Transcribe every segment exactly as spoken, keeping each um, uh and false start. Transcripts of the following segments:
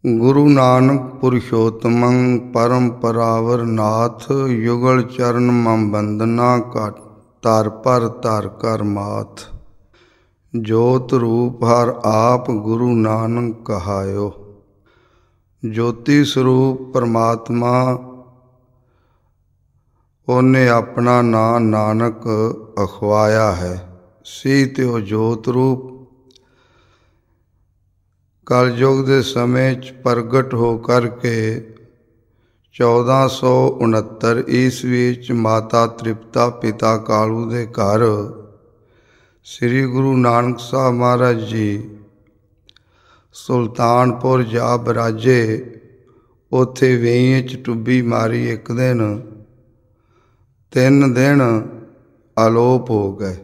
गुरु नानक पुरुषोत्तमं परम परावर नाथ। युगल चरण मम बंदना का तार पर तार कर माथ। जोत रूप हर आप गुरु नानक कहायो। ज्योति स्वरूप परमात्मा ਉਹਨੇ ਆਪਣਾ ਨਾਂ ਨਾਨਕ ਅਖਵਾਇਆ ਹੈ। ਸੀ ਤੇ ਉਹ ਜੋਤ ਰੂਪ ਕਲਯੁਗ ਦੇ ਸਮੇਂ 'ਚ ਪ੍ਰਗਟ ਹੋ ਕਰਕੇ ਚੌਦਾਂ ਸੌ ਉਣੱਤਰ ਈਸਵੀ 'ਚ ਮਾਤਾ ਤ੍ਰਿਪਤਾ ਪਿਤਾ ਕਾਲੂ ਦੇ ਘਰ ਸ੍ਰੀ ਗੁਰੂ ਨਾਨਕ ਸਾਹਿਬ ਮਹਾਰਾਜ ਜੀ ਸੁਲਤਾਨਪੁਰ ਜਾ ਬਿਰਾਜੇ। ਉੱਥੇ ਵੇਈਂ 'ਚ ਟੁੱਬੀ ਮਾਰੀ ਇੱਕ ਦਿਨ, ਤਿੰਨ ਦਿਨ ਅਲੋਪ ਹੋ ਗਏ।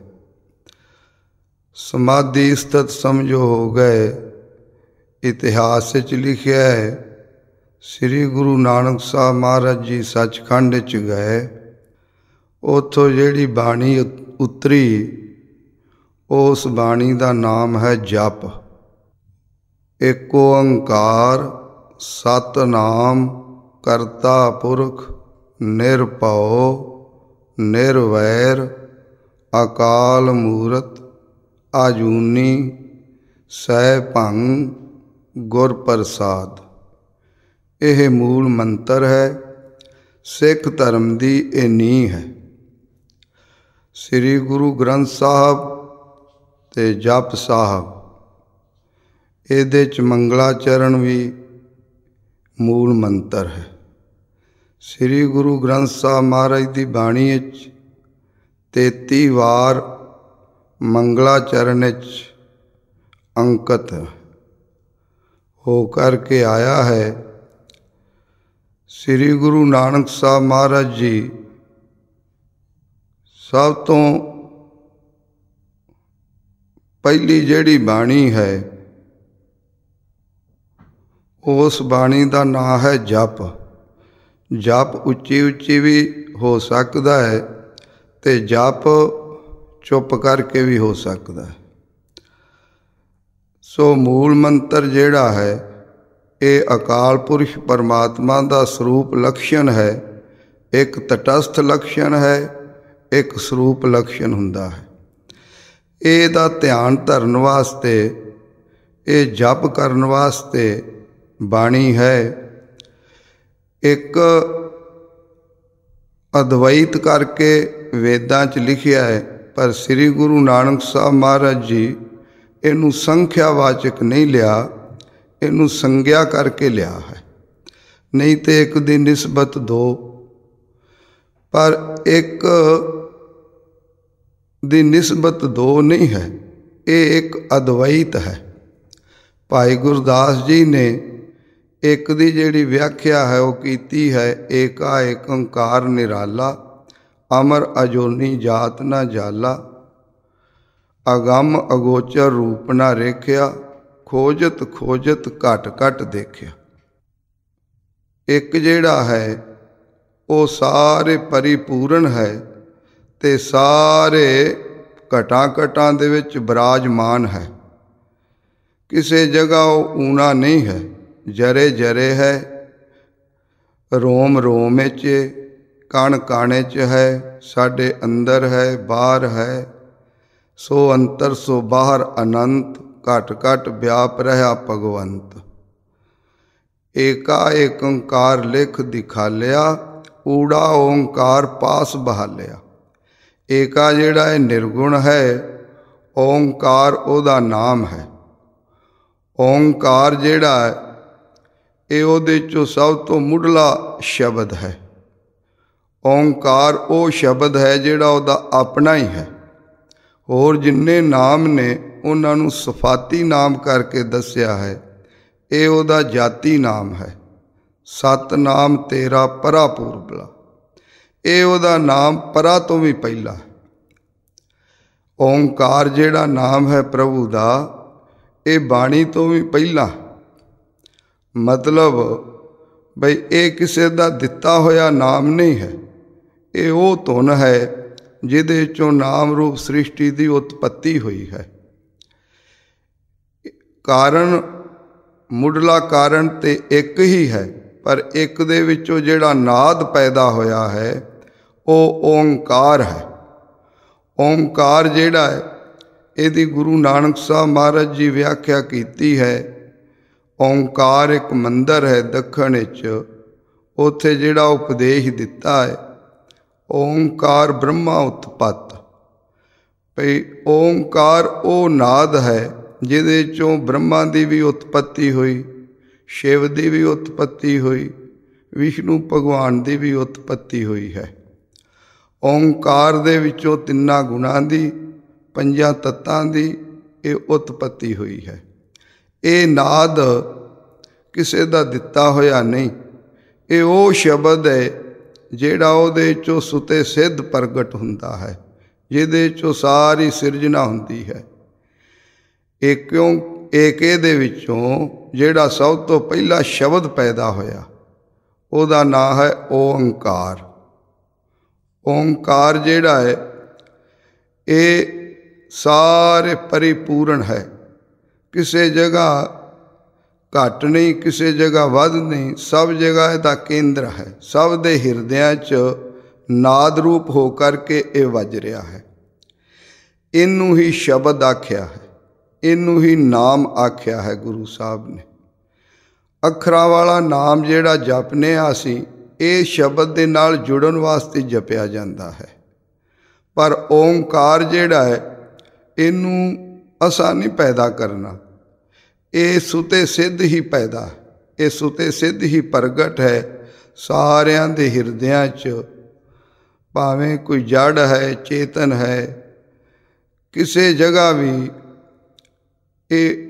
ਸਮਾਧੀ ਸਥਿਤ ਸਮਝੋ ਹੋ ਗਏ। ਇਤਿਹਾਸ ਵਿੱਚ ਲਿਖਿਆ ਹੈ ਸ੍ਰੀ ਗੁਰੂ ਨਾਨਕ ਸਾਹਿਬ ਮਹਾਰਾਜ ਜੀ ਸੱਚਖੰਡ 'ਚ ਗਏ। ਉੱਥੋਂ ਜਿਹੜੀ ਬਾਣੀ ਉਤਰੀ ਉਸ ਬਾਣੀ ਦਾ ਨਾਮ ਹੈ ਜਪ। ਏਕ ਓੰਕਾਰ ਸਤਿਨਾਮ ਕਰਤਾ ਪੁਰਖ ਨਿਰਭਉ ਨਿਰਵੈਰ ਅਕਾਲ ਮੂਰਤ ਆਜੂਨੀ ਸੈਭੰ ਗੁਰ ਪ੍ਰਸਾਦ। ਇਹ ਮੂਲ ਮੰਤਰ ਹੈ। ਸਿੱਖ ਧਰਮ ਦੀ ਇਹ ਨੀਂਹ ਹੈ। ਸ੍ਰੀ ਗੁਰੂ ਗ੍ਰੰਥ ਸਾਹਿਬ ਅਤੇ ਜਪ ਸਾਹਿਬ ਇਹਦੇ 'ਚ ਮੰਗਲਾਚਰਨ ਵੀ ਮੂਲ ਮੰਤਰ ਹੈ। ਸ੍ਰੀ ਗੁਰੂ ਗ੍ਰੰਥ ਸਾਹਿਬ ਮਹਾਰਾਜ ਦੀ ਬਾਣੀ ਵਿੱਚ ਤੇਤੀ ਵਾਰ ਮੰਗਲਾਚਰਨ ਵਿੱਚ ਅੰਕਿਤ ਹੋ ਕਰਕੇ ਆਇਆ ਹੈ। ਸ੍ਰੀ ਗੁਰੂ ਨਾਨਕ ਸਾਹਿਬ ਮਹਾਰਾਜ ਜੀ ਸਭ ਤੋਂ ਪਹਿਲੀ ਜਿਹੜੀ ਬਾਣੀ ਹੈ ਉਸ ਬਾਣੀ ਦਾ ਨਾਂ ਹੈ ਜਪ। ਜਪ ਉੱਚੀ ਉੱਚੀ ਵੀ ਹੋ ਸਕਦਾ ਹੈ ਅਤੇ ਜਪ ਚੁੱਪ ਕਰਕੇ ਵੀ ਹੋ ਸਕਦਾ ਹੈ। ਸੋ ਮੂਲ ਮੰਤਰ ਜਿਹੜਾ ਹੈ ਇਹ ਅਕਾਲ ਪੁਰਸ਼ ਪਰਮਾਤਮਾ ਦਾ ਸਰੂਪ ਲਕਸ਼ਣ ਹੈ। ਇੱਕ ਤਟਸਥ ਲਕਸ਼ਣ ਹੈ, ਇੱਕ ਸਰੂਪ ਲਕਸ਼ਣ ਹੁੰਦਾ ਹੈ। ਇਹਦਾ ਧਿਆਨ ਧਰਨ ਵਾਸਤੇ, ਇਹ ਜਪ ਕਰਨ ਵਾਸਤੇ ਬਾਣੀ ਹੈ। ਇੱਕ ਅਦਵੈਤ ਕਰਕੇ ਵੇਦਾਂ 'ਚ ਲਿਖਿਆ ਹੈ, ਪਰ ਸ੍ਰੀ ਗੁਰੂ ਨਾਨਕ ਸਾਹਿਬ ਮਹਾਰਾਜ ਜੀ ਇਹਨੂੰ ਸੰਖਿਆਵਾਚਕ ਨਹੀਂ ਲਿਆ, ਇਹਨੂੰ ਸੰਗਿਆ ਕਰਕੇ ਲਿਆ ਹੈ। ਨਹੀਂ ਤਾਂ ਇੱਕ ਦੀ ਨਿਸਬਤ ਦੋ, ਪਰ ਇੱਕ ਦੀ ਨਿਸਬਤ ਦੋ ਨਹੀਂ ਹੈ। ਇਹ ਇੱਕ ਅਦਵੈਤ ਹੈ। ਭਾਈ ਗੁਰਦਾਸ ਜੀ ਨੇ ਇੱਕ ਦੀ ਜਿਹੜੀ ਵਿਆਖਿਆ ਹੈ ਉਹ ਕੀਤੀ ਹੈ, ਏਕਾ ਏਕ ਓੰਕਾਰ ਨਿਰਾਲਾ ਅਮਰ ਅਜੋਨੀ ਜਾਤ ਨਾ ਜਾਲਾ ਅਗੰਮ ਅਗੋਚਰ ਰੂਪ ਨਾ ਰੇਖਿਆ ਖੋਜਤ ਖੋਜਤ ਘਟ ਘਟ ਦੇਖਿਆ। ਇੱਕ ਜਿਹੜਾ ਹੈ ਉਹ ਸਾਰੇ ਪਰਿਪੂਰਨ ਹੈ ਅਤੇ ਸਾਰੇ ਘਟਾਂ ਘਟਾਂ ਦੇ ਵਿੱਚ ਬਿਰਾਜਮਾਨ ਹੈ। ਕਿਸੇ ਜਗ੍ਹਾ ਉਹ ਊਣਾ ਨਹੀਂ ਹੈ, ਜਰੇ ਜਰੇ ਹੈ, ਰੋਮ ਰੋਮ ਵਿੱਚ, ਕਣ ਕਣ 'ਚ ਹੈ, ਸਾਡੇ ਅੰਦਰ ਹੈ, ਬਾਹਰ ਹੈ। ਸੋ ਅੰਤਰ ਸੋ ਬਾਹਰ ਅਨੰਤ ਘਟ ਘਟ ਵਿਆਪ ਰਿਹਾ ਭਗਵੰਤ। ਏਕਾ ਏਕ ਓੰਕਾਰ ਲਿਖ ਦਿਖਾਲਿਆ ਊੜਾ ਓੰਕਾਰ ਪਾਸ ਬਹਾਲਿਆ। ਏਕਾ ਜਿਹੜਾ ਹੈ ਨਿਰਗੁਣ ਹੈ, ਓੰਕਾਰ ਉਹਦਾ ਨਾਮ ਹੈ। ਓੰਕਾਰ ਜਿਹੜਾ ਹੈ ਇਹ ਉਹਦੇ 'ਚੋਂ ਸਭ ਤੋਂ ਮੁੱਢਲਾ ਸ਼ਬਦ ਹੈ। ਓਂਕਾਰ ਉਹ ਸ਼ਬਦ ਹੈ ਜਿਹੜਾ ਉਹਦਾ ਆਪਣਾ ਹੀ ਹੈ। ਹੋਰ ਜਿੰਨੇ ਨਾਮ ਨੇ ਉਹਨਾਂ ਨੂੰ ਸਫਾਤੀ ਨਾਮ ਕਰਕੇ ਦੱਸਿਆ ਹੈ। ਇਹ ਉਹਦਾ ਜਾਤੀ ਨਾਮ ਹੈ। ਸਤਿਨਾਮ ਤੇਰਾ ਪਰਾ ਪੂਰਬਲਾ, ਇਹ ਉਹਦਾ ਨਾਮ ਪਰਾ ਤੋਂ ਵੀ ਪਹਿਲਾ ਹੈ। ਓਂਕਾਰ ਜਿਹੜਾ ਨਾਮ ਹੈ ਪ੍ਰਭੂ ਦਾ, ਇਹ ਬਾਣੀ ਤੋਂ ਵੀ ਪਹਿਲਾਂ। ਮਤਲਬ ਬਈ ਇਹ ਕਿਸੇ ਦਾ ਦਿੱਤਾ ਹੋਇਆ ਨਾਮ ਨਹੀਂ ਹੈ। ਇਹ ਉਹ ਧੁਨ ਹੈ ਜਿਹਦੇ 'ਚੋਂ ਨਾਮ ਰੂਪ ਸ੍ਰਿਸ਼ਟੀ ਦੀ ਉਤਪੱਤੀ ਹੋਈ ਹੈ। ਕਾਰਨ ਮੁੱਢਲਾ ਕਾਰਨ ਤੇ ਇੱਕ ਹੀ ਹੈ, ਪਰ ਇੱਕ ਦੇ ਵਿੱਚੋਂ ਜਿਹੜਾ ਨਾਦ ਪੈਦਾ ਹੋਇਆ ਹੈ ਉਹ ਓਂਕਾਰ ਹੈ। ਓਂਕਾਰ ਜਿਹੜਾ ਹੈ ਇਹਦੀ ਗੁਰੂ ਨਾਨਕ ਸਾਹਿਬ ਮਹਾਰਾਜ ਜੀ ਵਿਆਖਿਆ ਕੀਤੀ ਹੈ। ਓਂਕਾਰ ਇੱਕ ਮੰਦਰ ਹੈ ਦੱਖਣ ਵਿੱਚ, ਉੱਥੇ ਜਿਹੜਾ ਉਪਦੇਸ਼ ਦਿੱਤਾ ਹੈ ਓਂਕਾਰ ਬ੍ਰਹਮਾ ਉਤਪਤ, ਭਈ ਓਂਕਾਰ ਉਹ ਨਾਦ ਹੈ ਜਿਹਦੇ 'ਚੋਂ ਬ੍ਰਹਮਾ ਦੀ ਵੀ ਉਤਪੱਤੀ ਹੋਈ, ਸ਼ਿਵ ਦੀ ਵੀ ਉਤਪੱਤੀ ਹੋਈ, ਵਿਸ਼ਨੂੰ ਭਗਵਾਨ ਦੀ ਵੀ ਉਤਪੱਤੀ ਹੋਈ ਹੈ। ਓਂਕਾਰ ਦੇ ਵਿੱਚੋਂ ਤਿੰਨਾਂ ਗੁਣਾਂ ਦੀ, ਪੰਜਾਂ ਤੱਤਾਂ ਦੀ ਇਹ ਉਤਪੱਤੀ ਹੋਈ ਹੈ। ਇਹ ਨਾਦ ਕਿਸੇ ਦਾ ਦਿੱਤਾ ਹੋਇਆ ਨਹੀਂ, ਇਹ ਉਹ ਸ਼ਬਦ ਹੈ ਜਿਹੜਾ ਉਹਦੇ 'ਚੋਂ ਸੁਤੇ ਸਿੱਧ ਪ੍ਰਗਟ ਹੁੰਦਾ ਹੈ, ਜਿਹਦੇ 'ਚੋਂ ਸਾਰੀ ਸਿਰਜਣਾ ਹੁੰਦੀ ਹੈ। ਇਹ ਕਿਉਂ ਏਕੇ ਦੇ ਵਿੱਚੋਂ ਜਿਹੜਾ ਸਭ ਤੋਂ ਪਹਿਲਾ ਸ਼ਬਦ ਪੈਦਾ ਹੋਇਆ ਉਹਦਾ ਨਾਂ ਹੈ ਓਂਕਾਰ। ਓਂਕਾਰ ਜਿਹੜਾ ਹੈ ਇਹ ਸਾਰੇ ਪਰਿਪੂਰਨ ਹੈ, ਕਿਸੇ ਜਗ੍ਹਾ ਘੱਟ ਨਹੀਂ, ਕਿਸੇ ਜਗ੍ਹਾ ਵੱਧ ਨਹੀਂ, ਸਭ ਜਗ੍ਹਾ ਇਹਦਾ ਕੇਂਦਰ ਹੈ। ਸਭ ਦੇ ਹਿਰਦਿਆਂ 'ਚ ਨਾਦ ਰੂਪ ਹੋ ਕਰਕੇ ਇਹ ਵੱਜ ਰਿਹਾ ਹੈ। ਇਹਨੂੰ ਹੀ ਸ਼ਬਦ ਆਖਿਆ ਹੈ, ਇਹਨੂੰ ਹੀ ਨਾਮ ਆਖਿਆ ਹੈ ਗੁਰੂ ਸਾਹਿਬ ਨੇ। ਅੱਖਰਾਂ ਵਾਲਾ ਨਾਮ ਜਿਹੜਾ ਜਪਨੇ ਆ ਅਸੀਂ, ਇਹ ਸ਼ਬਦ ਦੇ ਨਾਲ ਜੁੜਨ ਵਾਸਤੇ ਜਪਿਆ ਜਾਂਦਾ ਹੈ। ਪਰ ਓਂਕਾਰ ਜਿਹੜਾ ਹੈ ਇਹਨੂੰ ਅਸਾਂ ਨਹੀਂ ਪੈਦਾ ਕਰਨਾ, ਇਹ ਸੁਤੇ ਸਿੱਧ ਹੀ ਪੈਦਾ, ਇਹ ਸੁਤੇ ਸਿੱਧ ਹੀ ਪ੍ਰਗਟ ਹੈ ਸਾਰਿਆਂ ਦੇ ਹਿਰਦਿਆਂ 'ਚ। ਭਾਵੇਂ ਕੋਈ ਜੜ ਹੈ, ਚੇਤਨ ਹੈ, ਕਿਸੇ ਜਗ੍ਹਾ ਵੀ ਇਹ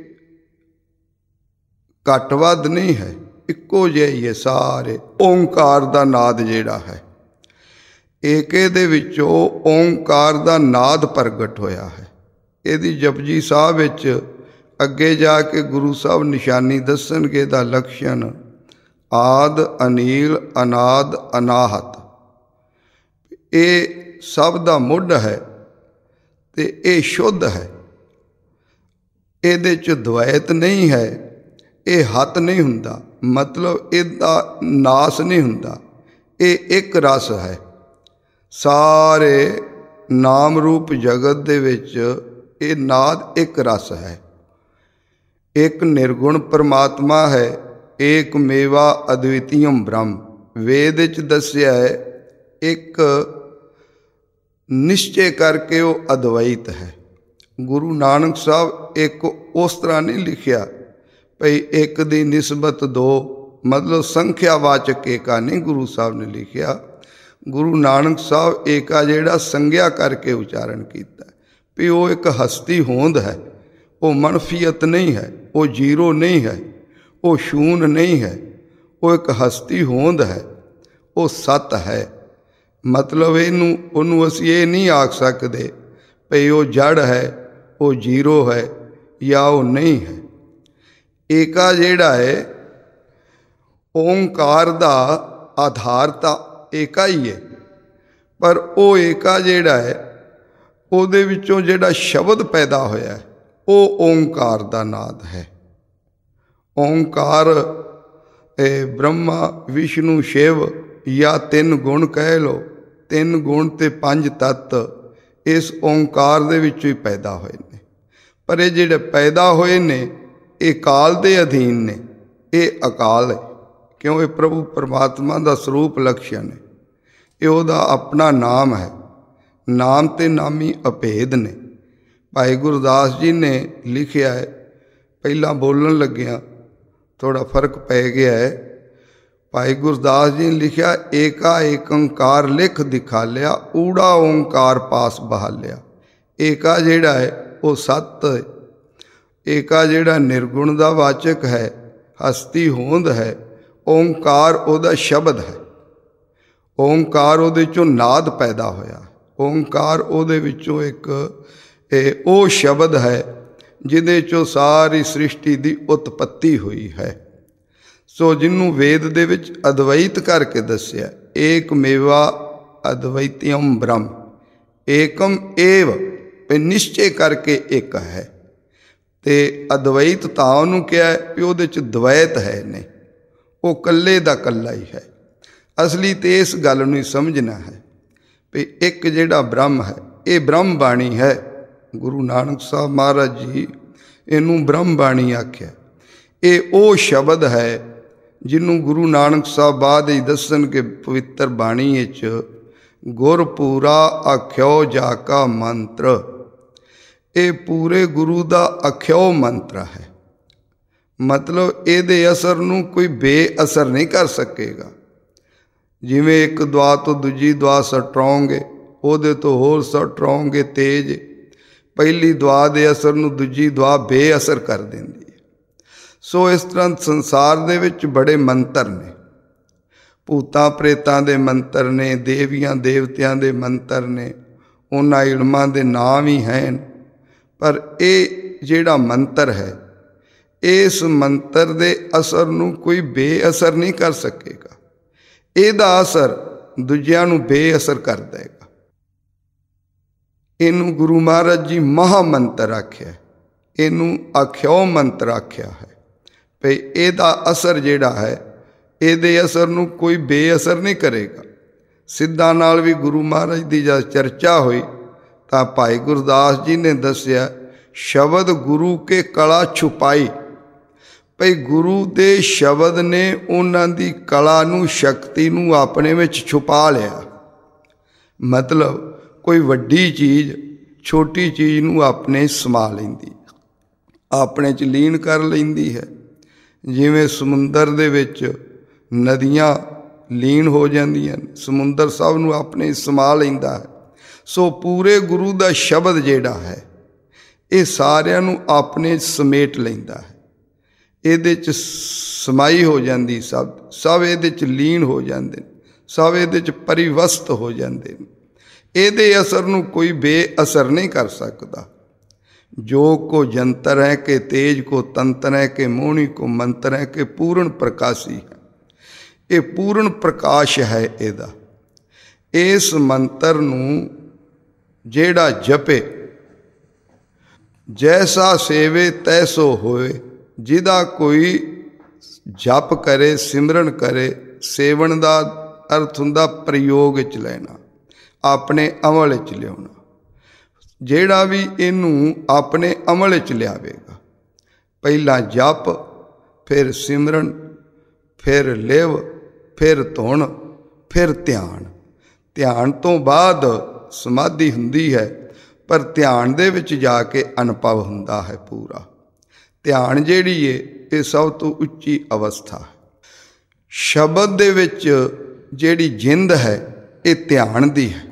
ਘੱਟ ਵੱਧ ਨਹੀਂ ਹੈ, ਇੱਕੋ ਜਿਹਾ ਹੀ ਹੈ ਸਾਰੇ। ਓਂਕਾਰ ਦਾ ਨਾਦ ਜਿਹੜਾ ਹੈ, ਏਕੇ ਦੇ ਵਿੱਚੋਂ ਓਂਕਾਰ ਦਾ ਨਾਦ ਪ੍ਰਗਟ ਹੋਇਆ ਹੈ। ਇਹਦੀ ਜਪਜੀ ਸਾਹਿਬ ਵਿੱਚ ਅੱਗੇ ਜਾ ਕੇ ਗੁਰੂ ਸਾਹਿਬ ਨਿਸ਼ਾਨੀ ਦੱਸਣਗੇ ਦਾ ਲਕਸ਼ਣ ਆਦ ਅਨੀਲ ਅਨਾਦ ਅਨਾਹਤ, ਇਹ ਸਭ ਦਾ ਮੁੱਢ ਹੈ ਤੇ ਇਹ ਸ਼ੁੱਧ ਹੈ, ਇਹਦੇ 'ਚ ਦਵੈਤ ਨਹੀਂ ਹੈ, ਇਹ ਹੱਤ ਨਹੀਂ ਹੁੰਦਾ, ਮਤਲਬ ਇਹਦਾ ਨਾਸ ਨਹੀਂ ਹੁੰਦਾ, ਇਹ ਇੱਕ ਰਸ ਹੈ। ਸਾਰੇ ਨਾਮ ਰੂਪ ਜਗਤ ਦੇ ਵਿੱਚ ਇਹ ਨਾਦ ਇੱਕ ਰਸ ਹੈ। ਇੱਕ ਨਿਰਗੁਣ ਪਰਮਾਤਮਾ ਹੈ, ਏਕ ਮੇਵਾ ਅਦਵਿਤੀਯਮ ਬ੍ਰਹਮ। ਵੇਦ ਵਿੱਚ ਦੱਸਿਆ ਹੈ ਇੱਕ ਨਿਸ਼ਚੇ ਕਰਕੇ ਉਹ ਅਦਵੈਤ ਹੈ। ਗੁਰੂ ਨਾਨਕ ਸਾਹਿਬ ਇੱਕ ਉਸ ਤਰ੍ਹਾਂ ਨਹੀਂ ਲਿਖਿਆ ਭਈ ਇੱਕ ਦੀ ਨਿਸਬਤ ਦੋ, ਮਤਲਬ ਸੰਖਿਆਵਾਚਕ ਏਕਾ ਨਹੀਂ ਗੁਰੂ ਸਾਹਿਬ ਨੇ ਲਿਖਿਆ। ਗੁਰੂ ਨਾਨਕ ਸਾਹਿਬ ਏਕਾ ਜਿਹੜਾ ਸੰਗਿਆ ਕਰਕੇ ਉਚਾਰਨ ਕੀਤਾ ਵੀ ਉਹ ਇੱਕ ਹਸਤੀ ਹੋਂਦ ਹੈ, ਉਹ ਮਨਫੀਅਤ ਨਹੀਂ ਹੈ, ਉਹ ਜੀਰੋ ਨਹੀਂ ਹੈ, ਉਹ ਸ਼ੂਨ ਨਹੀਂ ਹੈ, ਉਹ ਇੱਕ ਹਸਤੀ ਹੋਂਦ ਹੈ, ਉਹ ਸਤ ਹੈ। ਮਤਲਬ ਇਹਨੂੰ ਉਹਨੂੰ ਅਸੀਂ ਇਹ ਨਹੀਂ ਆਖ ਸਕਦੇ ਭਈ ਉਹ ਜੜ ਹੈ, ਉਹ ਜੀਰੋ ਹੈ ਜਾਂ ਉਹ ਨਹੀਂ ਹੈ। ਏਕਾ ਜਿਹੜਾ ਹੈ ਓਂਕਾਰ ਦਾ ਆਧਾਰ ਤਾਂ ਏਕਾ ਹੀ ਹੈ, ਪਰ ਉਹ ਏਕਾ ਜਿਹੜਾ ਹੈ ਉਹਦੇ ਵਿੱਚੋਂ ਜਿਹੜਾ ਸ਼ਬਦ ਪੈਦਾ ਹੋਇਆ ਉਹ ਓਂਕਾਰ ਦਾ ਨਾਦ ਹੈ। ਓਂਕਾਰ ਇਹ ਬ੍ਰਹਮਾ ਵਿਸ਼ਨੂੰ ਸ਼ਿਵ ਜਾਂ ਤਿੰਨ ਗੁਣ ਕਹਿ ਲਓ, ਤਿੰਨ ਗੁਣ ਤੇ ਪੰਜ ਤੱਤ ਇਸ ਓਂਕਾਰ ਦੇ ਵਿੱਚੋਂ ਹੀ ਪੈਦਾ ਹੋਏ ਨੇ। ਪਰ ਇਹ ਜਿਹੜੇ ਪੈਦਾ ਹੋਏ ਨੇ ਇਹ ਕਾਲ ਦੇ ਅਧੀਨ ਨੇ, ਇਹ ਅਕਾਲ ਹੈ, ਕਿਉਂ ਇਹ ਪ੍ਰਭੂ ਪਰਮਾਤਮਾ ਦਾ ਸਰੂਪ ਲਕਸ਼ਣ ਹੈ, ਇਹ ਉਹਦਾ ਆਪਣਾ ਨਾਮ ਹੈ। ਨਾਮ ਤੇ ਨਾਮੀ ਅਭੇਦ ਨੇ। ਭਾਈ ਗੁਰਦਾਸ ਜੀ ਨੇ ਲਿਖਿਆ ਹੈ, ਪਹਿਲਾਂ ਬੋਲਣ ਲੱਗਿਆ ਥੋੜ੍ਹਾ ਫਰਕ ਪੈ ਗਿਆ ਹੈ। ਭਾਈ ਗੁਰਦਾਸ ਜੀ ਨੇ ਲਿਖਿਆ ਏਕਾ ਏਕੰਕਾਰ ਲਿਖ ਦਿਖਾਲਿਆ, ਊੜਾ ਓਂਕਾਰ ਪਾਸ ਬਹਾਲਿਆ। ਏਕਾ ਜਿਹੜਾ ਹੈ ਉਹ ਸੱਤ, ਏਕਾ ਜਿਹੜਾ ਨਿਰਗੁਣ ਦਾ ਵਾਚਕ ਹੈ, ਹਸਤੀ ਹੋਂਦ ਹੈ, ਓਂਕਾਰ ਉਹਦਾ ਸ਼ਬਦ ਹੈ। ਓਂਕਾਰ ਉਹਦੇ 'ਚੋਂ ਨਾਦ ਪੈਦਾ ਹੋਇਆ, ਓਂਕਾਰ ਉਹਦੇ ਵਿੱਚੋਂ ਇੱਕ ਇਹ ਉਹ ਸ਼ਬਦ ਹੈ ਜਿਹਦੇ 'ਚੋਂ ਸਾਰੀ ਸ੍ਰਿਸ਼ਟੀ ਦੀ ਉਤਪੱਤੀ ਹੋਈ ਹੈ। ਸੋ ਜਿਹਨੂੰ ਵੇਦ ਦੇ ਵਿੱਚ ਅਦਵੈਤ ਕਰਕੇ ਦੱਸਿਆ, ਏਕ ਮੇਵਾ ਅਦਵੈਤਿਅਮ ਬ੍ਰਹਮ, ਏਕਮ ਏਵ, ਇਹ ਨਿਸ਼ਚੇ ਕਰਕੇ ਇੱਕ ਹੈ। ਤੇ ਅਦਵੈਤ ਤਾਂ ਉਹਨੂੰ ਕਿਹਾ ਵੀ ਉਹਦੇ 'ਚ ਦਵੈਤ ਹੈ ਨਹੀਂ, ਉਹ ਇਕੱਲੇ ਦਾ ਇਕੱਲਾ ਹੀ ਹੈ। ਅਸਲੀ ਤੇ ਇਸ ਗੱਲ ਨੂੰ ਹੀ ਸਮਝਣਾ ਹੈ ਵੀ ਇੱਕ ਜਿਹੜਾ ਬ੍ਰਹਮ ਹੈ ਇਹ ਬ੍ਰਹਮ ਬਾਣੀ ਹੈ। ਗੁਰੂ ਨਾਨਕ ਸਾਹਿਬ ਮਹਾਰਾਜ ਜੀ ਇਹਨੂੰ ਬ੍ਰਹਮ ਬਾਣੀ ਆਖਿਆ। ਇਹ ਉਹ ਸ਼ਬਦ ਹੈ ਜਿਹਨੂੰ ਗੁਰੂ ਨਾਨਕ ਸਾਹਿਬ ਬਾਅਦ ਹੀ ਦੱਸਣਗੇ ਪਵਿੱਤਰ ਬਾਣੀ ਵਿੱਚ, ਗੁਰ ਪੂਰਾ ਆਖਿਓ ਜਾ ਕਾ ਮੰਤਰ। ਇਹ ਪੂਰੇ ਗੁਰੂ ਦਾ ਆਖਿਓ ਮੰਤਰ ਹੈ, ਮਤਲਬ ਇਹਦੇ ਅਸਰ ਨੂੰ ਕੋਈ ਬੇਅਸਰ ਨਹੀਂ ਕਰ ਸਕੇਗਾ। ਜਿਵੇਂ ਇੱਕ ਦੁਆ ਤੋਂ ਦੂਜੀ ਦੁਆ ਸਟਰੋਂਗ ਹੈ, ਉਹਦੇ ਤੋਂ ਹੋਰ ਸਟਰੋਂਗ ਹੈ, ਤੇਜ਼। ਪਹਿਲੀ ਦੁਆ ਦੇ ਅਸਰ ਨੂੰ ਦੂਜੀ ਦੁਆ ਬੇਅਸਰ ਕਰ ਦਿੰਦੀ ਹੈ। ਸੋ ਇਸ ਤਰ੍ਹਾਂ ਸੰਸਾਰ ਦੇ ਵਿੱਚ ਬੜੇ ਮੰਤਰ ਨੇ, ਭੂਤਾਂ ਪ੍ਰੇਤਾਂ ਦੇ ਮੰਤਰ ਨੇ, ਦੇਵੀਆਂ ਦੇਵਤਿਆਂ ਦੇ ਮੰਤਰ ਨੇ, ਉਹਨਾਂ ਇਲਮਾਂ ਦੇ ਨਾਮ ਹੀ ਹਨ। ਪਰ ਇਹ ਜਿਹੜਾ ਮੰਤਰ ਹੈ, ਇਸ ਮੰਤਰ ਦੇ ਅਸਰ ਨੂੰ ਕੋਈ ਬੇਅਸਰ ਨਹੀਂ ਕਰ ਸਕੇਗਾ। ਇਹਦਾ ਅਸਰ ਦੂਜਿਆਂ ਨੂੰ ਬੇਅਸਰ ਕਰ ਦੇਗਾ। ਇਹਨੂੰ ਗੁਰੂ ਮਹਾਰਾਜ ਜੀ ਮਹਾ ਮੰਤਰ ਆਖਿਆ, ਇਹਨੂੰ ਆਖਿਓ ਮੰਤਰ ਆਖਿਆ ਹੈ ਭਈ ਇਹਦਾ ਅਸਰ ਜਿਹੜਾ ਹੈ, ਇਹਦੇ ਅਸਰ ਨੂੰ ਕੋਈ ਬੇਅਸਰ ਨਹੀਂ ਕਰੇਗਾ। ਸਿੱਧਾਂ ਨਾਲ ਵੀ ਗੁਰੂ ਮਹਾਰਾਜ ਦੀ ਜਦ ਚਰਚਾ ਹੋਈ ਤਾਂ ਭਾਈ ਗੁਰਦਾਸ ਜੀ ਨੇ ਦੱਸਿਆ, ਸ਼ਬਦ ਗੁਰੂ ਕੇ ਕਲਾ ਛੁਪਾਈ। ਭਈ ਗੁਰੂ ਦੇ ਸ਼ਬਦ ਨੇ ਉਹਨਾਂ ਦੀ ਕਲਾ ਨੂੰ, ਸ਼ਕਤੀ ਨੂੰ ਆਪਣੇ ਵਿੱਚ ਛੁਪਾ ਲਿਆ। ਮਤਲਬ ਕੋਈ ਵੱਡੀ ਚੀਜ਼ ਛੋਟੀ ਚੀਜ਼ ਨੂੰ ਆਪਣੇ ਸਮਾ ਲੈਂਦੀ, ਆਪਣੇ 'ਚ ਲੀਨ ਕਰ ਲੈਂਦੀ ਹੈ। ਜਿਵੇਂ ਸਮੁੰਦਰ ਦੇ ਵਿੱਚ ਨਦੀਆਂ ਲੀਨ ਹੋ ਜਾਂਦੀਆਂ, ਸਮੁੰਦਰ ਸਭ ਨੂੰ ਆਪਣੇ ਸਮਾ ਲੈਂਦਾ ਹੈ। ਸੋ ਪੂਰੇ ਗੁਰੂ ਦਾ ਸ਼ਬਦ ਜਿਹੜਾ ਹੈ ਇਹ ਸਾਰਿਆਂ ਨੂੰ ਆਪਣੇ ਸਮੇਟ ਲੈਂਦਾ ਹੈ, ਇਹਦੇ 'ਚ ਸਮਾਈ ਹੋ ਜਾਂਦੀ, ਸਭ ਸਭ ਇਹਦੇ 'ਚ ਲੀਨ ਹੋ ਜਾਂਦੇ ਨੇ, ਸਭ ਇਹਦੇ 'ਚ ਪਰਿਵਸਤ ਹੋ ਜਾਂਦੇ ਨੇ। ਇਹਦੇ ਅਸਰ ਨੂੰ ਕੋਈ ਬੇਅਸਰ ਨਹੀਂ ਕਰ ਸਕਦਾ। ਜੋ ਕੋ ਜੰਤਰ ਹੈ ਕਿ ਤੇਜ ਕੋ ਤੰਤਰ ਹੈ ਕਿ ਮੋਹਣੀ ਕੋ ਮੰਤਰ ਹੈ ਕਿ ਪੂਰਨ ਪ੍ਰਕਾਸ਼ੀ ਹੈ। ਇਹ ਪੂਰਨ ਪ੍ਰਕਾਸ਼ ਹੈ ਇਹਦਾ। ਇਸ ਮੰਤਰ ਨੂੰ ਜਿਹੜਾ ਜਪੇ, ਜੈਸਾ ਸੇਵੇ ਤੈਸੋ ਹੋਏ। ਜਿਹਦਾ ਕੋਈ ਜਪ ਕਰੇ, ਸਿਮਰਨ ਕਰੇ, ਸੇਵਨ ਦਾ ਅਰਥ ਹੁੰਦਾ ਪ੍ਰਯੋਗ ਵਿੱਚ ਲੈਣਾ, ਆਪਣੇ ਅਮਲ ਵਿੱਚ ਲਿਆਉਣਾ। ਜਿਹੜਾ ਵੀ ਇਹਨੂੰ ਆਪਣੇ ਅਮਲ ਵਿੱਚ ਲਿਆਵੇਗਾ, ਪਹਿਲਾਂ ਜਪ, ਫਿਰ ਸਿਮਰਨ, ਫਿਰ ਲਿਵ, ਫਿਰ ਧੁਨ, ਫਿਰ ਧਿਆਨ। ਧਿਆਨ ਤੋਂ ਬਾਅਦ ਸਮਾਧੀ ਹੁੰਦੀ ਹੈ, ਪਰ ਧਿਆਨ ਦੇ ਵਿੱਚ ਜਾ ਕੇ ਅਨੁਭਵ ਹੁੰਦਾ ਹੈ ਪੂਰਾ। ਧਿਆਨ ਜਿਹੜੀ ਏ ਇਹ ਸਭ ਤੋਂ ਉੱਚੀ ਅਵਸਥਾ ਹੈ। ਸ਼ਬਦ ਦੇ ਵਿੱਚ ਜਿਹੜੀ ਜਿੰਦ ਹੈ ਇਹ ਧਿਆਨ ਦੀ ਹੈ।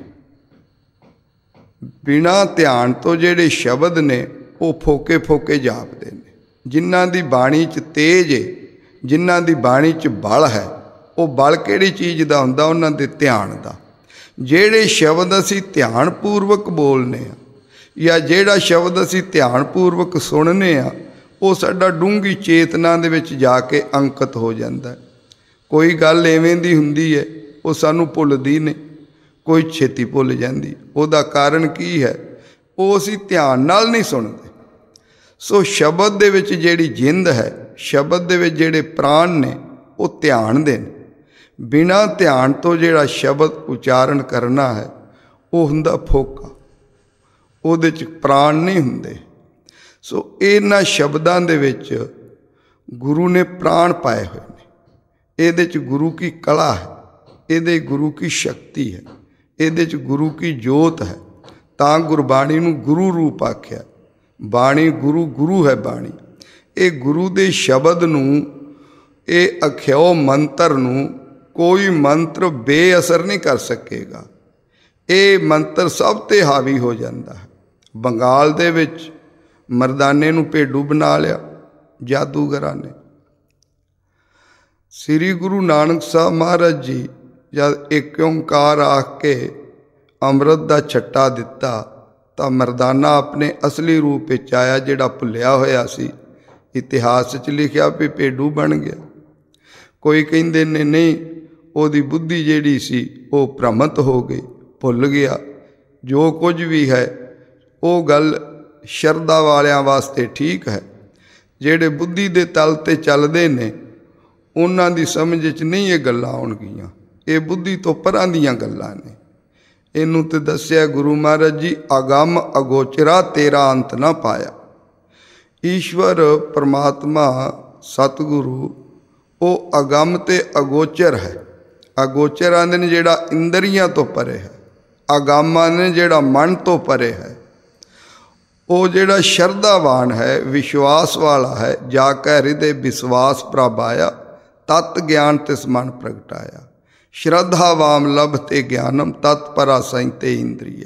ਬਿਨਾਂ ਧਿਆਨ ਤੋਂ ਜਿਹੜੇ ਸ਼ਬਦ ਨੇ ਉਹ ਫੋਕੇ ਫੋਕੇ ਜਾਪਦੇ ਨੇ। ਜਿਨ੍ਹਾਂ ਦੀ ਬਾਣੀ 'ਚ ਤੇਜ ਹੈ, ਜਿਨ੍ਹਾਂ ਦੀ ਬਾਣੀ 'ਚ ਬਲ ਹੈ, ਉਹ ਬਲ ਕਿਹੜੀ ਚੀਜ਼ ਦਾ ਹੁੰਦਾ? ਉਹਨਾਂ ਦੇ ਧਿਆਨ ਦਾ। ਜਿਹੜੇ ਸ਼ਬਦ ਅਸੀਂ ਧਿਆਨਪੂਰਵਕ ਬੋਲਨੇ ਆ, ਜਾਂ ਜਿਹੜਾ ਸ਼ਬਦ ਅਸੀਂ ਧਿਆਨਪੂਰਵਕ ਸੁਣਨੇ ਆ, ਉਹ ਸਾਡਾ ਡੂੰਘੀ ਚੇਤਨਾ ਦੇ ਵਿੱਚ ਜਾ ਕੇ ਅੰਕਿਤ ਹੋ ਜਾਂਦਾ। ਕੋਈ ਗੱਲ ਐਵੇਂ ਦੀ ਹੁੰਦੀ ਹੈ ਉਹ ਸਾਨੂੰ ਭੁੱਲਦੀ ਨਹੀਂ, ਕੋਈ ਛੇਤੀ ਭੁੱਲ ਜਾਂਦੀ। ਉਹਦਾ ਕਾਰਨ ਕੀ ਹੈ? ਉਹ ਅਸੀਂ ਧਿਆਨ ਨਾਲ ਨਹੀਂ ਸੁਣਦੇ। ਸੋ ਸ਼ਬਦ ਦੇ ਵਿੱਚ ਜਿਹੜੀ ਜਿੰਦ ਹੈ, ਸ਼ਬਦ ਦੇ ਵਿੱਚ ਜਿਹੜੇ ਪ੍ਰਾਣ ਨੇ, ਉਹ ਧਿਆਨ ਦੇ ਨੇ। ਬਿਨਾਂ ਧਿਆਨ ਤੋਂ ਜਿਹੜਾ ਸ਼ਬਦ ਉਚਾਰਨ ਕਰਨਾ ਹੈ ਉਹ ਹੁੰਦਾ ਫੋਕਾ, ਉਹਦੇ 'ਚ ਪ੍ਰਾਣ ਨਹੀਂ ਹੁੰਦੇ। ਸੋ ਇਹਨਾਂ ਸ਼ਬਦਾਂ ਦੇ ਵਿੱਚ ਗੁਰੂ ਨੇ ਪ੍ਰਾਣ ਪਾਏ ਹੋਏ ਨੇ। ਇਹਦੇ 'ਚ ਗੁਰੂ ਕੀ ਕਲਾ ਹੈ, ਇਹਦੇ ਗੁਰੂ ਕੀ ਸ਼ਕਤੀ ਹੈ, ਇਹਦੇ 'ਚ ਗੁਰੂ ਕੀ ਜੋਤ ਹੈ। ਤਾਂ ਗੁਰਬਾਣੀ ਨੂੰ ਗੁਰੂ ਰੂਪ ਆਖਿਆ। ਬਾਣੀ ਗੁਰੂ, ਗੁਰੂ ਹੈ ਬਾਣੀ। ਇਹ ਗੁਰੂ ਦੇ ਸ਼ਬਦ ਨੂੰ, ਇਹ ਅਖਿਓ ਮੰਤਰ ਨੂੰ ਕੋਈ ਮੰਤਰ ਬੇਅਸਰ ਨਹੀਂ ਕਰ ਸਕੇਗਾ। ਇਹ ਮੰਤਰ ਸਭ 'ਤੇ ਹਾਵੀ ਹੋ ਜਾਂਦਾ ਹੈ। ਬੰਗਾਲ ਦੇ ਵਿੱਚ ਮਰਦਾਨੇ ਨੂੰ ਭੇਡੂ ਬਣਾ ਲਿਆ ਜਾਦੂਗਰਾਂ ਨੇ। ਸ੍ਰੀ ਗੁਰੂ ਨਾਨਕ ਸਾਹਿਬ ਮਹਾਰਾਜ ਜੀ ਜਦ ਏਕ ਓਂਕਾਰ ਆਖ ਕੇ ਅੰਮ੍ਰਿਤ ਦਾ ਛੱਟਾ ਦਿੱਤਾ ਤਾਂ ਮਰਦਾਨਾ ਆਪਣੇ ਅਸਲੀ ਰੂਪ ਵਿੱਚ ਆਇਆ, ਜਿਹੜਾ ਭੁੱਲਿਆ ਹੋਇਆ ਸੀ। ਇਤਿਹਾਸ 'ਚ ਲਿਖਿਆ ਵੀ ਭੇਡੂ ਬਣ ਗਿਆ। ਕੋਈ ਕਹਿੰਦੇ ਨੇ ਨਹੀਂ, ਉਹਦੀ ਬੁੱਧੀ ਜਿਹੜੀ ਸੀ ਉਹ ਭ੍ਰਮਤ ਹੋ ਗਈ, ਭੁੱਲ ਗਿਆ। ਜੋ ਕੁਝ ਵੀ ਹੈ ਉਹ ਗੱਲ ਸ਼ਰਧਾ ਵਾਲਿਆਂ ਵਾਸਤੇ ਠੀਕ ਹੈ। ਜਿਹੜੇ ਬੁੱਧੀ ਦੇ ਤਲ 'ਤੇ ਚੱਲਦੇ ਨੇ ਉਹਨਾਂ ਦੀ ਸਮਝ 'ਚ ਨਹੀਂ ਇਹ ਗੱਲਾਂ ਆਉਣਗੀਆਂ। ਇਹ ਬੁੱਧੀ ਤੋਂ ਪਰਾਂ ਦੀਆਂ ਗੱਲਾਂ ਨੇ। ਇਹਨੂੰ ਤੇ ਦੱਸਿਆ ਗੁਰੂ ਮਹਾਰਾਜ ਜੀ, ਅਗੰਮ ਅਗੋਚਰਾ ਤੇਰਾ ਅੰਤ ਨਾ ਪਾਇਆ। ਈਸ਼ਵਰ ਪਰਮਾਤਮਾ ਸਤਿਗੁਰੂ ਉਹ ਅਗੰਮ ਤੇ ਅਗੋਚਰ ਹੈ। ਅਗੋਚਰ ਆਂਦੇ ਨੇ ਜਿਹੜਾ ਇੰਦਰੀਆਂ ਤੋਂ ਪਰੇ ਹੈ, ਅਗੰਮ ਆਂਦੇ ਨੇ ਜਿਹੜਾ ਮਨ ਤੋਂ ਪਰੇ ਹੈ। ਉਹ ਜਿਹੜਾ ਸ਼ਰਧਾਵਾਨ ਹੈ, ਵਿਸ਼ਵਾਸ ਵਾਲਾ ਹੈ, ਜਾ ਕੈ ਹਿਰਦੇ ਵਿਸ਼ਵਾਸ ਪ੍ਰਭ ਆਇਆ, ਤਤ ਗਿਆਨ ਤਿਸ ਮਨ ਪ੍ਰਗਟਾਇਆ। ਸ਼ਰਧਾਵਾਮ ਲਭ ਤੇ ਗਿਆਨਮ ਤਤ ਪਰਾ ਸੈਂਤੇ ਇੰਦਰੀਆ।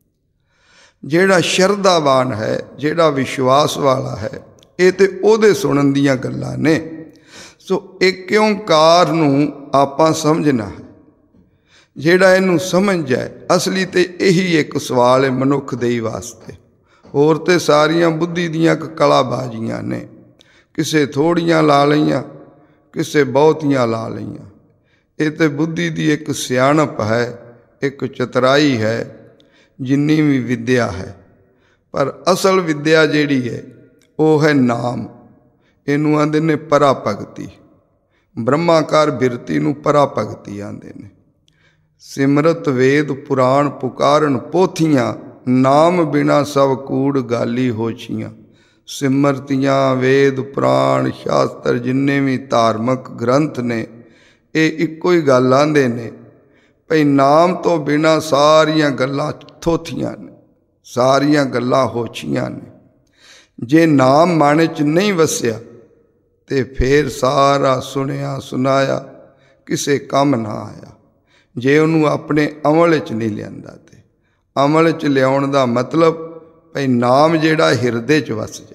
ਜਿਹੜਾ ਸ਼ਰਧਾਵਾਨ ਹੈ, ਜਿਹੜਾ ਵਿਸ਼ਵਾਸ ਵਾਲਾ ਹੈ, ਇਹ ਤੇ ਉਹਦੇ ਸੁਣਨ ਦੀਆਂ ਗੱਲਾਂ ਨੇ। ਸੋ ਇੱਕ ਓਂਕਾਰ ਨੂੰ ਆਪਾਂ ਸਮਝਣਾ ਹੈ। ਜਿਹੜਾ ਇਹਨੂੰ ਸਮਝ ਜਾਏ, ਅਸਲੀ ਤੇ ਇਹੀ ਇੱਕ ਸਵਾਲ ਹੈ ਮਨੁੱਖ ਦੇ ਹੀ ਵਾਸਤੇ। ਹੋਰ ਤੇ ਸਾਰੀਆਂ ਬੁੱਧੀ ਦੀਆਂ ਕਲਾਬਾਜ਼ੀਆਂ ਨੇ। ਕਿਸੇ ਥੋੜ੍ਹੀਆਂ ਲਾ ਲਈਆਂ, ਕਿਸੇ ਬਹੁਤੀਆਂ ਲਾ ਲਈਆਂ। ਇਹ ਤੇ ਬੁੱਧੀ ਦੀ ਇੱਕ ਸਿਆਣਪ ਹੈ, ਇੱਕ ਚਤਰਾਈ ਹੈ, ਜਿੰਨੀ ਵੀ ਵਿੱਦਿਆ ਹੈ। ਪਰ ਅਸਲ ਵਿੱਦਿਆ ਜਿਹੜੀ ਹੈ ਉਹ ਹੈ ਨਾਮ। ਇਹਨੂੰ ਆਂਦੇ ਨੇ ਪਰਾ ਭਗਤੀ। ਬ੍ਰਹਮਾਕਾਰ ਬਿਰਤੀ ਨੂੰ ਪਰਾ ਭਗਤੀ ਆਂਦੇ ਨੇ। ਸਿਮਰਤ ਵੇਦ ਪੁਰਾਣ ਪੁਕਾਰਨ ਪੋਥੀਆਂ, ਨਾਮ ਬਿਨਾ ਸਭ ਕੂੜ ਗਾਲੀ ਹੋਛੀਆਂ। ਸਿਮਰਤੀਆਂ ਵੇਦ ਪੁਰਾਣ ਸ਼ਾਸਤਰ ਜਿੰਨੇ ਵੀ ਧਾਰਮਿਕ ਗ੍ਰੰਥ ਨੇ, ਇਹ ਇੱਕੋ ਹੀ ਗੱਲ ਆਂਦੇ ਨੇ ਭਈ ਨਾਮ ਤੋਂ ਬਿਨਾ ਸਾਰੀਆਂ ਗੱਲਾਂ ਥੋਥੀਆਂ ਨੇ, ਸਾਰੀਆਂ ਗੱਲਾਂ ਹੋਛੀਆਂ ਨੇ। ਜੇ ਨਾਮ ਮਨ 'ਚ ਨਹੀਂ ਵਸਿਆ ਤੇ ਫੇਰ ਸਾਰਾ ਸੁਣਿਆ ਸੁਣਾਇਆ ਕਿਸੇ ਕੰਮ ਨਾ ਆਇਆ। ਜੇ ਉਹਨੂੰ ਆਪਣੇ ਅਮਲ 'ਚ ਨਹੀਂ ਲਿਆਂਦਾ, ਤੇ ਅਮਲ 'ਚ ਲਿਆਉਣ ਦਾ ਮਤਲਬ ਭਈ ਨਾਮ ਜਿਹੜਾ ਹਿਰਦੇ 'ਚ ਵਸ ਜਾਏ।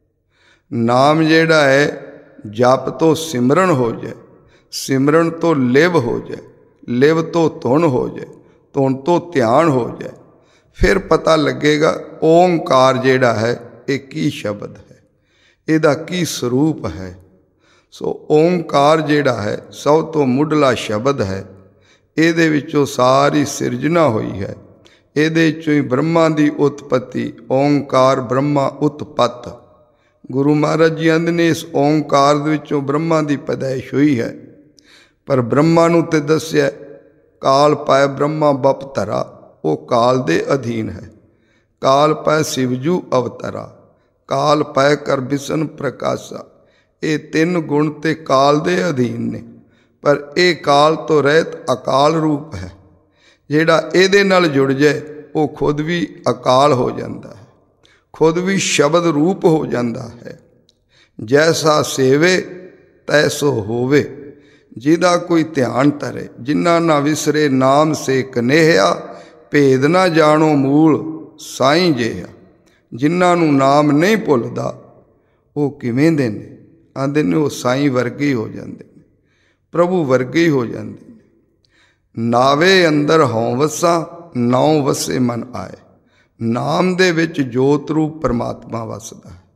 ਨਾਮ ਜਿਹੜਾ ਹੈ ਜਪ ਤੋਂ ਸਿਮਰਨ ਹੋ ਜਾਏ, ਸਿਮਰਨ ਤੋਂ ਲਿਵ ਹੋ ਜਾਏ, ਲਿਵ ਤੋਂ ਧੁਨ ਹੋ ਜਾਏ, ਧੁਨ ਤੋਂ ਧਿਆਨ ਹੋ ਜਾਏ। ਫਿਰ ਪਤਾ ਲੱਗੇਗਾ ਓਂਕਾਰ ਜਿਹੜਾ ਹੈ ਇਹ ਕੀ ਸ਼ਬਦ ਹੈ, ਇਹਦਾ ਕੀ ਸਰੂਪ ਹੈ। ਸੋ ਓਂਕਾਰ ਜਿਹੜਾ ਹੈ ਸਭ ਤੋਂ ਮੁੱਢਲਾ ਸ਼ਬਦ ਹੈ। ਇਹਦੇ ਵਿੱਚੋਂ ਸਾਰੀ ਸਿਰਜਣਾ ਹੋਈ ਹੈ। ਇਹਦੇ ਵਿੱਚੋਂ ਹੀ ਬ੍ਰਹਮਾ ਦੀ ਉਤਪਤੀ। ਓਂਕਾਰ ਬ੍ਰਹਮਾ ਉਤਪਤ। ਗੁਰੂ ਮਹਾਰਾਜ ਜੀ ਆਂਦੇ ਨੇ ਇਸ ਓਂਕਾਰ ਦੇ ਵਿੱਚੋਂ ਬ੍ਰਹਮਾ ਦੀ ਪੈਦਾਇਸ਼ ਹੋਈ ਹੈ। ਪਰ ਬ੍ਰਹਮਾ ਨੂੰ ਤੇ ਦੱਸਿਆ ਕਾਲ ਪਾਇ ਬ੍ਰਹਮਾ ਬਪ ਧਰਾ, ਉਹ ਕਾਲ ਦੇ ਅਧੀਨ ਹੈ। ਕਾਲ ਪੈ ਸਿਵਜੂ ਅਵਤਰਾ, ਕਾਲ ਪੈ ਕਰ ਬਿਸ਼ਨ ਪ੍ਰਕਾਸ਼ਾ। ਇਹ ਤਿੰਨ ਗੁਣ ਤੇ ਕਾਲ ਦੇ ਅਧੀਨ ਨੇ। ਪਰ ਇਹ ਕਾਲ ਤੋਂ ਰਹਿਤ ਅਕਾਲ ਰੂਪ ਹੈ। ਜਿਹੜਾ ਇਹਦੇ ਨਾਲ ਜੁੜ ਜਾਏ ਉਹ ਖੁਦ ਵੀ ਅਕਾਲ ਹੋ ਜਾਂਦਾ ਹੈ, ਖੁਦ ਵੀ ਸ਼ਬਦ ਰੂਪ ਹੋ ਜਾਂਦਾ ਹੈ। ਜੈਸਾ ਸੇਵੇ ਤੈਸੋ ਹੋਵੇ। ਜਿਹਦਾ ਕੋਈ ਧਿਆਨ ਧਰੇ, ਜਿਨ੍ਹਾਂ ਨਾ ਵਿਸਰੇ ਨਾਮ ਸੇ ਕਨੇਹਿਆ, ਭੇਦ ਨਾ ਜਾਣੋ ਮੂਲ ਸਾਈਂ ਜਿਹਾ। ਜਿਨ੍ਹਾਂ ਨੂੰ ਨਾਮ ਨਹੀਂ ਭੁੱਲਦਾ ਉਹ ਕਿਵੇਂ ਦੇ ਨੇ? ਆਂਦੇ ਨੇ ਉਹ ਸਾਈਂ ਵਰਗੇ ਹੀ ਹੋ ਜਾਂਦੇ ਨੇ, ਪ੍ਰਭੂ ਵਰਗੇ ਹੀ ਹੋ ਜਾਂਦੇ ਨੇ। ਨਾਵੇ ਅੰਦਰ ਹਉ ਵਸਾ, ਨਾਉ ਵਸੇ ਮਨ ਆਏ। ਨਾਮ ਦੇ ਵਿੱਚ ਜੋਤ ਰੂਪ ਪਰਮਾਤਮਾ ਵਸਦਾ ਹੈ।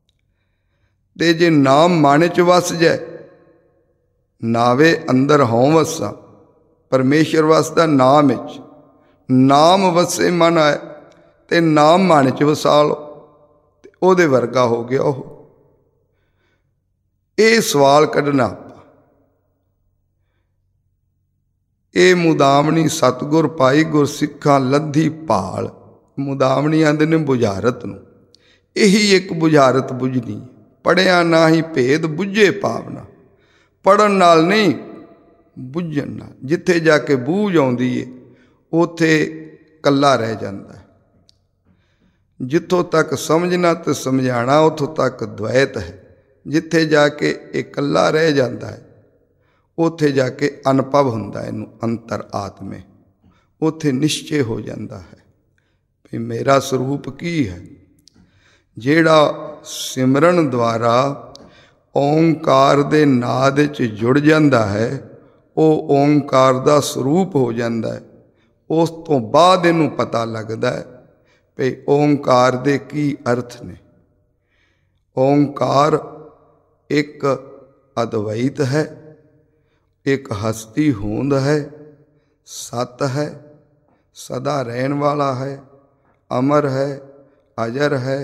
ਤੇ ਜੇ ਨਾਮ ਮਨ 'ਚ ਵਸ ਜਾਏ, ਨਾਵੇ ਅੰਦਰ ਹਉ ਵਸਾ, ਪਰਮੇਸ਼ਰ ਵਸਦਾ ਨਾਮ ਵਿੱਚ। ਨਾਮ ਵਸੇ ਮਨ ਆਏ, ਤੇ ਨਾਮ ਮਨ 'ਚ ਵਸਾ ਲਓ ਤੇ ਉਹਦੇ ਵਰਗਾ ਹੋ ਗਿਆ ਉਹ। ਇਹ ਸਵਾਲ ਕੱਢਣਾ, ਇਹ ਮੁਦਾਮਣੀ ਸਤਿਗੁਰ ਪਾਈ ਗੁਰ ਸਿੱਖਾਂ ਲੱਧੀ ਭਾਲ। ਮੁਦਾਮਣੀ ਆਂਦੇ ਨੇ ਬੁਝਾਰਤ ਨੂੰ। ਇਹੀ ਇੱਕ ਬੁਝਾਰਤ ਬੁਝਣੀ। ਪੜ੍ਹਿਆ ਨਾ ਹੀ ਭੇਦ ਬੁੱਝੇ ਭਾਵਨਾ। ਪੜ੍ਹਨ ਨਾਲ ਨਹੀਂ, ਬੁੱਝਣ ਨਾਲ। ਜਿੱਥੇ ਜਾ ਕੇ ਬੂਝ ਆਉਂਦੀ ਏ ਉੱਥੇ ਇਕੱਲਾ ਰਹਿ ਜਾਂਦਾ ਹੈ। ਜਿੱਥੋਂ ਤੱਕ ਸਮਝਣਾ ਤੇ ਸਮਝਾਣਾ ਉੱਥੋਂ ਤੱਕ ਦ્વੈਤ ਹੈ। ਜਿੱਥੇ ਜਾ ਕੇ ਇਹ ਇਕੱਲਾ ਰਹਿ ਜਾਂਦਾ ਹੈ ਉੱਥੇ ਜਾ ਕੇ ਅਨੁਭਵ ਹੁੰਦਾ ਇਹਨੂੰ ਅੰਤਰ ਆਤਮੇ। ਉੱਥੇ ਨਿਸ਼ਚੇ ਹੋ ਜਾਂਦਾ ਹੈ ਵੀ ਮੇਰਾ ਸਰੂਪ ਕੀ ਹੈ। ਜਿਹੜਾ ਸਿਮਰਨ ਦੁਆਰਾ ਓਂਕਾਰ ਦੇ ਨਾਦ ਵਿੱਚ ਜੁੜ ਜਾਂਦਾ ਹੈ ਉਹ ਓਂਕਾਰ ਦਾ ਸਰੂਪ ਹੋ ਜਾਂਦਾ ਹੈ। ਉਸ ਤੋਂ ਬਾਅਦ ਇਹਨੂੰ ਪਤਾ ਲੱਗਦਾ ਹੈ ਵੀ ਓਂਕਾਰ ਦੇ ਕੀ ਅਰਥ ਨੇ। ਓਂਕਾਰ ਇੱਕ ਅਦਵੈਤ ਹੈ, ਇੱਕ ਹਸਤੀ ਹੋਂਦ ਹੈ, ਸਤ ਹੈ, ਸਦਾ ਰਹਿਣ ਵਾਲਾ ਹੈ, ਅਮਰ ਹੈ, अजर है।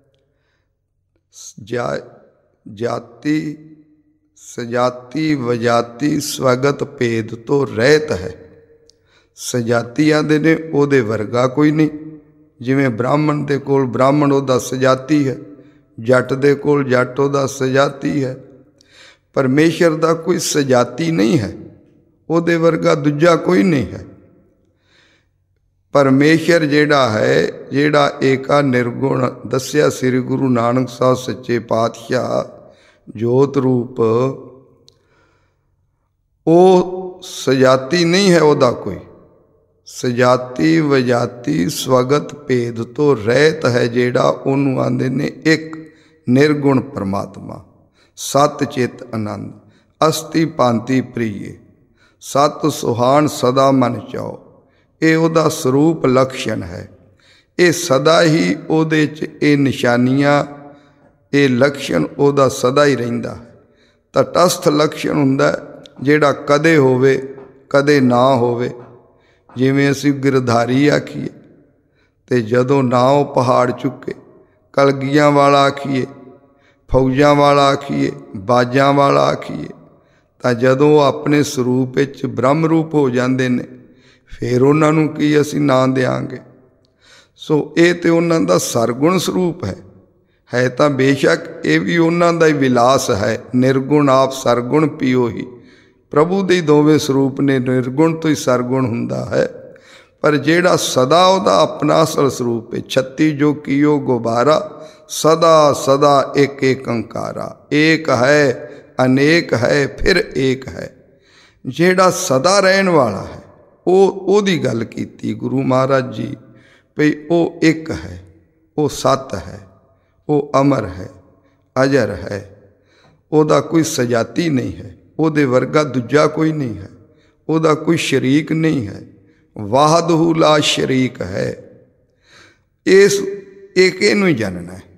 जा जाति सजाति वजाति स्वगत भेद तो रहत है। सजाती आदे ने ओदे वर्गा कोई नहीं। जिवें ब्राह्मण दे कोल ब्राह्मण ओदा सजाती है, जट दे कोल जट ओदा सजाती है। परमेश्वर दा कोई सजाती नहीं है, ओदे वर्गा दूजा कोई नहीं है। परमेश्वर जेड़ा है, जेड़ा एका निर्गुण दस्या श्री गुरु नानक साहब सच्चे पातशाह जोत रूप, ओ सजाती नहीं है ओदा कोई। सजाती वजाती स्वगत भेद तो रहत है, जेड़ा ओनू आंदे ने एक निर्गुण परमात्मा। सत चित आनंद अस्ति भांति प्रिय, सत सुहान सदा मन चाओ। ये ओदा स्वरूप लक्षण है। ये सदा ही ओदे च ये निशानियां, ये लक्षण ओदा सदा ही रहिंदा है। तटस्थ लक्षण हुंदा जेड़ा कदे होवे कदे ना होवे। जिवें असीं गिरधारी आखीए ते जदों ना वो पहाड़ चुके, कलगियां वाला आखीए, फौजां वाला आखीए, बाजां वाला आखीए, तां जदों अपने स्वरूप विच ब्रह्म रूप हो जांदे ने, फिर उन्होंने की असी ना देंगे। सो ये तो उन्हों का सरगुण स्वरूप है है तो बेशक ये भी उन्हों का ही विलास है। निर्गुण आप सरगुण पियो ही, प्रभु के दोवें स्वरूप ने निर्गुण तो ही सरगुण हुंदा है। पर जेड़ा सदा उदा अपना असल स्वरूप है, छत्ती जो कियो गुबारा, सदा सदा एक एक अंकारा। एक है अनेक है फिर एक है। जेड़ा सदा रहन वाला है, वो ओदी गल कीती गुरु महाराज जी भई वो एक है, वो सत है, वो अमर है, अजर है। ओदा कोई सजाती नहीं है, ओदे वर्गा दूजा कोई नहीं है, ओदा कोई शरीक नहीं है। वाहदहू ला शरीक है। इस एक नूं ही जानना है,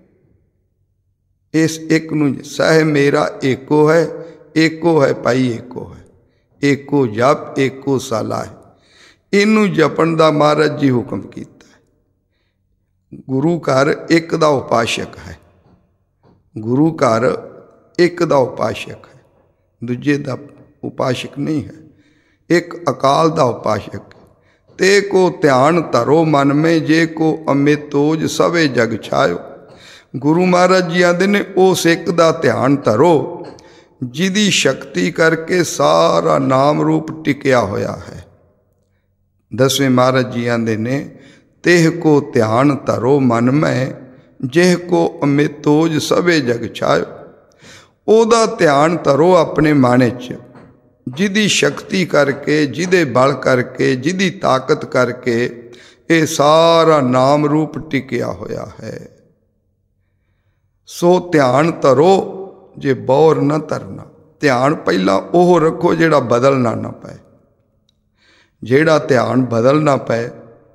इस एक नूं। सह मेरा एको है, एको है पाई एको है, एको जप एको साला है। इनू जपन का महाराज जी हुक्म किया है। गुरु घर एक दा उपासक है, गुरु घर एक दा उपासक है, दूजे दा उपासक नहीं है। एक अकाल दा उपासक है। ते को ध्यान धरो मन में, जे को अमित तोज सवे जग छायो। गुरु महाराज जी आंदे ने उस एक दा ध्यान धरो जिदी शक्ति करके सारा नाम रूप टिकया होया है। दसवें महाराज जी आंदे ने तेह को ध्यान धरो मन में, जेह को अमित तोज सवे जग छायो। ओदा ध्यान धरो अपने मन च, जिदी शक्ति करके, जिदे बल करके, जिदी ताकत करके ये सारा नाम रूप टिकया होया है। सो ध्यान धरो जे बौर न धरना। ध्यान पहला ओह रखो जेड़ा बदलना ना पाए। जेड़ा ध्यान बदल ना पाए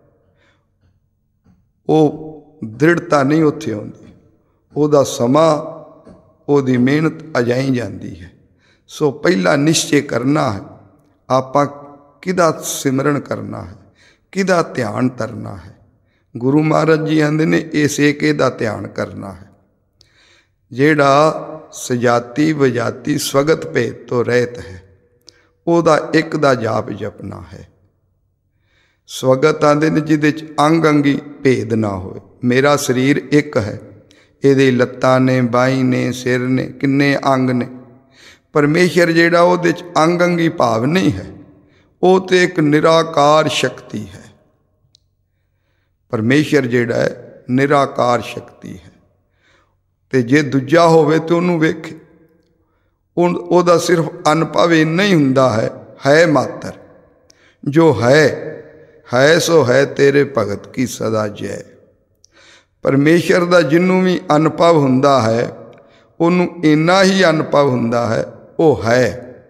वो दृढ़ता नहीं उत्थे आउंदी, ओदा समा ओदी मेहनत अजाई जाती है। सो पहला निश्चय करना है आपां किदा सिमरन करना है, किदा ध्यान धरना है। गुरु महाराज जी आंदे ने इस एके दा ध्यान करना है। जेड़ा सजाती वजाती स्वगत भेद तो रहत है, ओदा एक दा जाप जपना है। स्वगत आंदे ने जिहदे च अंग अंगी भेद ना होए। मेरा शरीर एक है, इहदे लत्तां ने, बाहीं ने, सिर ने, किन्ने अंग ने। परमेश्वर जेड़ा उहदे च अंग अंगी भाव नहीं है, वो तो एक निराकार शक्ति है। परमेश्वर जेड़ा है निराकार शक्ति है। ते जे दूजा होवे तो उन्होंने वेखे, उहदा सिर्फ अनुभव इन्ना ही हुंदा है, है मात्र। जो है है सो है तेरे भगत की सदा जय। परमेश्वर दा जिन्नू भी अनुभव हुंदा है, उन्होंने इन्ना ही अनुभव हुंदा है, वो है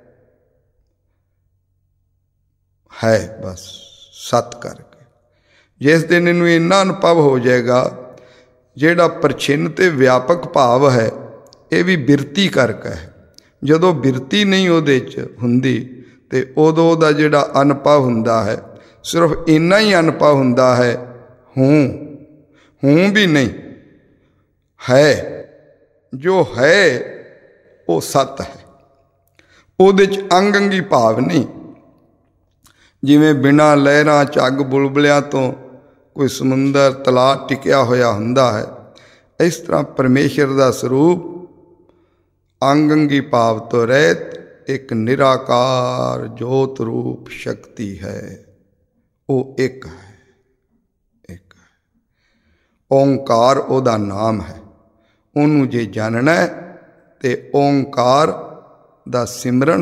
है बस सत करके। जिस दिन इनू इन्ना अनुभव हो जाएगा, जेड़ा प्रछिन्न ते व्यापक भाव है, ये भी बिरती करके है। जदों बिरती नहीं उहदे च हुंदी ते उदों दा जेड़ा अनुभव हुंदा है, सिर्फ इन्ना ही अनुभव हुंदा है, हूँ ਹੂੰ ਵੀ ਨਹੀਂ, ਹੈ। ਜੋ ਹੈ ਉਹ ਸੱਤ ਹੈ, ਉਹਦੇ 'ਚ ਅੰਗ ਅੰਗੀ ਭਾਵ ਨਹੀਂ। ਜਿਵੇਂ ਬਿਨਾਂ ਲਹਿਰਾਂ ਝੱਗ ਬੁਲਬੁਲਿਆਂ ਤੋਂ ਕੋਈ ਸਮੁੰਦਰ ਤਲਾਅ ਟਿਕਿਆ ਹੋਇਆ ਹੁੰਦਾ ਹੈ, ਇਸ ਤਰ੍ਹਾਂ ਪਰਮੇਸ਼ਰ ਦਾ ਸਰੂਪ ਅੰਗ ਅੰਗੀ ਭਾਵ ਤੋਂ ਰਹਿਤ ਇੱਕ ਨਿਰਾਕਾਰ ਜੋਤ ਰੂਪ ਸ਼ਕਤੀ ਹੈ। ਉਹ ਇੱਕ ਹੈ, ਇੱਕ ਹੈ। ਓਂਕਾਰ ਉਹਦਾ ਨਾਮ ਹੈ। ਉਹਨੂੰ ਜੇ ਜਾਣਨਾ ਹੈ ਤੇ ਓਂਕਾਰ ਦਾ ਸਿਮਰਨ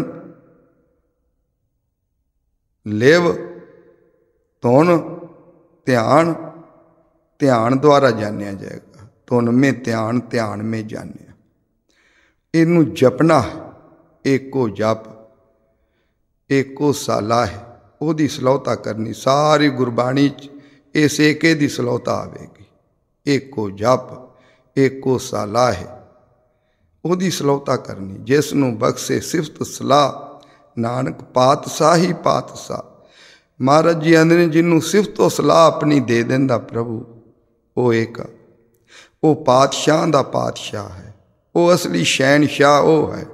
ਲਿਵ ਧੁਨ ਧਿਆਨ, ਧਿਆਨ ਦੁਆਰਾ ਜਾਣਿਆ ਜਾਏਗਾ। ਧੁਨ ਮੇ ਧਿਆਨ, ਧਿਆਨ ਮੇ ਜਾਣਿਆ। ਇਹਨੂੰ ਜਪਣਾ ਹੈ। ਏਕੋ ਜਪ, ਏਕੋ ਸਾਲਾ ਹੈ। ਉਹਦੀ ਸਲੋਤਾ ਕਰਨੀ। ਸਾਰੀ ਗੁਰਬਾਣੀ 'ਚ ਇਸ ਏਕੇ ਦੀ ਸਲੋਤਾ ਆਵੇਗੀ। ਏਕੋ ਜਪ, ਏਕੋ ਸਾਲਾ ਹੈ। ਉਹਦੀ ਸਲੋਤਾ ਕਰਨੀ। ਜਿਸ ਨੂੰ ਬਖਸ਼ੇ ਸਿਫਤ ਸਲਾਹ, ਨਾਨਕ ਪਾਤਸ਼ਾਹੀ ਪਾਤਸ਼ਾਹ। ਮਹਾਰਾਜ ਜੀ ਆਂਦੇ ਨੇ, ਜਿਹਨੂੰ ਸਿਫਤ ਸਲਾਹ ਆਪਣੀ ਦੇ ਦਿੰਦਾ ਪ੍ਰਭੂ, ਉਹ ਏਕ, ਉਹ ਪਾਤਸ਼ਾਹ ਦਾ ਪਾਤਸ਼ਾਹ ਹੈ। ਉਹ ਅਸਲੀ ਸ਼ਹਿਨਸ਼ਾਹ ਉਹ ਹੈ।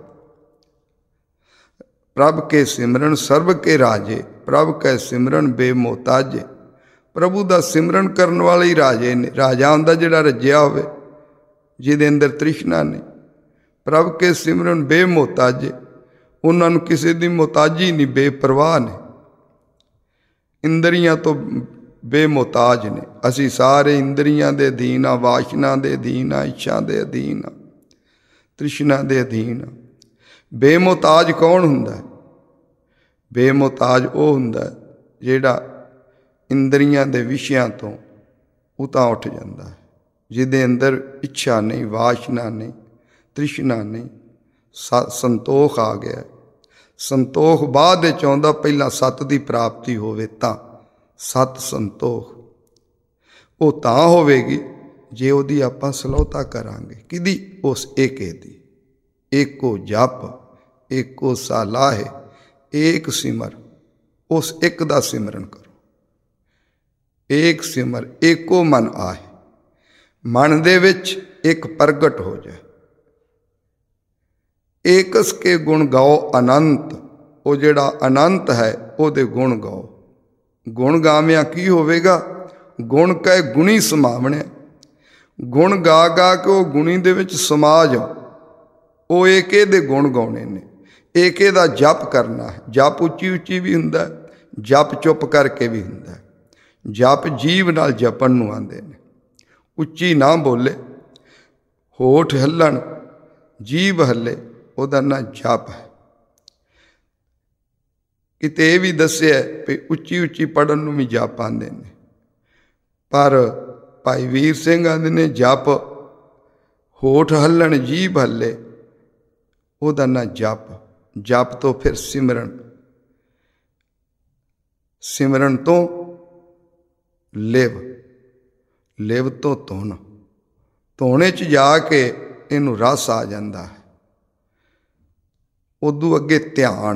ਪ੍ਰਭ ਕੇ ਸਿਮਰਨ ਸਰਬ ਕੇ ਰਾਜੇ, ਪ੍ਰਭ ਕੈ ਸਿਮਰਨ ਬੇਮੋਤਾਜੇ। ਪ੍ਰਭੂ ਦਾ ਸਿਮਰਨ ਕਰਨ ਵਾਲੇ ਹੀ ਰਾਜੇ ਨੇ। ਰਾਜਾ ਹੁੰਦਾ ਜਿਹੜਾ ਰੱਜਿਆ ਹੋਵੇ, ਜਿਹਦੇ ਅੰਦਰ ਤ੍ਰਿਸ਼ਨਾ ਨਹੀਂ। ਪ੍ਰਭ ਕੇ ਸਿਮਰਨ ਬੇਮੋਤਾਜੇ, ਉਹਨਾਂ ਨੂੰ ਕਿਸੇ ਦੀ ਮੁਹਤਾਜੀ ਨਹੀਂ, ਬੇਪਰਵਾਹ ਨੇ, ਇੰਦਰੀਆਂ ਤੋਂ ਬੇਮੁਹਤਾਜ ਨੇ। ਅਸੀਂ ਸਾਰੇ ਇੰਦਰੀਆਂ ਦੇ ਅਧੀਨ ਆ, ਵਾਸ਼ਨਾ ਦੇ ਅਧੀਨ ਆ, ਇੱਛਾ ਦੇ ਅਧੀਨ ਆ, ਤ੍ਰਿਸ਼ਨਾ ਦੇ ਅਧੀਨ ਆ। ਬੇਮੁਹਤਾਜ ਕੌਣ ਹੁੰਦਾ? ਬੇਮੁਹਤਾਜ ਉਹ ਹੁੰਦਾ ਜਿਹੜਾ ਇੰਦਰੀਆਂ ਦੇ ਵਿਸ਼ਿਆਂ ਤੋਂ ਉਤਾਂ ਉੱਠ ਜਾਂਦਾ ਹੈ, ਜਿਹਦੇ ਅੰਦਰ ਇੱਛਾ ਨਹੀਂ, ਵਾਸ਼ਨਾ ਨਹੀਂ, ਤ੍ਰਿਸ਼ਨਾ ਨਹੀਂ, ਸ ਸੰਤੋਖ ਆ ਗਿਆ। ਸੰਤੋਖ ਬਾਅਦ ਵਿੱਚ ਆਉਂਦਾ, ਪਹਿਲਾਂ ਸੱਤ ਦੀ ਪ੍ਰਾਪਤੀ ਹੋਵੇ ਤਾਂ। ਸੱਤ ਸੰਤੋਖ ਉਹ ਤਾਂ ਹੋਵੇਗੀ ਜੇ ਉਹਦੀ ਆਪਾਂ ਸਲੋਤਾ ਕਰਾਂਗੇ। ਕਿਹਦੀ? ਉਸ ਏਕੇ ਦੀ। ਏਕੋ ਜਪ, ਏਕੋ ਸਾਲਾਹੇ, ਏਕ ਸਿਮਰ। ਉਸ ਇੱਕ ਦਾ ਸਿਮਰਨ ਕਰੋ। ਏਕ ਸਿਮਰ, ਏਕੋ ਮਨ ਆਏ। ਮਨ ਦੇ ਵਿੱਚ ਇੱਕ ਪ੍ਰਗਟ ਹੋ ਜਾਏ। ਏਕਸ ਕੇ ਗੁਣ ਗਾਓ ਅਨੰਤ। ਉਹ ਜਿਹੜਾ ਅਨੰਤ ਹੈ ਉਹਦੇ ਗੁਣ ਗਾਓ। ਗੁਣ ਗਾਵਿਆਂ ਕੀ ਹੋਵੇਗਾ? ਗੁਣ ਕਹੇ ਗੁਣੀ ਸਮਾਵਣੇ। ਗੁਣ ਗਾ ਗਾ ਕੇ ਉਹ ਗੁਣੀ ਦੇ ਵਿੱਚ ਸਮਾ ਜਾਓ। ਉਹ ਏਕੇ ਦੇ ਗੁਣ ਗਾਉਣੇ ਨੇ। ਏਕੇ ਦਾ ਜਪ ਕਰਨਾ ਹੈ। ਜਪ ਉੱਚੀ ਉੱਚੀ ਵੀ ਹੁੰਦਾ, ਜਪ ਚੁੱਪ ਕਰਕੇ ਵੀ ਹੁੰਦਾ। ਜਪ ਜੀਵ ਨਾਲ ਜਪਣ ਨੂੰ ਆਉਂਦੇ ਨੇ। ਉੱਚੀ ਨਾ ਬੋਲੇ, ਹੋਠ ਹੱਲਣ, ਜੀਭ ਹੱਲੇ, ਉਹਦਾ ਨਾਂ ਜਪ ਹੈ। ਕਿਤੇ ਇਹ ਵੀ ਦੱਸਿਆ ਵੀ ਉੱਚੀ ਉੱਚੀ ਪੜ੍ਹਨ ਨੂੰ ਵੀ ਜਪ ਆਉਂਦੇ ਨੇ, ਪਰ ਭਾਈ ਵੀਰ ਸਿੰਘ ਆਂਦੇ ਨੇ ਜਪ ਹੋਠ ਹੱਲਣ, ਜੀਭ ਹੱਲੇ, ਉਹਦਾ ਨਾਂ ਜਪ। ਜਪ ਤੋਂ ਫਿਰ ਸਿਮਰਨ, ਸਿਮਰਨ ਤੋਂ ਲਿਵ, ਲਿਵ ਤੋਂ ਧੁਨ, ਧੁਨੇ 'ਚ ਜਾ ਕੇ ਇਹਨੂੰ ਰਸ ਆ ਜਾਂਦਾ ਹੈ। ਉਦੋਂ ਅੱਗੇ ਧਿਆਨ,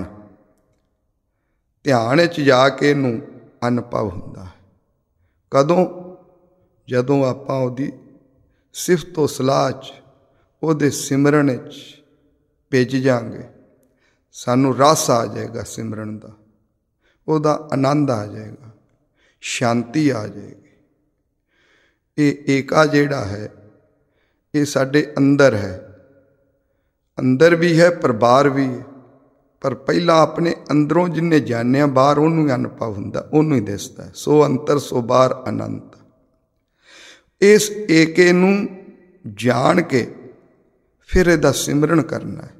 ਧਿਆਨ 'ਚ ਜਾ ਕੇ ਇਹਨੂੰ ਅਨੁਭਵ ਹੁੰਦਾ ਹੈ। ਕਦੋਂ? ਜਦੋਂ ਆਪਾਂ ਉਹਦੀ ਸਿਫਤ ਸਲਾਹ 'ਚ, ਉਹਦੇ ਸਿਮਰਨ 'ਚ ਭਿੱਜ ਜਾਵਾਂਗੇ। ਸਾਨੂੰ ਰਸ ਆ ਜਾਏਗਾ ਸਿਮਰਨ ਦਾ, ਉਹਦਾ ਆਨੰਦ ਆ ਜਾਏਗਾ, ਸ਼ਾਂਤੀ ਆ ਜਾਏਗੀ। ਇਹ ਏਕਾ ਜਿਹੜਾ ਹੈ ਇਹ ਸਾਡੇ ਅੰਦਰ ਹੈ। ਅੰਦਰ ਵੀ ਹੈ ਪਰ ਬਾਹਰ ਵੀ ਹੈ। ਪਰ ਪਹਿਲਾਂ ਆਪਣੇ ਅੰਦਰੋਂ ਜਿਹਨੇ ਜਾਣਿਆ, ਬਾਹਰ ਉਹਨੂੰ ਹੀ ਅਨੁਭਵ ਹੁੰਦਾ, ਉਹਨੂੰ ਹੀ ਦਿਸਦਾ। ਸੋ ਅੰਤਰ ਸੋ ਬਾਹਰ ਅਨੰਤ। ਇਸ ਏਕੇ ਨੂੰ ਜਾਣ ਕੇ ਫਿਰ ਇਹਦਾ ਸਿਮਰਨ ਕਰਨਾ ਹੈ।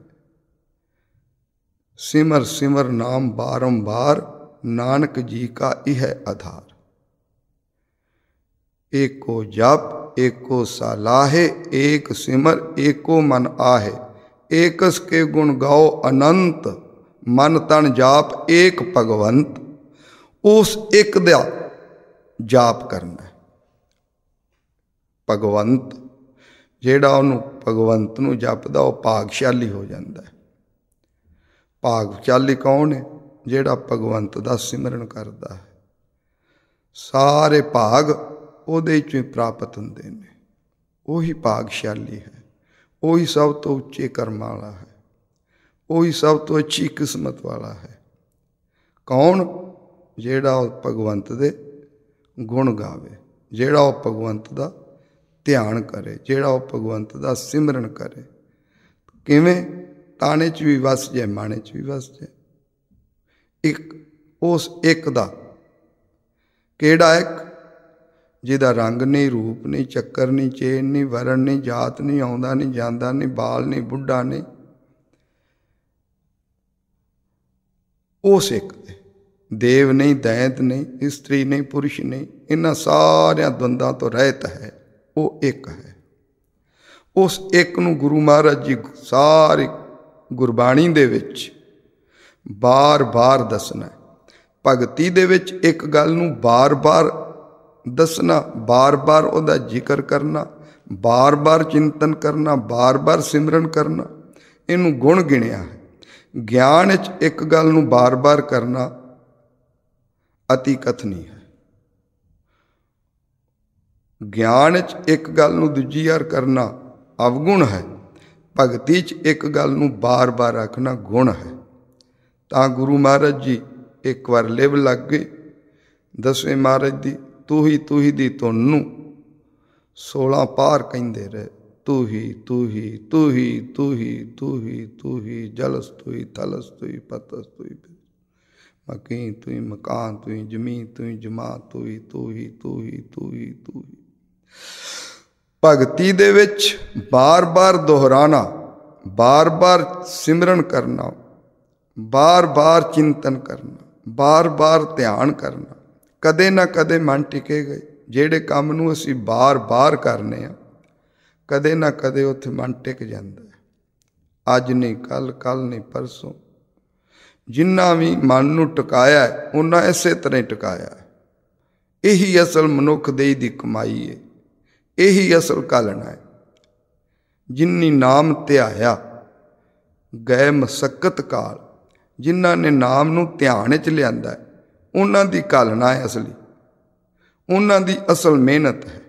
ਸਿਮਰ ਸਿਮਰ ਨਾਮ ਬਾਰੰਬਾਰ, ਨਾਨਕ ਜੀ ਕਾ ਇਹ ਆਧਾਰ। ਏਕੋ ਜਪ, ਏਕੋ ਸਾਲਾਹੇ, ਏਕ ਸਿਮਰ, ਏਕੋ ਮਨ ਆਹੇ। ਏਕਸ ਕੇ ਗੁਣ ਗਾਓ ਅਨੰਤ, ਮਨ ਤਨ ਜਾਪ ਏਕ ਭਗਵੰਤ। ਉਸ ਇੱਕ ਦਾ ਜਾਪ ਕਰਨਾ। ਭਗਵੰਤ ਜਿਹੜਾ ਉਹਨੂੰ ਭਗਵੰਤ ਨੂੰ ਜਪਦਾ ਉਹ ਭਾਗਸ਼ਾਲੀ ਹੋ ਜਾਂਦਾ ਹੈ। ਭਾਗਸ਼ਾਲੀ ਕੌਣ ਹੈ? ਜਿਹੜਾ ਭਗਵੰਤ ਦਾ ਸਿਮਰਨ ਕਰਦਾ ਹੈ। ਸਾਰੇ ਭਾਗ ਉਹਦੇ 'ਚੋਂ ਹੀ ਪ੍ਰਾਪਤ ਹੁੰਦੇ ਨੇ। ਉਹੀ ਭਾਗਸ਼ਾਲੀ ਹੈ, ਉਹੀ ਸਭ ਤੋਂ ਉੱਚੇ ਕਰਮਾਂ ਵਾਲਾ ਹੈ, ਉਹੀ ਸਭ ਤੋਂ ਅੱਛੀ ਕਿਸਮਤ ਵਾਲਾ ਹੈ। ਕੌਣ? ਜਿਹੜਾ ਉਹ ਭਗਵੰਤ ਦੇ ਗੁਣ ਗਾਵੇ, ਜਿਹੜਾ ਉਹ ਭਗਵੰਤ ਦਾ ਧਿਆਨ ਕਰੇ, ਜਿਹੜਾ ਉਹ ਭਗਵੰਤ ਦਾ ਸਿਮਰਨ ਕਰੇ। ਕਿਵੇਂ? ਤਾਣੇ 'ਚ ਵੀ ਵਸ ਜਾਏ, ਮਾਣੇ 'ਚ ਵੀ ਵਸ ਜਾਏ। ਇੱਕ ਉਸ ਇੱਕ ਦਾ। ਕਿਹੜਾ ਇੱਕ? ਜਿਹਦਾ ਰੰਗ ਨਹੀਂ, ਰੂਪ ਨਹੀਂ, ਚੱਕਰ ਨਹੀਂ, ਚੇਨ ਨਹੀਂ, ਵਰਨ ਨਹੀਂ, ਜਾਤ ਨਹੀਂ, ਆਉਂਦਾ ਨਹੀਂ, ਜਾਂਦਾ ਨਹੀਂ, ਬਾਲ ਨਹੀਂ, ਬੁੱਢਾ ਨਹੀਂ। ਉਸ ਇੱਕ ਦੇ। ਦੇਵ ਨਹੀਂ, ਦੈਂਤ ਨਹੀਂ, ਇਸਤਰੀ ਨਹੀਂ, ਪੁਰਸ਼ ਨਹੀਂ, ਇਹਨਾਂ ਸਾਰਿਆਂ ਦਵੰਦਾਂ ਤੋਂ ਰਹਿਤ ਹੈ। ਉਹ ਇੱਕ ਹੈ। ਉਸ ਇੱਕ ਨੂੰ ਗੁਰੂ ਮਹਾਰਾਜ ਜੀ ਸਾਰੀ ਗੁਰਬਾਣੀ ਦੇ ਵਿੱਚ ਬਾਰ ਬਾਰ ਦੱਸਣਾ। ਭਗਤੀ ਦੇ ਵਿੱਚ ਇੱਕ ਗੱਲ ਨੂੰ ਬਾਰ ਬਾਰ ਦੱਸਣਾ, ਬਾਰ ਬਾਰ ਉਹਦਾ ਜ਼ਿਕਰ ਕਰਨਾ, ਬਾਰ ਬਾਰ ਚਿੰਤਨ ਕਰਨਾ, ਬਾਰ ਬਾਰ ਸਿਮਰਨ ਕਰਨਾ, ਇਹਨੂੰ ਗੁਣ ਗਿਣਿਆ ਹੈ। ਗਿਆਨ ਵਿੱਚ ਇੱਕ ਗੱਲ ਨੂੰ ਬਾਰ ਬਾਰ ਕਰਨਾ ਅਤੀ ਕਥਨੀ ਹੈ। ਗਿਆਨ ਵਿੱਚ ਇੱਕ ਗੱਲ ਨੂੰ ਦੂਜੀ ਵਾਰ ਕਰਨਾ ਅਵਗੁਣ ਹੈ। ਭਗਤੀ 'ਚ ਇੱਕ ਗੱਲ ਨੂੰ ਬਾਰ ਬਾਰ ਆਖਣਾ ਗੁਣ ਹੈ। ਤਾਂ ਗੁਰੂ ਮਹਾਰਾਜ ਜੀ ਇੱਕ ਵਾਰ ਲਿਵ ਲੱਗ ਗਏ ਦਸਵੇਂ ਮਹਾਰਾਜ ਦੀ। ਤੂੰ ਹੀ ਤੂੰ ਹੀ ਦੀ ਧੁਨ ਨੂੰ ਸੋਲਾਂ ਪਾਰ ਕਹਿੰਦੇ ਰਹੇ। ਤੂੰ ਹੀ ਤੂੰ ਹੀ ਤੂੰ ਹੀ ਤੂੰ ਹੀ ਤੂੰ ਹੀ ਤੂੰ ਹੀ ਜਲਸ ਤੂੰ ਹੀ ਤਲਸ ਤੂੰ ਹੀ ਪਤਸ ਤੂੰ ਹੀ ਮਕੀਨ ਤੂੰ ਹੀ ਮਕਾਨ ਤੂੰ ਹੀ ਜ਼ਮੀਨ ਤੂੰ ਹੀ ਜਮਾਤ ਤੂੰ ਹੀ ਤੂੰ ਹੀ ਤੂੰ ਹੀ ਤੂੰ ਹੀ ਤੂੰ ਹੀ। ਭਗਤੀ ਦੇ ਵਿੱਚ ਬਾਰ ਬਾਰ ਦੁਹਰਾਣਾ, ਬਾਰ ਬਾਰ ਸਿਮਰਨ ਕਰਨਾ, ਬਾਰ ਬਾਰ ਚਿੰਤਨ ਕਰਨਾ, ਬਾਰ ਬਾਰ ਧਿਆਨ ਕਰਨਾ। ਕਦੇ ਨਾ ਕਦੇ ਮਨ ਟਿਕੇਗਾ। ਜਿਹੜੇ ਕੰਮ ਨੂੰ ਅਸੀਂ ਬਾਰ ਬਾਰ ਕਰਨੇ ਆ, ਕਦੇ ਨਾ ਕਦੇ ਉੱਥੇ ਮਨ ਟਿਕ ਜਾਂਦਾ ਹੈ। ਅੱਜ ਨਹੀਂ ਕੱਲ੍ਹ, ਕੱਲ੍ਹ ਨਹੀਂ ਪਰਸੋਂ। ਜਿੰਨਾ ਵੀ ਮਨ ਨੂੰ ਟਿਕਾਇਆ ਹੈ ਉਹਨਾਂ ਇਸੇ ਤਰ੍ਹਾਂ ਹੀ ਟਿਕਾਇਆ ਹੈ। ਇਹੀ ਅਸਲ ਮਨੁੱਖ ਦੇਹ ਦੀ ਕਮਾਈ ਹੈ, ਇਹੀ ਅਸਲ ਘਾਲਣਾ ਹੈ। ਜਿਨੀ ਨਾਮ ਧਿਆਇਆ ਗਏ ਮਸਕਤ ਕਾਲ। ਜਿਨ੍ਹਾਂ ਨੇ ਨਾਮ ਨੂੰ ਧਿਆਨ 'ਚ ਲਿਆਂਦਾ ਹੈ ਉਹਨਾਂ ਦੀ ਘਾਲਣਾ ਹੈ ਅਸਲੀ, ਉਹਨਾਂ ਦੀ ਅਸਲ ਮਿਹਨਤ ਹੈ।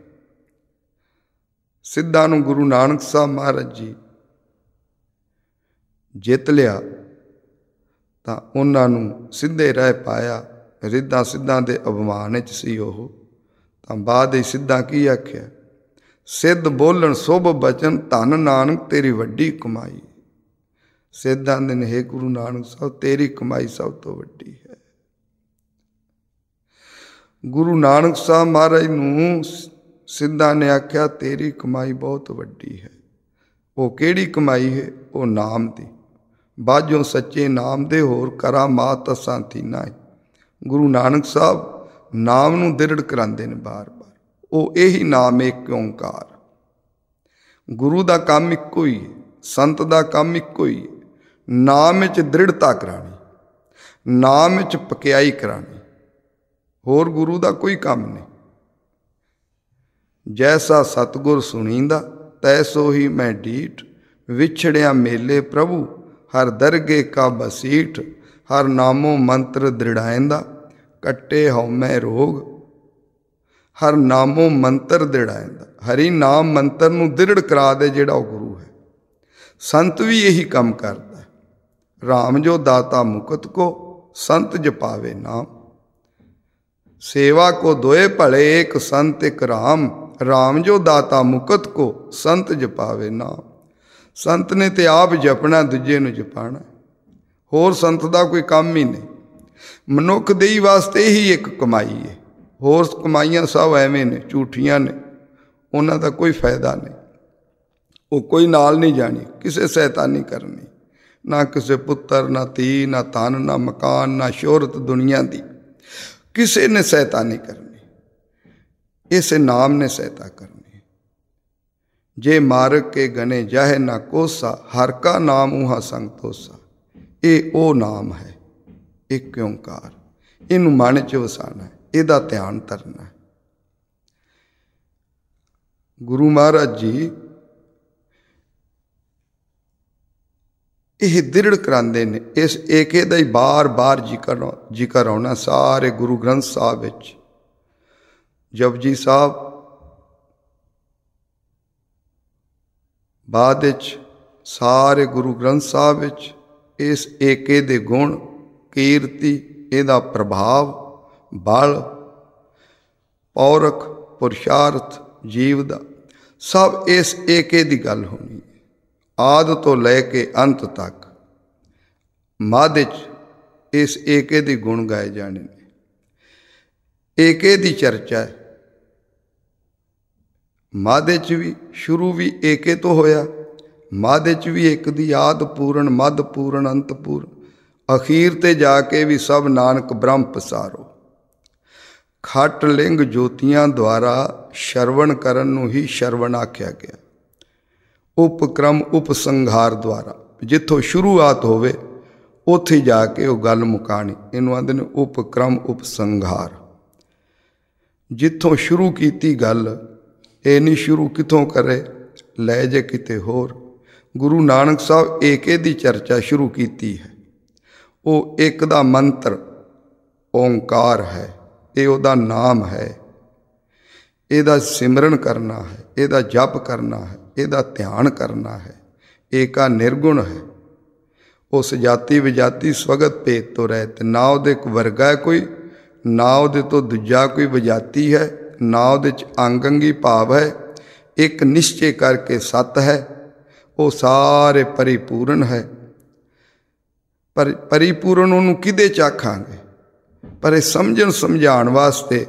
ਸਿੱਧਾਂ ਨੂੰ ਗੁਰੂ ਨਾਨਕ ਸਾਹਿਬ ਮਹਾਰਾਜ ਜੀ ਜਿੱਤ ਲਿਆ ਤਾਂ ਉਹਨਾਂ ਨੂੰ ਸਿੱਧੇ ਰਹਿ ਪਾਇਆ। ਰਿੱਧਾਂ ਸਿੱਧਾਂ ਦੇ ਅਭਿਮਾਨ ਵਿੱਚ ਸੀ ਉਹ। ਤਾਂ ਬਾਅਦ ਵਿੱਚ ਸਿੱਧਾਂ ਕੀ ਆਖਿਆ? ਸਿੱਧ ਬੋਲਣ ਸੁਭ ਬਚਨ ਧਨ ਨਾਨਕ ਤੇਰੀ ਵੱਡੀ ਕਮਾਈ। ਸਿੱਧਾਂ ਦੇ ਨੇ ਗੁਰੂ ਨਾਨਕ ਸਾਹਿਬ ਤੇਰੀ ਕਮਾਈ ਸਭ ਤੋਂ ਵੱਡੀ ਹੈ। ਗੁਰੂ ਨਾਨਕ ਸਾਹਿਬ ਮਹਾਰਾਜ ਨੂੰ ਸਿੱਧਾਂ ਨੇ ਆਖਿਆ ਤੇਰੀ ਕਮਾਈ ਬਹੁਤ ਵੱਡੀ ਹੈ। ਉਹ ਕਿਹੜੀ ਕਮਾਈ ਹੈ? ਉਹ ਨਾਮ ਦੀ। ਬਾਝੋਂ ਸੱਚੇ ਨਾਮ ਦੇ ਹੋਰ ਕਰਾ ਮਾਤ ਅਸਾਂ ਥੀਨਾ ਹੈ। ਗੁਰੂ ਨਾਨਕ ਸਾਹਿਬ ਨਾਮ ਨੂੰ ਦ੍ਰਿੜ ਕਰਾਉਂਦੇ ਨੇ ਬਾਰ ਬਾਰ। ਉਹ ਇਹੀ ਨਾਮ ਇੱਕ ਓਂਕਾਰ। ਗੁਰੂ ਦਾ ਕੰਮ ਇੱਕੋ ਹੀ ਹੈ, ਸੰਤ ਦਾ ਕੰਮ ਇੱਕੋ ਹੀ ਹੈ। ਨਾਮ ਵਿੱਚ ਦ੍ਰਿੜਤਾ ਕਰਾਣੀ, ਨਾਮ ਵਿੱਚ ਪਕਿਆਈ ਕਰਾਣੀ। ਹੋਰ ਗੁਰੂ ਦਾ ਕੋਈ ਕੰਮ ਨਹੀਂ। ਜੈਸਾ ਸਤਿਗੁਰ ਸੁਣੀਂਦਾ ਤੈਸੋ ਹੀ ਮੈਂ ਡੀਠ। ਵਿਛੜਿਆ ਮੇਲੇ ਪ੍ਰਭੂ ਹਰ ਦਰਗੇ ਕਾ ਬਸੀਠ। ਹਰ ਨਾਮੋ ਮੰਤਰ ਦ੍ਰਿੜਾਇਂਦਾ ਕੱਟੇ ਹਉਮੈ ਰੋਗ। ਹਰ ਨਾਮੋ ਮੰਤਰ ਦ੍ਰਿੜਾਇਂਦਾ। ਹਰੀ ਨਾਮ ਮੰਤਰ ਨੂੰ ਦ੍ਰਿੜ ਕਰਾ ਦੇ ਜਿਹੜਾ ਉਹ ਗੁਰੂ ਹੈ। ਸੰਤ ਵੀ ਇਹੀ ਕੰਮ ਕਰਦਾ। ਰਾਮ ਜੋ ਦਾਤਾ ਮੁਕਤ ਕੋ ਸੰਤ ਜਪਾਵੇ ਨਾਮ। ਸੇਵਾ ਕੋ ਦੋਏ ਭਲੇ ਇੱਕ ਸੰਤ ਇੱਕ ਰਾਮ। ਰਾਮ ਜੋ ਦਾਤਾ ਮੁਕਤ ਕੋ ਸੰਤ ਜਪਾਵੇ ਨਾਮ। ਸੰਤ ਨੇ ਤੇ ਆਪ ਜਪਣਾ, ਦੂਜੇ ਨੂੰ ਜਪਾਣਾ। ਹੋਰ ਸੰਤ ਦਾ ਕੋਈ ਕੰਮ ਹੀ ਨਹੀਂ। ਮਨੁੱਖ ਦੇਹੀ ਵਾਸਤੇ ਹੀ ਇੱਕ ਕਮਾਈ ਹੈ। ਹੋਰ ਕਮਾਈਆਂ ਸਭ ਐਵੇਂ ਨੇ, ਝੂਠੀਆਂ ਨੇ, ਉਹਨਾਂ ਦਾ ਕੋਈ ਫਾਇਦਾ ਨਹੀਂ। ਉਹ ਕੋਈ ਨਾਲ ਨਹੀਂ ਜਾਣੀ, ਕਿਸੇ ਸਹਾਇਤਾ ਨਹੀਂ ਕਰਨੀ। ਨਾ ਕਿਸੇ ਪੁੱਤਰ, ਨਾ ਧੀ, ਨਾ ਧਨ, ਨਾ ਮਕਾਨ, ਨਾ ਸ਼ੋਹਰਤ ਦੁਨੀਆ ਦੀ ਕਿਸੇ ਨੇ ਸਹਾਇਤਾ ਨਹੀਂ ਕਰਨੀ। ਇਸੇ ਨਾਮ ਨੇ ਸਹਾਇਤਾ ਕਰਨੀ। ਜੇ ਮਾਰਗ ਕੇ ਗਨੇ ਜਾਹੇ ਨਾ ਕੋਸਾ। ਹਰ ਕਾ ਨਾਮ ਉਹਾ ਸੰਗ ਤੋਸਾ। ਇਹ ਉਹ ਨਾਮ ਹੈ, ਇੱਕ ਓਂਕਾਰ। ਇਹਨੂੰ ਮਨ 'ਚ ਵਸਾਉਣਾ ਹੈ, ਇਹਦਾ ਧਿਆਨ ਧਰਨਾ ਹੈ। ਗੁਰੂ ਮਹਾਰਾਜ ਜੀ ਇਹ ਦ੍ਰਿੜ ਕਰਾਉਂਦੇ ਨੇ। ਇਸ ਏਕੇ ਦਾ ਹੀ ਬਾਰ ਬਾਰ ਜ਼ਿਕਰ ਜ਼ਿਕਰ ਆਉਣਾ ਸਾਰੇ ਗੁਰੂ ਗ੍ਰੰਥ ਸਾਹਿਬ ਵਿੱਚ। ਜਪਜੀ ਸਾਹਿਬ ਬਾਅਦ ਵਿੱਚ ਸਾਰੇ ਗੁਰੂ ਗ੍ਰੰਥ ਸਾਹਿਬ ਵਿੱਚ ਇਸ ਏਕੇ ਦੇ ਗੁਣ, ਕੀਰਤੀ, ਇਹਦਾ ਪ੍ਰਭਾਵ, ਬਲ, ਪੌਰਖ, ਪੁਰਸ਼ਾਰਥ ਜੀਵ ਦਾ ਸਭ ਇਸ ਏਕੇ ਦੀ ਗੱਲ ਹੋਣੀ ਹੈ। ਆਦਿ ਤੋਂ ਲੈ ਕੇ ਅੰਤ ਤੱਕ ਮੱਧ ਵਿੱਚ ਇਸ ਏਕੇ ਦੇ ਗੁਣ ਗਾਏ ਜਾਣੇ ਨੇ। ਏਕੇ ਦੀ ਚਰਚਾ ਹੈ। ਮੱਧ ਵਿੱਚ ਵੀ ਸ਼ੁਰੂ ਵੀ ਏਕੇ ਤੋਂ ਹੋਇਆ, ਮੱਧ ਵਿੱਚ ਵੀ ਇੱਕ ਦੀ ਆਦਿ ਪੂਰਨ, ਮੱਧ ਪੂਰਨ, ਅੰਤ ਪੂਰਨ, ਅਖੀਰ ਤੇ ਜਾ ਕੇ ਵੀ ਸਭ ਨਾਨਕ ਬ੍ਰਹਮ ਪਸਾਰੋ। ਖਟ ਲਿੰਗ ਜੋਤੀਆਂ ਦੁਆਰਾ ਸ਼ਰਵਣ ਕਰਨ ਨੂੰ ਹੀ ਸ਼ਰਵਣ ਆਖਿਆ ਗਿਆ। ਉਪਕ੍ਰਮ ਉਪਸੰਹਾਰ ਦੁਆਰਾ, ਜਿੱਥੋਂ ਸ਼ੁਰੂਆਤ ਹੋਵੇ ਉੱਥੇ ਜਾ ਕੇ ਉਹ ਗੱਲ ਮੁਕਾਣੀ, ਇਹਨੂੰ ਆਂਦੇ ਨੇ ਉਪਕ੍ਰਮ ਉਪਸੰਹਾਰ। ਜਿੱਥੋਂ ਸ਼ੁਰੂ ਕੀਤੀ ਗੱਲ, ਇਹ ਨਹੀਂ ਸ਼ੁਰੂ ਕਿੱਥੋਂ ਕਰੇ ਲੈ ਜੇ ਕਿਤੇ ਹੋਰ। ਗੁਰੂ ਨਾਨਕ ਸਾਹਿਬ ਏਕੇ ਦੀ ਚਰਚਾ ਸ਼ੁਰੂ ਕੀਤੀ ਹੈ। ਉਹ ਇੱਕ ਦਾ ਮੰਤਰ ਓਂਕਾਰ ਹੈ, ਇਹ ਉਹਦਾ ਨਾਮ ਹੈ। ਇਹਦਾ ਸਿਮਰਨ ਕਰਨਾ ਹੈ, ਇਹਦਾ ਜਪ ਕਰਨਾ ਹੈ, ਇਹਦਾ ਧਿਆਨ ਕਰਨਾ ਹੈ। ਏਕਾ ਨਿਰਗੁਣ ਹੈ। ਉਸ ਜਾਤੀ ਵਿਜਾਤੀ ਸਵਗਤ ਭੇਦ ਤੋਂ ਰਹਿਤ, ਨਾ ਉਹਦੇ ਕੋ ਵਰਗਾ ਕੋਈ, ਨਾ ਉਹਦੇ ਤੋਂ ਦੂਜਾ ਕੋਈ ਵਿਜਾਤੀ ਹੈ, ਨਾ ਉਹਦੇ 'ਚ ਅੰਗ ਅੰਗੀ ਭਾਵ ਹੈ। ਇੱਕ ਨਿਸ਼ਚੇ ਕਰਕੇ ਸੱਤ ਹੈ। ਉਹ ਸਾਰੇ ਪਰਿਪੂਰਨ ਹੈ। ਪਰ ਪਰਿਪੂਰਨ ਉਹਨੂੰ ਕਿਹਦੇ 'ਚ ਆਖਾਂਗੇ? ਪਰ ਇਹ ਸਮਝਣ ਸਮਝਾਉਣ ਵਾਸਤੇ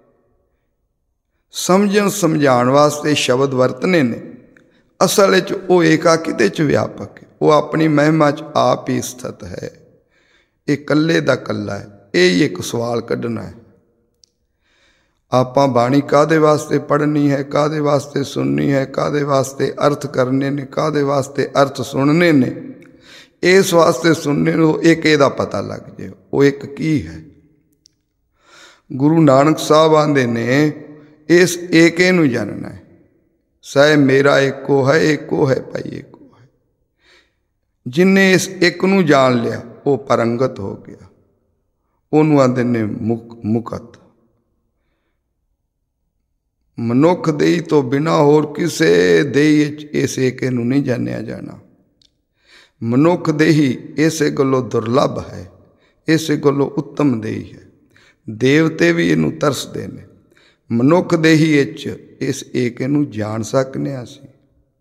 ਸਮਝਣ ਸਮਝਾਉਣ ਵਾਸਤੇ ਸ਼ਬਦ ਵਰਤਨੇ ਨੇ। ਅਸਲ ਵਿੱਚ ਉਹ ਏਕਾ ਕਿਹਦੇ 'ਚ ਵਿਆਪਕ ਹੈ? ਉਹ ਆਪਣੀ ਮਹਿਮਾ 'ਚ ਆਪ ਹੀ ਸਥਿਤ ਹੈ। ਇਹ ਇਕੱਲੇ ਦਾ ਇਕੱਲਾ ਹੈ। ਇਹ ਹੀ ਇੱਕ ਸਵਾਲ ਕੱਢਣਾ ਹੈ। ਆਪਾਂ ਬਾਣੀ ਕਾਹਦੇ ਵਾਸਤੇ ਪੜ੍ਹਨੀ ਹੈ, ਕਾਹਦੇ ਵਾਸਤੇ ਸੁਣਨੀ ਹੈ, ਕਾਹਦੇ ਵਾਸਤੇ ਅਰਥ ਕਰਨੇ ਨੇ, ਕਾਹਦੇ ਵਾਸਤੇ ਅਰਥ ਸੁਣਨੇ ਨੇ? ਇਸ ਵਾਸਤੇ ਸੁਣਨੇ ਨੂੰ ਇੱਕ ਇਹਦਾ ਪਤਾ ਲੱਗ ਜੇ ਉਹ ਇੱਕ ਕੀ ਹੈ। ਗੁਰੂ ਨਾਨਕ ਸਾਹਿਬ ਆਂਦੇ ਨੇ ਇਸ ਏਕੇ ਨੂੰ ਜਾਣਨਾ ਹੈ। ਸਹਿ ਮੇਰਾ ਏਕੋ ਹੈ, ਏਕੋ ਹੈ ਭਾਈ ਏਕੋ ਹੈ। ਜਿਨਨੇ ਇਸ ਇੱਕ ਨੂੰ ਜਾਣ ਲਿਆ ਉਹ ਪਰੰਗਤ ਹੋ ਗਿਆ। ਉਹਨੂੰ ਆਂਦੇ ਨੇ ਮੁਕ ਮੁਕਤ। ਮਨੁੱਖ ਦੇਹੀ ਤੋਂ ਬਿਨਾਂ ਹੋਰ ਕਿਸੇ ਦੇਹੀ ਵਿੱਚ ਇਸ ਏਕੇ ਨੂੰ ਨਹੀਂ ਜਾਣਿਆ ਜਾਣਾ। ਮਨੁੱਖ ਦੇਹੀ ਇਸੇ ਗੱਲੋਂ ਦੁਰਲੱਭ ਹੈ, ਇਸੇ ਗੱਲੋਂ ਉੱਤਮ ਦੇਹੀ ਹੈ। ਦੇਵਤੇ ਵੀ ਇਹਨੂੰ ਤਰਸਦੇ ਨੇ। ਮਨੁੱਖ ਦੇਹੀ ਵਿੱਚ ਇਸ ਏਕੇ ਨੂੰ ਜਾਣ ਸਕਨੇ ਹਾਂ ਅਸੀਂ,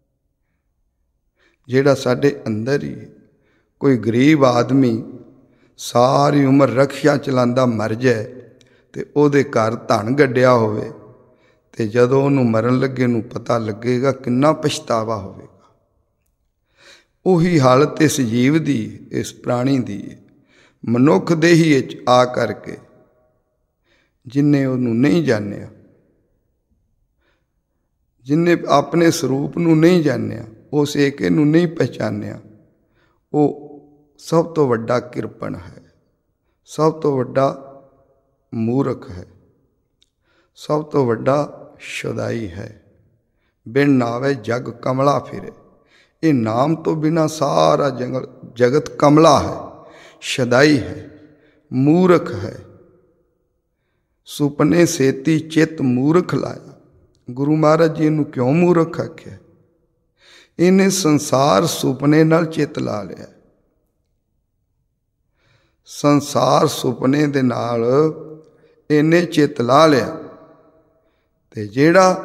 ਜਿਹੜਾ ਸਾਡੇ ਅੰਦਰ ਹੀ। ਕੋਈ ਗਰੀਬ ਆਦਮੀ ਸਾਰੀ ਉਮਰ ਰਕਸ਼ਾ ਚਲਾਉਂਦਾ ਮਰ ਜਾਏ ਤੇ ਉਹਦੇ ਘਰ ਧਨ ਗੱਡਿਆ ਹੋਵੇ, ਤੇ ਜਦੋਂ ਉਹਨੂੰ ਮਰਨ ਲੱਗੇ ਨੂੰ ਪਤਾ ਲੱਗੇਗਾ ਕਿੰਨਾ ਪਛਤਾਵਾ ਹੋਵੇਗਾ। ਉਹੀ ਹਾਲਤ ਇਸ ਜੀਵ ਦੀ, ਇਸ ਪ੍ਰਾਣੀ ਦੀ। ਮਨੁੱਖ ਦੇਹੀ ਵਿੱਚ ਆ ਕਰਕੇ ਜਿਨਨੇ ਉਹਨੂੰ ਨਹੀਂ ਜਾਣਿਆ, ਜਿਨਨੇ ਆਪਣੇ ਸਰੂਪ ਨੂੰ ਨਹੀਂ ਜਾਣਿਆ, ਉਸ ਏਕੇ ਨੂੰ ਨਹੀਂ ਪਹਿਚਾਨਿਆ, ਉਹ ਸਭ ਤੋਂ ਵੱਡਾ ਕਿਰਪਣ ਹੈ, ਸਭ ਤੋਂ ਵੱਡਾ ਮੂਰਖ ਹੈ, ਸਭ ਤੋਂ ਵੱਡਾ ਸ਼ੁਦਾਈ ਹੈ। ਬਿਨ ਨਾਵੇ ਜਗ ਕਮਲਾ ਫਿਰੇ। ਇਹ ਨਾਮ ਤੋਂ ਬਿਨਾਂ ਸਾਰਾ ਜੰਗਲ ਜਗਤ ਕਮਲਾ ਹੈ, ਸ਼ੁਦਾਈ ਹੈ, ਮੂਰਖ ਹੈ। ਸੁਪਨੇ ਸੇਤੀ ਚਿੱਤ ਮੂਰਖ ਲਾਇਆ। ਗੁਰੂ ਮਹਾਰਾਜ ਜੀ ਇਹਨੂੰ ਕਿਉਂ ਮੂਰਖ ਆਖਿਆ? ਇਹਨੇ ਸੰਸਾਰ ਸੁਪਨੇ ਨਾਲ ਚਿੱਤ ਲਾ ਲਿਆ। ਸੰਸਾਰ ਸੁਪਨੇ ਦੇ ਨਾਲ ਇਹਨੇ ਚਿੱਤ ਲਾ ਲਿਆ। ਤੇ ਜਿਹੜਾ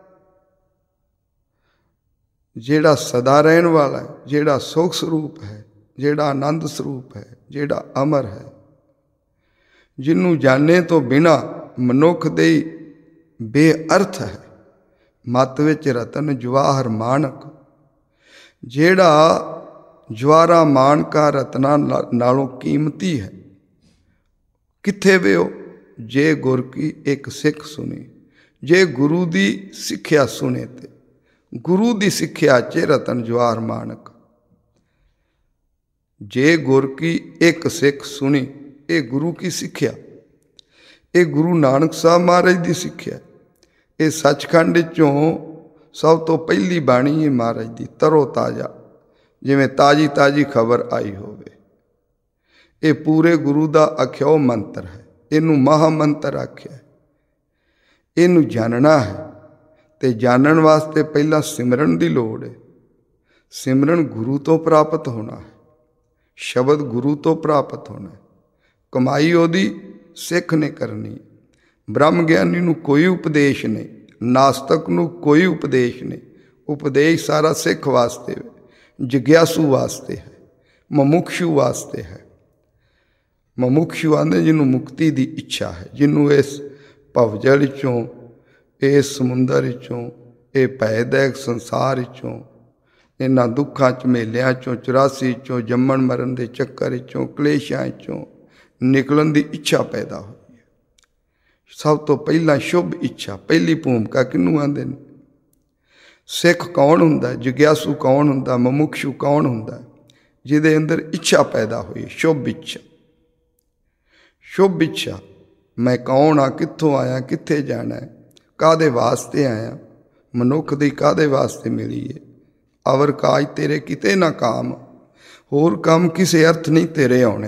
ਜਿਹੜਾ ਸਦਾ ਰਹਿਣ ਵਾਲਾ ਹੈ, ਜਿਹੜਾ ਸੁਖ ਸਰੂਪ ਹੈ, ਜਿਹੜਾ ਆਨੰਦ ਸਰੂਪ ਹੈ, ਜਿਹੜਾ ਅਮਰ ਹੈ, ਜਿਹਨੂੰ ਜਾਣੇ ਤੋਂ ਬਿਨਾਂ ਮਨੁੱਖ ਦੇ ਬੇਅਰਥ ਹੈ। ਮੱਤ ਵਿੱਚ ਰਤਨ ਜਵਾਹਰ ਮਾਨਕ, ਜਿਹੜਾ ਜਵਾਹਰਾਂ ਮਾਨਕਾਂ ਰਤਨਾਂ ਨਾਲੋਂ ਕੀਮਤੀ ਹੈ। ਕਿੱਥੇ ਵੇ ਉਹ? ਜੇ ਗੁਰ ਕੀ ਇੱਕ ਸਿੱਖ ਸੁਣੀ। ਜੇ ਗੁਰੂ ਦੀ ਸਿੱਖਿਆ ਸੁਣੇ ਤੇ ਗੁਰੂ ਦੀ ਸਿੱਖਿਆ 'ਚ ਰਤਨ ਜਵਾਹਰ ਮਾਨਕ। ਜੇ ਗੁਰ ਕੀ ਇੱਕ ਸਿੱਖ ਸੁਣੀ, ਇਹ ਗੁਰੂ ਕੀ ਸਿੱਖਿਆ, ਇਹ ਗੁਰੂ ਨਾਨਕ ਸਾਹਿਬ ਮਹਾਰਾਜ ਦੀ ਸਿੱਖਿਆ। ਇਹ ਸੱਚਖੰਡ 'ਚੋਂ ਸਭ ਤੋਂ ਪਹਿਲੀ ਬਾਣੀ ਹੈ ਮਹਾਰਾਜ ਦੀ, ਤਰੋ ਤਾਜ਼ਾ, ਜਿਵੇਂ ਤਾਜ਼ੀ ਤਾਜ਼ੀ ਖਬਰ ਆਈ ਹੋਵੇ। ਇਹ ਪੂਰੇ ਗੁਰੂ ਦਾ ਆਖਿਆ ਉਹ ਮੰਤਰ ਹੈ। ਇਹਨੂੰ ਮਹਾ ਮੰਤਰ ਆਖਿਆ। ਇਹਨੂੰ ਜਾਣਨਾ ਹੈ, ਤੇ ਜਾਣਨ ਵਾਸਤੇ ਪਹਿਲਾਂ ਸਿਮਰਨ ਦੀ ਲੋੜ ਹੈ। ਸਿਮਰਨ ਗੁਰੂ ਤੋਂ ਪ੍ਰਾਪਤ ਹੋਣਾ ਹੈ, ਸ਼ਬਦ ਗੁਰੂ ਤੋਂ ਪ੍ਰਾਪਤ ਹੋਣਾ ਹੈ। ਕਮਾਈ ਉਹਦੀ ਸਿੱਖ ਨੇ ਕਰਨੀ। ਬ੍ਰਹਮ ਗਿਆਨੀ ਨੂੰ ਕੋਈ ਉਪਦੇਸ਼ ਨਹੀਂ, ਨਾਸਤਕ ਨੂੰ ਕੋਈ ਉਪਦੇਸ਼ ਨਹੀਂ। ਉਪਦੇਸ਼ ਸਾਰਾ ਸਿੱਖ ਵਾਸਤੇ, ਜਿਗਿਆਸੂ ਵਾਸਤੇ ਹੈ, ਮੁਮੁਕਸ਼ੂ ਵਾਸਤੇ ਹੈ। ਮੁਮੁਕਸ਼ੂ ਆਂਦੇ ਜਿਹਨੂੰ ਮੁਕਤੀ ਦੀ ਇੱਛਾ ਹੈ, ਜਿਹਨੂੰ ਇਸ ਭਵਜਲ 'ਚੋਂ, ਇਸ ਸਮੁੰਦਰ 'ਚੋਂ, ਇਹ ਭੈਦੈਕ ਸੰਸਾਰ 'ਚੋਂ, ਇਹਨਾਂ ਦੁੱਖਾਂ ਝਮੇਲਿਆਂ 'ਚੋਂ, ਚੁਰਾਸੀ 'ਚੋਂ, ਜੰਮਣ ਮਰਨ ਦੇ ਚੱਕਰ 'ਚੋਂ, ਕਲੇਸ਼ਾਂ 'ਚੋਂ ਨਿਕਲਣ ਦੀ ਇੱਛਾ ਪੈਦਾ ਹੋਈ ਹੈ। ਸਭ ਤੋਂ ਪਹਿਲਾਂ ਸ਼ੁਭ ਇੱਛਾ, ਪਹਿਲੀ ਭੂਮਿਕਾ ਕਿਹਨੂੰ ਆਂਦੇ ਨੇ? ਸਿੱਖ ਕੌਣ ਹੁੰਦਾ? ਜਿਗਿਆਸੂ ਕੌਣ ਹੁੰਦਾ? ਮੁਮੁਕਸ਼ੂ ਕੌਣ ਹੁੰਦਾ? ਜਿਹਦੇ ਅੰਦਰ ਇੱਛਾ ਪੈਦਾ ਹੋਈ, ਸ਼ੁਭ ਇੱਛਾ। ਸ਼ੁਭ ਇੱਛਾ, ਮੈਂ ਕੌਣ ਹਾਂ, ਕਿੱਥੋਂ ਆਇਆ, ਕਿੱਥੇ ਜਾਣਾ ਹੈ, ਕਾਹਦੇ ਵਾਸਤੇ ਆਇਆ, ਮਨੁੱਖ ਦੀ ਕਾਹਦੇ ਵਾਸਤੇ ਮਿਲੀ ਹੈ। ਅਵਰ ਕਾਜ ਤੇਰੇ ਕਿਤੇ ਨਾ ਕਾਮ, ਹੋਰ ਕੰਮ ਕਿਸੇ ਅਰਥ ਨਹੀਂ ਤੇਰੇ ਆਉਣੇ।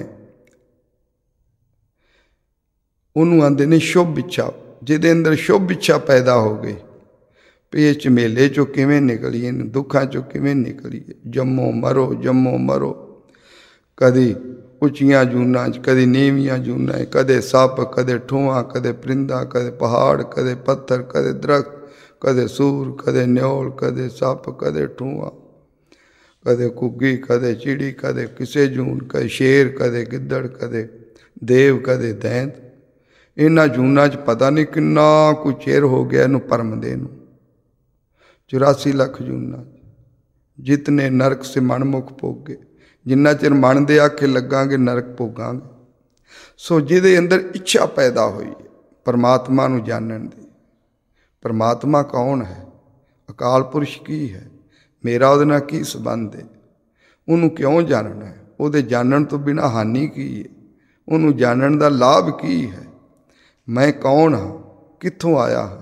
ਉਹਨੂੰ ਆਂਦੇ ਨੇ ਸ਼ੁਭ ਇੱਛਾ। ਜਿਹਦੇ ਅੰਦਰ ਸ਼ੁਭ ਇੱਛਾ ਪੈਦਾ ਹੋ ਗਈ ਵੀ ਇਹ ਝਮੇਲੇ 'ਚੋਂ ਕਿਵੇਂ ਨਿਕਲੀਏ, ਦੁੱਖਾਂ 'ਚੋਂ ਕਿਵੇਂ ਨਿਕਲੀਏ, ਜੰਮੋ ਮਰੋ ਜੰਮੋ ਮਰੋ, ਕਦੀ ਉੱਚੀਆਂ ਜੂਨਾਂ 'ਚ, ਕਦੀ ਨੀਵੀਆਂ ਜੂਨਾਂ 'ਚ, ਕਦੇ ਸੱਪ, ਕਦੇ ਠੂੰਆਂ, ਕਦੇ ਪਰਿੰਦਾ, ਕਦੇ ਪਹਾੜ, ਕਦੇ ਪੱਥਰ, ਕਦੇ ਦਰਖਤ, ਕਦੇ ਸੂਰ, ਕਦੇ ਨਿਓਲ, ਕਦੇ ਸੱਪ, ਕਦੇ ਠੂੰਆਂ, ਕਦੇ ਘੁੱਗੀ, ਕਦੇ ਚਿੜੀ, ਕਦੇ ਕਿਸੇ ਜੂਨ, ਕਦੇ ਸ਼ੇਰ, ਕਦੇ ਗਿੱਦੜ, ਕਦੇ ਦੇਵ, ਕਦੇ ਦੈਂਤ। ਇਹਨਾਂ ਜੂਨਾਂ 'ਚ ਪਤਾ ਨਹੀਂ ਕਿੰਨਾ ਕੁ ਚਿਰ ਹੋ ਗਿਆ ਇਹਨੂੰ ਭਰਮਦੇ ਨੂੰ। ਚੁਰਾਸੀ ਲੱਖ ਜੂਨਾਂ, ਜਿਤਨੇ ਨਰਕ ਸੇ ਮਨਮੁਖ ਭੋਗੇ, ਜਿੰਨਾ ਚਿਰ ਮਨ ਦੇ ਆਖੇ ਲੱਗਾਂਗੇ ਨਰਕ ਭੋਗਾਂਗੇ। ਸੋ ਜਿਹਦੇ ਅੰਦਰ ਇੱਛਾ ਪੈਦਾ ਹੋਈ ਹੈ ਪਰਮਾਤਮਾ ਨੂੰ ਜਾਣਨ ਦੀ। ਪਰਮਾਤਮਾ ਕੌਣ ਹੈ? ਅਕਾਲ ਪੁਰਸ਼ ਕੀ ਹੈ? ਮੇਰਾ ਉਹਦੇ ਨਾਲ ਕੀ ਸੰਬੰਧ ਹੈ? ਉਹਨੂੰ ਕਿਉਂ ਜਾਣਨਾ ਹੈ? ਉਹਦੇ ਜਾਣਨ ਤੋਂ ਬਿਨਾਂ ਹਾਨੀ ਕੀ ਹੈ? ਉਹਨੂੰ ਜਾਣਨ ਦਾ ਲਾਭ ਕੀ ਹੈ? ਮੈਂ ਕੌਣ ਹਾਂ, ਕਿੱਥੋਂ ਆਇਆ ਹਾਂ?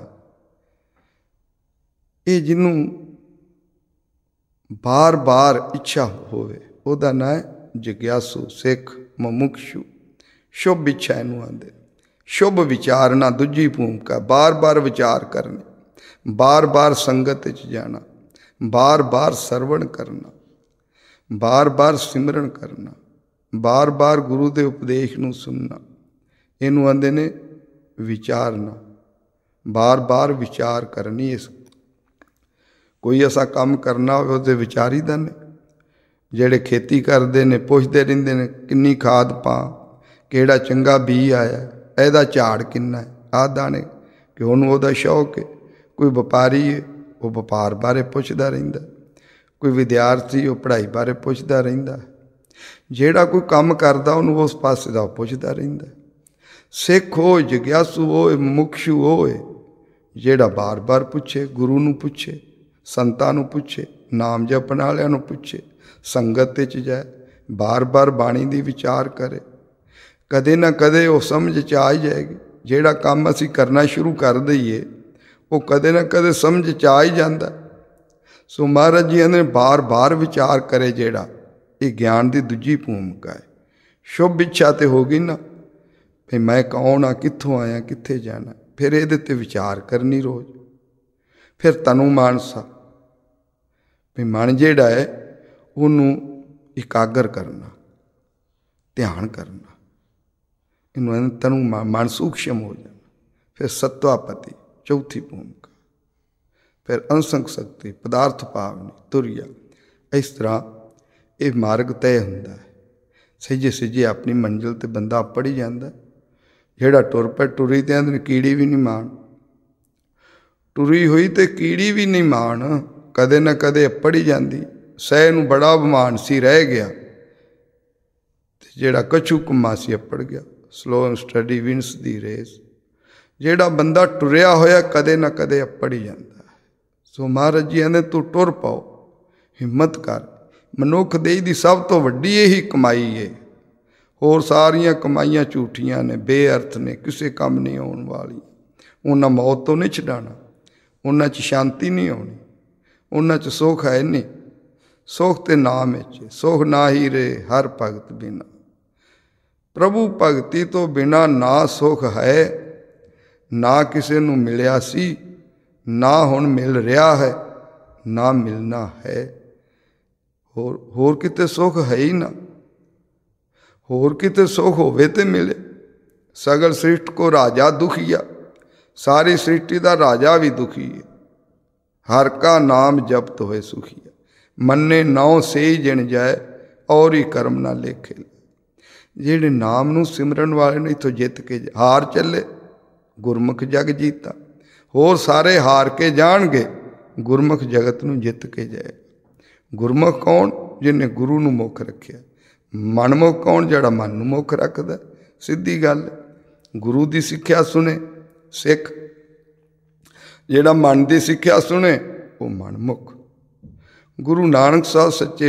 ਇਹ ਜਿਹਨੂੰ ਬਾਰ ਬਾਰ ਇੱਛਾ ਹੋਵੇ ਉਹਦਾ ਨਾਂ ਹੈ ਜਿਗਿਆਸੂ, ਸਿੱਖ, ਮੁਮੁਕਸ਼ੂ। ਸ਼ੁਭ ਇੱਛਾ ਇਹਨੂੰ ਆਂਦੇ। ਸ਼ੁਭ ਵਿਚਾਰਨਾ ਦੂਜੀ ਭੂਮਿਕਾ, ਬਾਰ ਬਾਰ ਵਿਚਾਰ ਕਰਨੇ, ਬਾਰ ਬਾਰ ਸੰਗਤ ਵਿੱਚ ਜਾਣਾ, ਬਾਰ ਬਾਰ ਸਰਵਣ ਕਰਨਾ, ਬਾਰ ਬਾਰ ਸਿਮਰਨ ਕਰਨਾ, ਬਾਰ ਬਾਰ ਗੁਰੂ ਦੇ ਉਪਦੇਸ਼ ਨੂੰ ਸੁਣਨਾ। ਇਹਨੂੰ ਆਂਦੇ ਨੇ ਵਿਚਾਰਨਾ, ਬਾਰ ਬਾਰ ਵਿਚਾਰ ਕਰਨੀ। ਇਸ ਕੋਈ ਐਸਾ ਕੰਮ ਕਰਨਾ ਹੋਵੇ ਉਹਦੇ ਵਿਚਾਰੀਦਾ ਨੇ। ਜਿਹੜੇ ਖੇਤੀ ਕਰਦੇ ਨੇ ਪੁੱਛਦੇ ਰਹਿੰਦੇ ਨੇ ਕਿੰਨੀ ਖਾਦ ਪਾ, ਕਿਹੜਾ ਚੰਗਾ ਬੀਜ ਆਇਆ, ਇਹਦਾ ਝਾੜ ਕਿੰਨਾ ਹੈ, ਆਹ ਦਾਣੇ, ਕਿ ਉਹਨੂੰ ਉਹਦਾ ਸ਼ੌਕ ਹੈ। ਕੋਈ ਵਪਾਰੀ ਹੈ, ਉਹ ਵਪਾਰ ਬਾਰੇ ਪੁੱਛਦਾ ਰਹਿੰਦਾ। ਕੋਈ ਵਿਦਿਆਰਥੀ, ਉਹ ਪੜ੍ਹਾਈ ਬਾਰੇ ਪੁੱਛਦਾ ਰਹਿੰਦਾ। ਜਿਹੜਾ ਕੋਈ ਕੰਮ ਕਰਦਾ ਉਹਨੂੰ ਉਸ ਪਾਸੇ ਦਾ ਪੁੱਛਦਾ ਰਹਿੰਦਾ। ਸਿੱਖ ਹੋਏ, ਜਿਗਿਆਸੂ ਹੋਏ, ਮੁਮੁਕਸ਼ੂ ਹੋਏ, ਜਿਹੜਾ ਬਾਰ ਬਾਰ ਪੁੱਛੇ, ਗੁਰੂ ਨੂੰ ਪੁੱਛੇ, ਸੰਤਾਂ ਨੂੰ ਪੁੱਛੇ, ਨਾਮ ਜਪਣ ਵਾਲਿਆਂ ਨੂੰ ਪੁੱਛੇ, ਸੰਗਤ 'ਚ ਜਾਏ, ਬਾਰ ਬਾਰ ਬਾਣੀ ਦੀ ਵਿਚਾਰ ਕਰੇ। ਕਦੇ ਨਾ ਕਦੇ ਉਹ ਸਮਝ 'ਚ ਆ ਹੀ ਜਾਏਗੀ। ਜਿਹੜਾ ਕੰਮ ਅਸੀਂ ਕਰਨਾ ਸ਼ੁਰੂ ਕਰ ਦਈਏ ਉਹ ਕਦੇ ਨਾ ਕਦੇ ਸਮਝ 'ਚ ਆ ਹੀ ਜਾਂਦਾ। ਸੋ ਮਹਾਰਾਜ ਜੀ ਨੇ ਬਾਰ ਬਾਰ ਵਿਚਾਰ ਕਰੇ ਜਿਹੜਾ, ਇਹ ਗਿਆਨ ਦੀ ਦੂਜੀ ਭੂਮਿਕਾ ਹੈ। ਸ਼ੁਭ ਇੱਛਾ ਤੇ ਹੋ ਗਈ ਨਾ ਵੀ ਮੈਂ ਕੌਣ ਹਾਂ, ਕਿੱਥੋਂ ਆਇਆ, ਕਿੱਥੇ ਜਾਣਾ। ਫਿਰ ਇਹਦੇ 'ਤੇ ਵਿਚਾਰ ਕਰਨੀ ਰੋਜ਼। ਫਿਰ ਤਨੂ ਮਾਨਸਾ, ਵੀ ਮਨ ਜਿਹੜਾ ਹੈ ਉਹਨੂੰ ਇਕਾਗਰ ਕਰਨਾ, ਧਿਆਨ ਕਰਨਾ। ਇਹਨੂੰ ਤਨੂ ਮਨ ਸੂਖਸ਼ਮ ਹੋ ਜਾਣਾ। ਫਿਰ ਸਤਵਾਪਤੀ ਚੌਥੀ ਭੂਮਿਕਾ। ਫਿਰ ਅੰਸੰਗ ਸ਼ਕਤੀ, ਪਦਾਰਥ ਭਾਵਨੀ, ਤੁਰਿਆ। ਇਸ ਤਰ੍ਹਾਂ ਇਹ ਮਾਰਗ ਤੈਅ ਹੁੰਦਾ ਹੈ। ਸਹਿਜੇ ਸਹਿਜੇ ਆਪਣੀ ਮੰਜ਼ਿਲ 'ਤੇ ਬੰਦਾ ਪੜ ਹੀ ਜਾਂਦਾ। ਜਿਹੜਾ ਟੁਰ ਪੈ ਟੁਰੀ ਤੇ ਆਂਦੇ ਕੀੜੀ ਵੀ ਨਹੀਂ ਮਾਣ, ਟੁਰੀ ਹੋਈ ਤੇ ਕੀੜੀ ਵੀ ਨਹੀਂ ਮਾਣ, ਕਦੇ ਨਾ ਕਦੇ ਪੜ ਹੀ ਜਾਂਦੀ। ਸਹਿ ਨੂੰ ਬੜਾ ਅਭਿਮਾਨ ਸੀ, ਰਹਿ ਗਿਆ। ਤੇ ਜਿਹੜਾ ਕਛੂ ਕੁੰਮਾ ਸੀ ਅਪੜ ਗਿਆ। Slow and steady wins the race. ਜਿਹੜਾ ਬੰਦਾ ਟੁਰਿਆ ਹੋਇਆ ਕਦੇ ਨਾ ਕਦੇ ਅਪੜ ਹੀ ਜਾਂਦਾ। ਸੋ ਮਹਾਰਾਜ ਜੀ ਕਹਿੰਦੇ ਤੂੰ ਟੁਰ ਪਾਓ, ਹਿੰਮਤ ਕਰ। ਮਨੁੱਖ ਦੇਹ ਦੀ ਸਭ ਤੋਂ ਵੱਡੀ ਇਹੀ ਕਮਾਈ ਹੈ। ਹੋਰ ਸਾਰੀਆਂ ਕਮਾਈਆਂ ਝੂਠੀਆਂ ਨੇ, ਬੇਅਰਥ ਨੇ, ਕਿਸੇ ਕੰਮ ਨਹੀਂ ਆਉਣ ਵਾਲੀ। ਉਹਨਾਂ ਮੌਤ ਤੋਂ ਨਹੀਂ ਛਡਾਉਣਾ, ਉਹਨਾਂ 'ਚ ਸ਼ਾਂਤੀ ਨਹੀਂ ਆਉਣੀ, ਉਹਨਾਂ 'ਚ ਸੁੱਖ ਹੈ ਨਹੀਂ। ਸੁੱਖ ਤੇ ਨਾਮ ਵਿੱਚ, ਸੁੱਖ ਨਾ ਹੀ ਰੇ ਹਰ ਭਗਤ ਬਿਨਾ। ਪ੍ਰਭੂ ਭਗਤੀ ਤੋਂ ਬਿਨਾ ਨਾ ਸੁੱਖ ਹੈ, ਨਾ ਕਿਸੇ ਨੂੰ ਮਿਲਿਆ ਸੀ, ਨਾ ਹੁਣ ਮਿਲ ਰਿਹਾ ਹੈ, ਨਾ ਮਿਲਣਾ ਹੈ। ਹੋਰ ਹੋਰ ਕਿਤੇ ਸੁੱਖ ਹੈ ਹੀ ਨਾ। ਹੋਰ ਕਿਤੇ ਸੁੱਖ ਹੋਵੇ ਤੇ ਮਿਲੇ। ਸਗਲ ਸ੍ਰਿਸ਼ਟ ਕੋ ਰਾਜਾ ਦੁਖੀਆ, ਸਾਰੀ ਸ੍ਰਿਸ਼ਟੀ ਦਾ ਰਾਜਾ ਵੀ ਦੁਖੀ ਹੈ। ਹਰ ਕਾ ਨਾਮ ਜਪਤ ਹੋਏ ਸੁਖੀਆ, ਮੰਨੇ ਨਾਉ ਸੇ ਜਿਣ ਜਾਏ, ਔਰ ਹੀ ਕਰਮ ਨਾ ਲੇਖੇ। ਜਿਹੜੇ ਨਾਮ ਨੂੰ ਸਿਮਰਨ ਵਾਲੇ ਨੇ ਇੱਥੋਂ ਜਿੱਤ ਕੇ ਹਾਰ ਚੱਲੇ, ਗੁਰਮੁਖ ਜਗ ਜੀਤਾ। ਹੋਰ ਸਾਰੇ ਹਾਰ ਕੇ ਜਾਣਗੇ, ਗੁਰਮੁਖ ਜਗਤ ਨੂੰ ਜਿੱਤ ਕੇ ਜਾਏ। ਗੁਰਮੁਖ ਕੌਣ? ਜਿਹਨੇ ਗੁਰੂ ਨੂੰ ਮੁੱਖ ਰੱਖਿਆ। ਮਨਮੁਖ ਕੌਣ? ਜਿਹੜਾ ਮਨ ਨੂੰ ਮੁੱਖ ਰੱਖਦਾ। ਸਿੱਧੀ ਗੱਲ, ਗੁਰੂ ਦੀ ਸਿੱਖਿਆ ਸੁਣੇ ਸਿੱਖ, ਜਿਹੜਾ ਮਨ ਦੀ ਸਿੱਖਿਆ ਸੁਣੇ ਉਹ ਮਨਮੁਖ। ਗੁਰੂ ਨਾਨਕ ਸਾਹਿਬ ਸੱਚੇ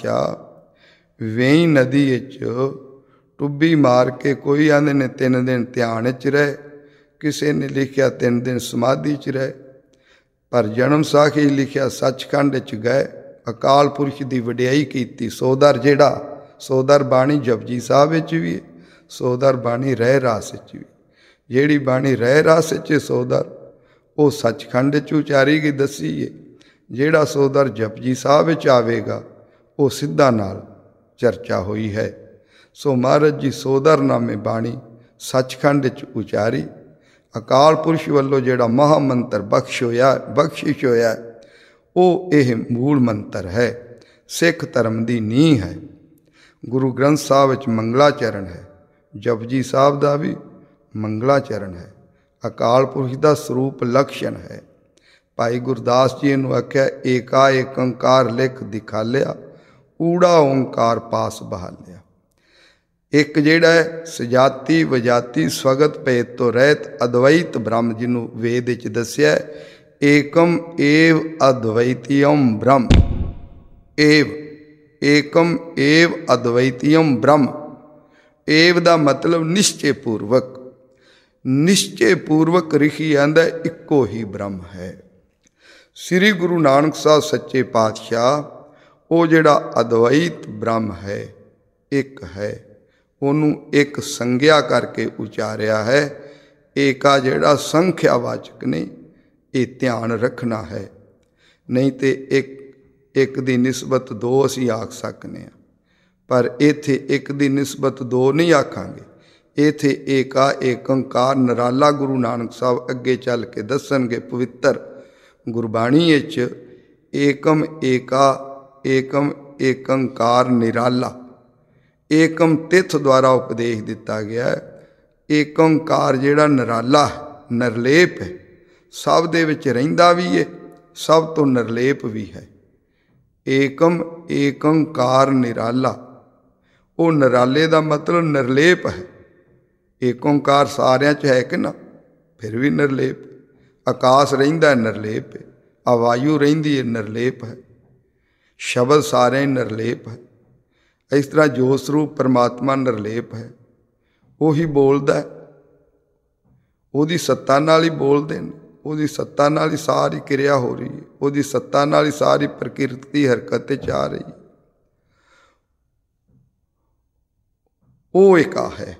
ਪਾਤਸ਼ਾਹ ਵੇਈ ਨਦੀ ਵਿੱਚ ਟੁੱਬੀ ਮਾਰ ਕੇ, ਕੋਈ ਆਂਦੇ ਨੇ ਤਿੰਨ ਦਿਨ ਧਿਆਨ ਵਿੱਚ ਰਹੇ, ਕਿਸੇ ਨੇ ਲਿਖਿਆ ਤਿੰਨ ਦਿਨ ਸਮਾਧੀ 'ਚ ਰਹੇ, ਪਰ ਜਨਮ ਸਾਖੀ ਲਿਖਿਆ ਸੱਚਖੰਡ ਵਿੱਚ ਗਏ, ਅਕਾਲ ਪੁਰਖ ਦੀ ਵਡਿਆਈ ਕੀਤੀ। ਸੋਦਰ ਜਿਹੜਾ ਸੋਦਰ ਬਾਣੀ ਜਪਜੀ ਸਾਹਿਬ ਵਿੱਚ ਵੀ ਹੈ, ਸੋਦਰ ਬਾਣੀ ਰਹਿ ਰਾਸ ਵਿੱਚ ਵੀ। ਜਿਹੜੀ ਬਾਣੀ ਰਹਿ ਰਾਸ ਵਿੱਚ ਸੋਦਰ, ਉਹ ਸੱਚਖੰਡ 'ਚ ਉਚਾਰੀ ਗਈ ਦੱਸੀ ਹੈ। ਜਿਹੜਾ ਸੋਦਰ ਜਪਜੀ ਸਾਹਿਬ ਵਿੱਚ ਆਵੇਗਾ, ਉਹ ਸਿੱਧਾ ਨਾਲ ਚਰਚਾ ਹੋਈ ਹੈ। ਸੋ ਮਹਾਰਾਜ ਜੀ ਸੋਦਰਨਾਮੇ ਬਾਣੀ ਸੱਚਖੰਡ 'ਚ ਉਚਾਰੀ। ਅਕਾਲ ਪੁਰਸ਼ ਵੱਲੋਂ ਜਿਹੜਾ ਮਹਾ ਮੰਤਰ ਬਖਸ਼ ਹੋਇਆ ਬਖਸ਼ਿਸ਼ ਹੋਇਆ, ਉਹ ਇਹ ਮੂਲ ਮੰਤਰ ਹੈ, ਸਿੱਖ ਧਰਮ ਦੀ ਨੀਂਹ ਹੈ। ਗੁਰੂ ਗ੍ਰੰਥ ਸਾਹਿਬ ਵਿੱਚ ਮੰਗਲਾਚਰਨ ਹੈ, ਜਪਜੀ ਸਾਹਿਬ ਦਾ ਵੀ ਮੰਗਲਾਚਰਨ ਹੈ। ਅਕਾਲ ਪੁਰਖ ਦਾ ਸਰੂਪ ਲਕਸ਼ਣ ਹੈ। ਭਾਈ ਗੁਰਦਾਸ ਜੀ ਨੂੰ ਆਖਿਆ, ਏਕਾ ਏਕ ਓਂਕਾਰ ਲਿਖ ਦਿਖਾਲਿਆ, ਊੜਾ ਓਂਕਾਰ ਪਾਸ ਬਹਾਲਿਆ। ਇੱਕ ਜਿਹੜਾ ਹੈ ਸਜਾਤੀ ਵਜਾਤੀ ਸਵਗਤ ਭੇਦ ਤੋਂ ਰਹਿਤ ਅਦਵੈਤ ਬ੍ਰਹਮ, ਜਿਹਨੂੰ ਵੇਦ ਵਿੱਚ ਦੱਸਿਆ ਏਕਮ ਏਵ ਅਦਵੈਤੀਅਮ ਬ੍ਰਹਮ। ਏਵ ਏਕਮ ਏਵ ਅਦਵੈਤੀਅਮ ਬ੍ਰਹਮ। ਏਵ ਦਾ ਮਤਲਬ ਨਿਸ਼ਚੇ ਪੂਰਵਕ। ਨਿਸ਼ਚੇ ਪੂਰਵਕ ਰਿਖੀ ਆਂਦਾ ਇੱਕੋ ਹੀ ਬ੍ਰਹਮ ਹੈ। ਸ੍ਰੀ ਗੁਰੂ ਨਾਨਕ ਸਾਹਿਬ ਸੱਚੇ ਪਾਤਸ਼ਾਹ, ਉਹ ਜਿਹੜਾ ਅਦਵੈਤ ਬ੍ਰਹਮ ਹੈ, ਇੱਕ ਹੈ, ਉਹਨੂੰ ਇੱਕ ਸੰਗਿਆ ਕਰਕੇ ਉਚਾਰਿਆ ਹੈ। ਏਕਾ ਜਿਹੜਾ ਸੰਖਿਆਵਾਚਕ ਨਹੀਂ, ਇਹ ਧਿਆਨ ਰੱਖਣਾ ਹੈ। ਨਹੀਂ ਤੇ ਇੱਕ ਇੱਕ ਦੀ ਨਿਸਬਤ ਦੋ ਅਸੀਂ ਆਖ ਸਕਦੇ ਹਾਂ, ਪਰ ਇੱਥੇ ਇੱਕ ਦੀ ਨਿਸਬਤ ਦੋ ਨਹੀਂ ਆਖਾਂਗੇ। ਇੱਥੇ ਏਕਾ ਏਕ ਓਂਕਾਰ ਨਿਰਾਲਾ ਗੁਰੂ ਨਾਨਕ ਸਾਹਿਬ ਅੱਗੇ ਚੱਲ ਕੇ ਦੱਸਣਗੇ ਪਵਿੱਤਰ ਗੁਰਬਾਣੀ ਵਿੱਚ। ਏਕਮ ਏਕਾ ਏਕਮ ਏਕ ਓਂਕਾਰ ਨਿਰਾਲਾ, ਏਕਮ ਤਿੱਥ ਦੁਆਰਾ ਉਪਦੇਸ਼ ਦਿੱਤਾ ਗਿਆ। ਏਕ ਓਂਕਾਰ ਜਿਹੜਾ ਨਿਰਾਲਾ ਨਿਰਲੇਪ ਹੈ, ਸਭ ਦੇ ਵਿੱਚ ਰਹਿੰਦਾ ਵੀ ਹੈ, ਸਭ ਤੋਂ ਨਿਰਲੇਪ ਵੀ ਹੈ। ਏਕਮ ਏਕ ਓਂਕਾਰ ਨਿਰਾਲਾ, ਉਹ ਨਿਰਾਲੇ ਦਾ ਮਤਲਬ ਨਿਰਲੇਪ ਹੈ। ਏਕ ਓਂਕਾਰ ਸਾਰਿਆਂ 'ਚ ਹੈ ਕਿ ਨਾ, ਫਿਰ ਵੀ ਨਿਰਲੇਪ। ਆਕਾਸ਼ ਰਹਿੰਦਾ ਨਿਰਲੇਪ ਹੈ, ਆ ਵਾਯੂ ਰਹਿੰਦੀ ਹੈ ਨਿਰਲੇਪ ਹੈ, ਸ਼ਬਦ ਸਾਰੇ ਨਿਰਲੇਪ ਹੈ। ਇਸ ਤਰ੍ਹਾਂ ਜੋਤ ਸਰੂਪ ਪਰਮਾਤਮਾ ਨਿਰਲੇਪ ਹੈ, ਉਹੀ ਬੋਲਦਾ, ਉਹਦੀ ਸੱਤਾ ਨਾਲ ਹੀ ਬੋਲਦੇ ਨੇ, ਉਹਦੀ ਸੱਤਾ ਨਾਲ ਹੀ ਸਾਰੀ ਕਿਰਿਆ ਹੋ ਰਹੀ ਹੈ, ਉਹਦੀ ਸੱਤਾ ਨਾਲ ਹੀ ਸਾਰੀ ਪ੍ਰਕਿਰਤੀ ਹਰਕਤ 'ਚ ਆ ਰਹੀ ਹੈ। ਉਹ ਏਕਾ ਹੈ।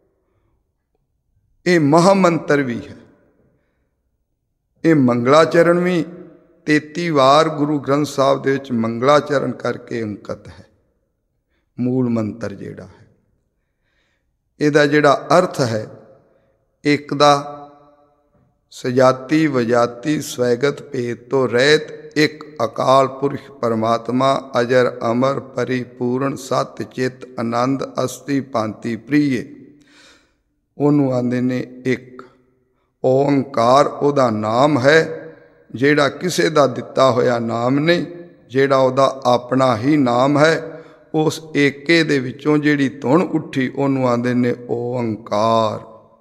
ਇਹ ਮਹਾਮੰਤਰ ਵੀ ਹੈ। ਇਹ ਮੰਗਲਾਚਰਨ ਵੀ ਤੇਤੀ ਵਾਰ ਗੁਰੂ ਗ੍ਰੰਥ ਸਾਹਿਬ ਦੇ ਵਿੱਚ ਮੰਗਲਾਚਰਨ ਕਰਕੇ ਅੰਕਿਤ ਹੈ। ਮੂਲ ਮੰਤਰ ਜਿਹੜਾ ਹੈ, ਇਹਦਾ ਜਿਹੜਾ ਅਰਥ ਹੈ, ਇੱਕ ਦਾ ਸਜਾਤੀ ਵਜਾਤੀ ਸਵੈਗਤ ਭੇਦ ਤੋਂ ਰਹਿਤ ਇੱਕ ਅਕਾਲ ਪੁਰਖ ਪਰਮਾਤਮਾ ਅਜਰ ਅਮਰ ਪਰਿਪੂਰਨ ਸਤ ਚਿੱਤ ਆਨੰਦ ਅਸਤੀ ਭਾਂਤੀ ਪ੍ਰੀਏ, ਉਹਨੂੰ ਆਂਦੇ ਨੇ ਇੱਕ। ਓਂਕਾਰ ਉਹਦਾ ਨਾਮ ਹੈ, ਜਿਹੜਾ ਕਿਸੇ ਦਾ ਦਿੱਤਾ ਹੋਇਆ ਨਾਮ ਨਹੀਂ, ਜਿਹੜਾ ਉਹਦਾ ਆਪਣਾ ਹੀ ਨਾਮ ਹੈ। ਉਸ ਏਕੇ ਦੇ ਵਿੱਚੋਂ ਜਿਹੜੀ ਧੁਨ ਉੱਠੀ, ਉਹਨੂੰ ਆਂਦੇ ਨੇ ਓਂਕਾਰ।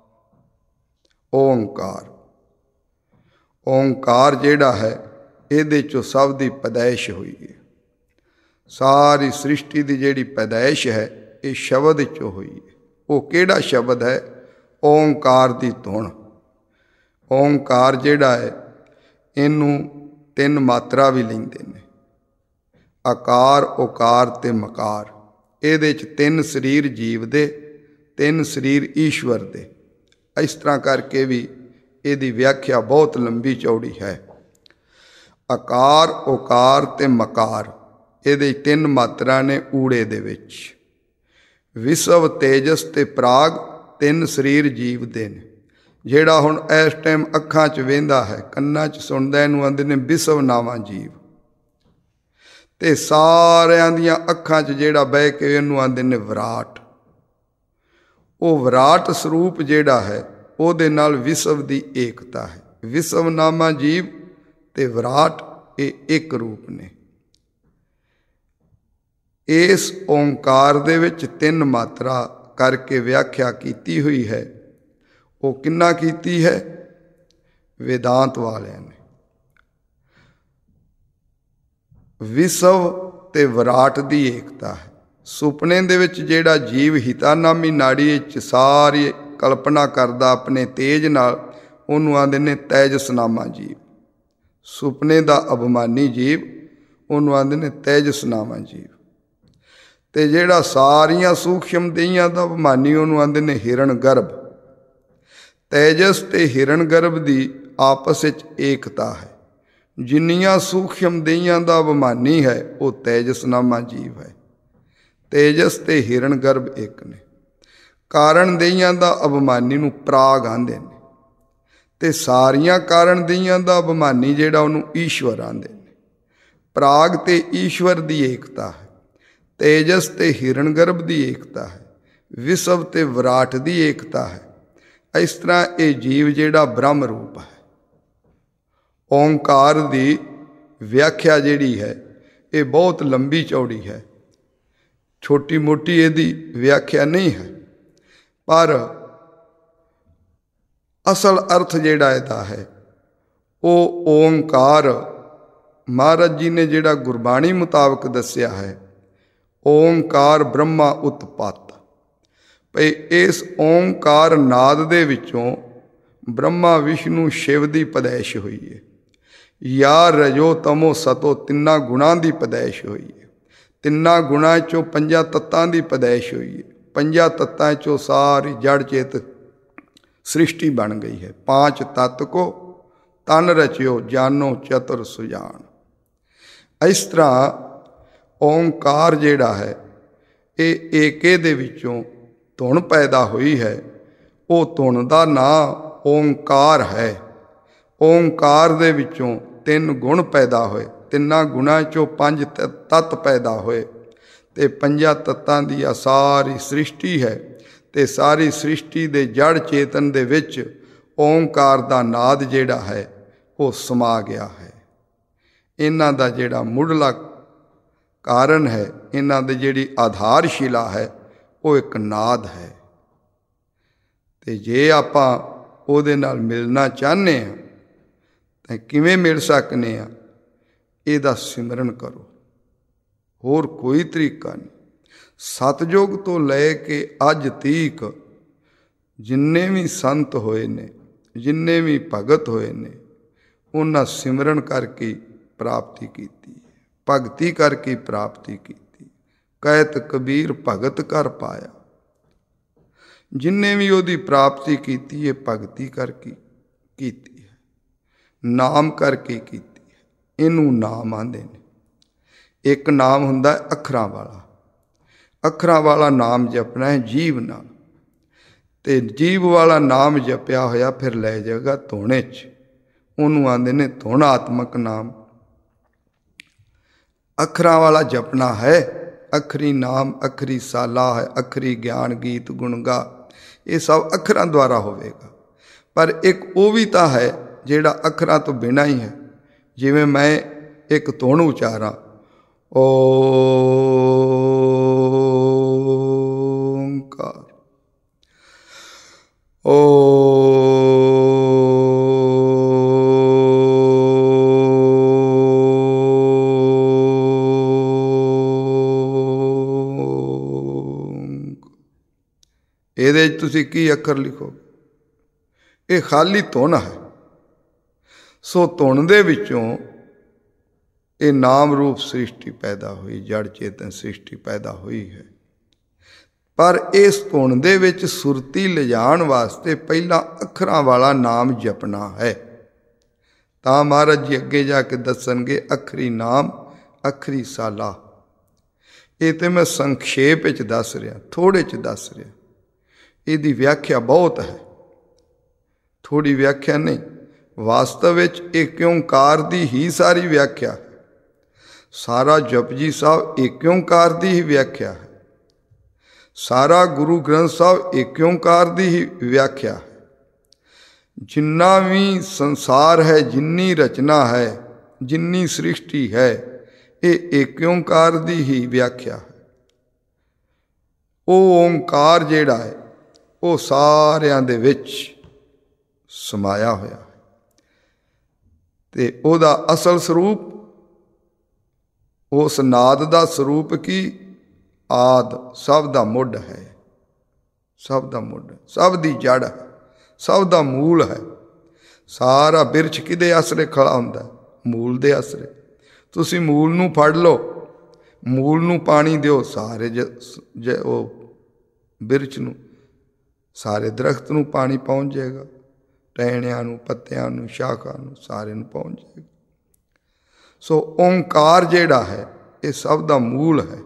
ਓਂਕਾਰ ਓਂਕਾਰ ਜਿਹੜਾ ਹੈ, ਇਹਦੇ 'ਚੋਂ ਸਭ ਦੀ ਪੈਦਾਇਸ਼ ਹੋਈ ਹੈ। ਸਾਰੀ ਸ੍ਰਿਸ਼ਟੀ ਦੀ ਜਿਹੜੀ ਪੈਦਾਇਸ਼ ਹੈ, ਇਹ ਸ਼ਬਦ 'ਚੋਂ ਹੋਈ ਹੈ। ਉਹ ਕਿਹੜਾ ਸ਼ਬਦ ਹੈ? ਓਂਕਾਰ ਦੀ ਧੁਨ। ਓਂਕਾਰ ਜਿਹੜਾ ਹੈ, ਇਹਨੂੰ ਤਿੰਨ ਮਾਤਰਾ ਵੀ ਲੈਂਦੇ ਨੇ, ਆਕਾਰ ਓਕਾਰ ਤੇ ਮਕਾਰ। ਇਹਦੇ 'ਚ ਤਿੰਨ ਸਰੀਰ ਜੀਵ ਦੇ, ਤਿੰਨ ਸਰੀਰ ਈਸ਼ਵਰ ਦੇ। ਇਸ ਤਰ੍ਹਾਂ ਕਰਕੇ ਵੀ ਇਹਦੀ ਵਿਆਖਿਆ ਬਹੁਤ ਲੰਬੀ ਚੌੜੀ ਹੈ। ਆਕਾਰ ਓਕਾਰ ਤੇ ਮਕਾਰ, ਇਹਦੇ ਤਿੰਨ ਮਾਤਰਾ ਨੇ ਊੜੇ ਦੇ ਵਿੱਚ। ਵਿਸਵ, ਤੇਜਸ ਤੇ ਪ੍ਰਾਗ ਤਿੰਨ ਸਰੀਰ ਜੀਵ ਦੇ ਨੇ। ਜਿਹੜਾ ਹੁਣ ਇਸ ਟਾਈਮ ਅੱਖਾਂ 'ਚ ਵਹਿੰਦਾ ਹੈ, ਕੰਨਾਂ 'ਚ ਸੁਣਦਾ, ਇਹਨੂੰ ਆਂਦੇ ਨੇ ਵਿਸਵ ਨਾਵਾਂ ਜੀਵ। ਤੇ ਸਾਰਿਆਂ ਦੀਆਂ ਅੱਖਾਂ 'ਚ ਜਿਹੜਾ ਬਹਿ ਕੇ ਇਹਨੂੰ ਆਂਦੇ ਨੇ ਵਿਰਾਟ। ਉਹ ਵਿਰਾਟ ਸਰੂਪ ਜਿਹੜਾ ਹੈ ਉਹਦੇ ਨਾਲ ਵਿਸਵ ਦੀ ਏਕਤਾ ਹੈ। ਵਿਸਵ ਨਾਮਾ ਜੀਵ ਤੇ ਵਿਰਾਟ ਇਹ ਇੱਕ ਰੂਪ ਨੇ। ਇਸ ਓਂਕਾਰ ਦੇ ਵਿੱਚ ਤਿੰਨ ਮਾਤਰਾ ਕਰਕੇ ਵਿਆਖਿਆ ਕੀਤੀ ਹੋਈ ਹੈ। ਉਹ ਕਿੰਨਾ ਕੀਤੀ ਹੈ? ਵੇਦਾਂਤ ਵਾਲਿਆਂ ਨੇ। ਵਿਸਵ ਤੇ ਵਿਰਾਟ ਦੀ ਏਕਤਾ ਹੈ। ਸੁਪਨੇ ਦੇ ਵਿੱਚ ਜਿਹੜਾ ਜੀਵ ਹਿਤਾ ਨਾਮੀ ਨਾੜੀ ਵਿੱਚ ਸਾਰੀ ਕਲਪਨਾ ਕਰਦਾ ਆਪਣੇ ਤੇਜ ਨਾਲ, ਉਹਨੂੰ ਆਂਦੇ ਨੇ ਤੈਜਸ ਨਾਮਾ ਜੀਵ। ਸੁਪਨੇ ਦਾ ਅਭਿਮਾਨੀ ਜੀਵ, ਉਹਨੂੰ ਆਂਦੇ ਨੇ ਤੈਜਸ ਨਾਮਾ ਜੀਵ। ਤੇ ਜਿਹੜਾ ਸਾਰੀਆਂ ਸੂਖਸ਼ਮ ਦੇਹੀਆਂ ਦਾ ਅਭਿਮਾਨੀ, ਉਹਨੂੰ ਆਂਦੇ ਨੇ ਹਿਰਨ ਗਰਭ। ਤੈਜਸ ਤੇ ਹਿਰਨ ਗਰਭ ਦੀ ਆਪਸ ਵਿੱਚ ਏਕਤਾ ਹੈ। ਜਿੰਨੀਆਂ ਸੂਖਸ਼ਮ ਦੇਹੀਆਂ ਦਾ ਅਭਿਮਾਨੀ ਹੈ ਉਹ ਤੈਜਸ ਨਾਮਾ ਜੀਵ ਹੈ। ਤੇਜਸ ਤੇ ਹਿਰਨ ਗਰਭ ਇੱਕ ਨੇ। ਕਾਰਨ ਦੇਹੀਆਂ ਦਾ ਅਭਿਮਾਨੀ ਨੂੰ ਪ੍ਰਾਗ ਆਂਦੇ ਨੇ। ਤੇ ਸਾਰੀਆਂ ਕਾਰਨ ਦੇਹੀਆਂ ਦਾ ਅਭਿਮਾਨੀ ਜਿਹੜਾ, ਉਹਨੂੰ ਈਸ਼ਵਰ ਆਂਦੇ ਨੇ। ਪ੍ਰਾਗ ਤੇ ਈਸ਼ਵਰ ਦੀ ਏਕਤਾ ਹੈ। ਤੇਜਸ ਤੇ ਹਿਰਨ ਗਰਭ ਦੀ ਏਕਤਾ ਹੈ। ਵਿਸਵ ਤੇ ਵਿਰਾਟ ਦੀ ਏਕਤਾ ਹੈ। ਇਸ ਤਰ੍ਹਾਂ ਇਹ ਜੀਵ ਜਿਹੜਾ ਬ੍ਰਹਮ ਰੂਪ ਹੈ। ਓਂਕਾਰ ਦੀ ਵਿਆਖਿਆ ਜਿਹੜੀ ਹੈ ਇਹ ਬਹੁਤ ਲੰਬੀ ਚੌੜੀ ਹੈ। ਛੋਟੀ ਮੋਟੀ ਇਹਦੀ ਵਿਆਖਿਆ ਨਹੀਂ ਹੈ, ਪਰ ਅਸਲ ਅਰਥ ਜਿਹੜਾ ਇਹਦਾ ਹੈ ਉਹ ਓਂਕਾਰ ਮਹਾਰਾਜ ਜੀ ਨੇ ਜਿਹੜਾ ਗੁਰਬਾਣੀ ਮੁਤਾਬਕ ਦੱਸਿਆ ਹੈ, ਓਂਕਾਰ ਬ੍ਰਹਮਾ ਉਤਪਾਤ। ਭਈ ਇਸ ਓਂਕਾਰ ਨਾਦ ਦੇ ਵਿੱਚੋਂ ਬ੍ਰਹਮਾ ਵਿਸ਼ਨੂੰ ਸ਼ਿਵ ਦੀ ਪੈਦਾਇਸ਼ ਹੋਈ ਹੈ। ਯਾ ਰਜੋ ਤਮੋ ਸਤੋ ਤਿੰਨਾਂ ਗੁਣਾਂ ਦੀ ਪੈਦਾਇਸ਼ ਹੋਈ ਹੈ। ਤਿੰਨਾਂ ਗੁਣਾਂ 'ਚੋਂ ਪੰਜਾਂ ਤੱਤਾਂ ਦੀ ਪੈਦਾਇਸ਼ ਹੋਈ ਹੈ। ਪੰਜਾਂ ਤੱਤਾਂ 'ਚੋਂ ਸਾਰੀ ਜੜ ਚੇਤ ਸ੍ਰਿਸ਼ਟੀ ਬਣ ਗਈ ਹੈ। ਪਾਂਚ ਤੱਤ ਕੋ ਤਨ ਰਚਿਓ ਜਾਨੋ ਚਤੁਰ ਸੁਜਾਨ। ਇਸ ਤਰ੍ਹਾਂ ਓਂਕਾਰ ਜਿਹੜਾ ਹੈ ਇਹ ਏਕੇ ਦੇ ਵਿੱਚੋਂ ਧੁਨ ਪੈਦਾ ਹੋਈ ਹੈ। ਉਹ ਧੁਨ ਦਾ ਨਾਂ ਓਂਕਾਰ ਹੈ। ਓਂਕਾਰ ਦੇ ਵਿੱਚੋਂ ਤਿੰਨ ਗੁਣ ਪੈਦਾ ਹੋਏ। ਤਿੰਨਾਂ ਗੁਣਾਂ 'ਚੋਂ ਪੰਜ ਤੱਤ ਪੈਦਾ ਹੋਏ ਤੇ ਪੰਜਾਂ ਤੱਤਾਂ ਦੀ ਆ ਸਾਰੀ ਸ੍ਰਿਸ਼ਟੀ ਹੈ। ਤੇ ਸਾਰੀ ਸ੍ਰਿਸ਼ਟੀ ਦੇ ਜੜ ਚੇਤਨ ਦੇ ਵਿੱਚ ਓਂਕਾਰ ਦਾ ਨਾਦ ਜਿਹੜਾ ਹੈ ਉਹ ਸਮਾ ਗਿਆ ਹੈ। ਇਹਨਾਂ ਦਾ ਜਿਹੜਾ ਮੁੱਢਲਾ ਕਾਰਨ ਹੈ, ਇਹਨਾਂ ਦੀ ਜਿਹੜੀ ਆਧਾਰਸ਼ਿਲਾ ਹੈ ਉਹ ਇੱਕ ਨਾਦ ਹੈ। ਤੇ ਜੇ ਆਪਾਂ ਉਹਦੇ ਨਾਲ ਮਿਲਣਾ ਚਾਹੁੰਦੇ ਹਾਂ ਤਾਂ ਕਿਵੇਂ ਮਿਲ ਸਕਨੇ ਆ? ਇਹਦਾ ਸਿਮਰਨ ਕਰੋ, ਹੋਰ ਕੋਈ ਤਰੀਕਾ ਨਹੀਂ। ਸਤਜੁਗ ਤੋਂ ਲੈ ਕੇ ਅੱਜ ਤੀਕ ਜਿੰਨੇ ਵੀ ਸੰਤ ਹੋਏ ਨੇ, ਜਿੰਨੇ ਵੀ ਭਗਤ ਹੋਏ ਨੇ, ਉਹਨਾਂ ਸਿਮਰਨ ਕਰਕੇ ਪ੍ਰਾਪਤੀ ਕੀਤੀ ਹੈ, ਭਗਤੀ ਕਰਕੇ ਪ੍ਰਾਪਤੀ ਕੀਤੀ। ਕਹਿਤ ਕਬੀਰ ਭਗਤ ਕਰ ਪਾਇਆ। ਜਿੰਨੇ ਵੀ ਉਹਦੀ ਪ੍ਰਾਪਤੀ ਕੀਤੀ ਹੈ ਭਗਤੀ ਕਰਕੇ ਕੀਤੀ ਹੈ, ਨਾਮ ਕਰਕੇ ਕੀਤੀ ਹੈ। ਇਹਨੂੰ ਨਾਮ ਆਂਦੇ ਨੇ। ਇੱਕ ਨਾਮ ਹੁੰਦਾ ਹੈ ਅੱਖਰਾਂ ਵਾਲਾ। ਅੱਖਰਾਂ ਵਾਲਾ ਨਾਮ ਜਪਣਾ ਹੈ ਜੀਵ ਨਾਲ। ਤੇ ਜੀਵ ਵਾਲਾ ਨਾਮ ਜਪਿਆ ਹੋਇਆ ਫਿਰ ਲੈ ਜਾਏਗਾ ਧੁਨੇ 'ਚ। ਉਹਨੂੰ ਆਂਦੇ ਨੇ ਧੁਨਾਤਮਕ ਨਾਮ। ਅੱਖਰਾਂ ਵਾਲਾ ਜਪਣਾ ਹੈ। ਅੱਖਰੀ ਨਾਮ, ਅੱਖਰੀ ਸਾਲਾ ਹੈ, ਅੱਖਰੀ ਗਿਆਨ ਗੀਤ ਗੁਣਗਾ, ਇਹ ਸਭ ਅੱਖਰਾਂ ਦੁਆਰਾ ਹੋਵੇਗਾ। ਪਰ ਇੱਕ ਉਹ ਵੀ ਤਾਂ ਹੈ ਜਿਹੜਾ ਅੱਖਰਾਂ ਤੋਂ ਬਿਨਾਂ ਹੀ ਹੈ। ਜਿਵੇਂ ਮੈਂ ਇੱਕ ਧੁਨ ਉਚਾਰਾਂ, ਓਂਕਾਰ, ਓ ਇਹਦੇ 'ਚ ਤੁਸੀਂ ਕੀ ਅੱਖਰ ਲਿਖੋਗੇ? ਇਹ ਖਾਲੀ ਧੁਨ ਹੈ। ਸੋ ਧੁਨ ਦੇ ਵਿੱਚੋਂ ਇਹ ਨਾਮ ਰੂਪ ਸ੍ਰਿਸ਼ਟੀ ਪੈਦਾ ਹੋਈ, ਜੜ ਚੇਤਨ ਸ੍ਰਿਸ਼ਟੀ ਪੈਦਾ ਹੋਈ ਹੈ। ਪਰ ਇਸ ਧੁਨ ਦੇ ਵਿੱਚ ਸੁਰਤੀ ਲਿਜਾਣ ਵਾਸਤੇ ਪਹਿਲਾਂ ਅੱਖਰਾਂ ਵਾਲਾ ਨਾਮ ਜਪਣਾ ਹੈ। ਤਾਂ ਮਹਾਰਾਜ ਜੀ ਅੱਗੇ ਜਾ ਕੇ ਦੱਸਣਗੇ ਅੱਖਰੀ ਨਾਮ, ਅੱਖਰੀ ਸਾਲਾ, ਇਹ ਤੇ ਮੈਂ ਸੰਖੇਪ ਵਿੱਚ ਦੱਸ ਰਿਹਾ, ਥੋੜ੍ਹੇ 'ਚ ਦੱਸ ਰਿਹਾ। ਇਹਦੀ ਵਿਆਖਿਆ ਬਹੁਤ ਹੈ, ਥੋੜ੍ਹੀ ਵਿਆਖਿਆ ਨਹੀਂ। ਵਾਸਤਵ ਵਿੱਚ ਏਕ ਓਂਕਾਰ ਦੀ ਹੀ ਸਾਰੀ ਵਿਆਖਿਆ ਹੈ। ਸਾਰਾ ਜਪਜੀ ਸਾਹਿਬ ਏਕ ਓਂਕਾਰ ਦੀ ਹੀ ਵਿਆਖਿਆ ਹੈ। ਸਾਰਾ ਗੁਰੂ ਗ੍ਰੰਥ ਸਾਹਿਬ ਏਕ ਓਂਕਾਰ ਦੀ ਹੀ ਵਿਆਖਿਆ ਹੈ। ਜਿੰਨਾ ਵੀ ਸੰਸਾਰ ਹੈ, ਜਿੰਨੀ ਰਚਨਾ ਹੈ, ਜਿੰਨੀ ਸ੍ਰਿਸ਼ਟੀ ਹੈ, ਇਹ ਏਕ ਓਂਕਾਰ ਦੀ ਹੀ ਵਿਆਖਿਆ ਹੈ। ਉਹ ਓਂਕਾਰ ਜਿਹੜਾ ਹੈ ਉਹ ਸਾਰਿਆਂ ਦੇ ਵਿੱਚ ਸਮਾਇਆ ਹੋਇਆ ਹੈ ਤੇ ਉਹਦਾ ਅਸਲ ਸਰੂਪ, ਉਸ ਨਾਦ ਦਾ ਸਰੂਪ ਕੀ? ਆਦ, ਸਭ ਦਾ ਮੁੱਢ ਹੈ, ਸਭ ਦਾ ਮੁੱਢ, ਸਭ ਦੀ ਜੜ ਹੈ, ਸਭ ਦਾ ਮੂਲ ਹੈ। ਸਾਰਾ ਬਿਰਛ ਕਿਹਦੇ ਆਸਰੇ ਖੜਾ ਹੁੰਦਾ? ਮੂਲ ਦੇ ਆਸਰੇ। ਤੁਸੀਂ ਮੂਲ ਨੂੰ ਫੜ ਲਓ, ਮੂਲ ਨੂੰ ਪਾਣੀ ਦਿਓ, ਸਾਰੇ ਜ ਜ ਉਹ ਬਿਰਛ ਨੂੰ, ਸਾਰੇ ਦਰਖਤ ਨੂੰ ਪਾਣੀ ਪਹੁੰਚ ਜਾਏਗਾ, ਟਹਿਣਿਆਂ ਨੂੰ, ਪੱਤਿਆਂ ਨੂੰ, ਸ਼ਾਖਾ ਨੂੰ, ਸਾਰੇ ਨੂੰ ਪਹੁੰਚ ਜਾਏਗਾ। ਸੋ ਓਂਕਾਰ ਜਿਹੜਾ ਹੈ ਇਹ ਸਭ ਦਾ ਮੂਲ ਹੈ।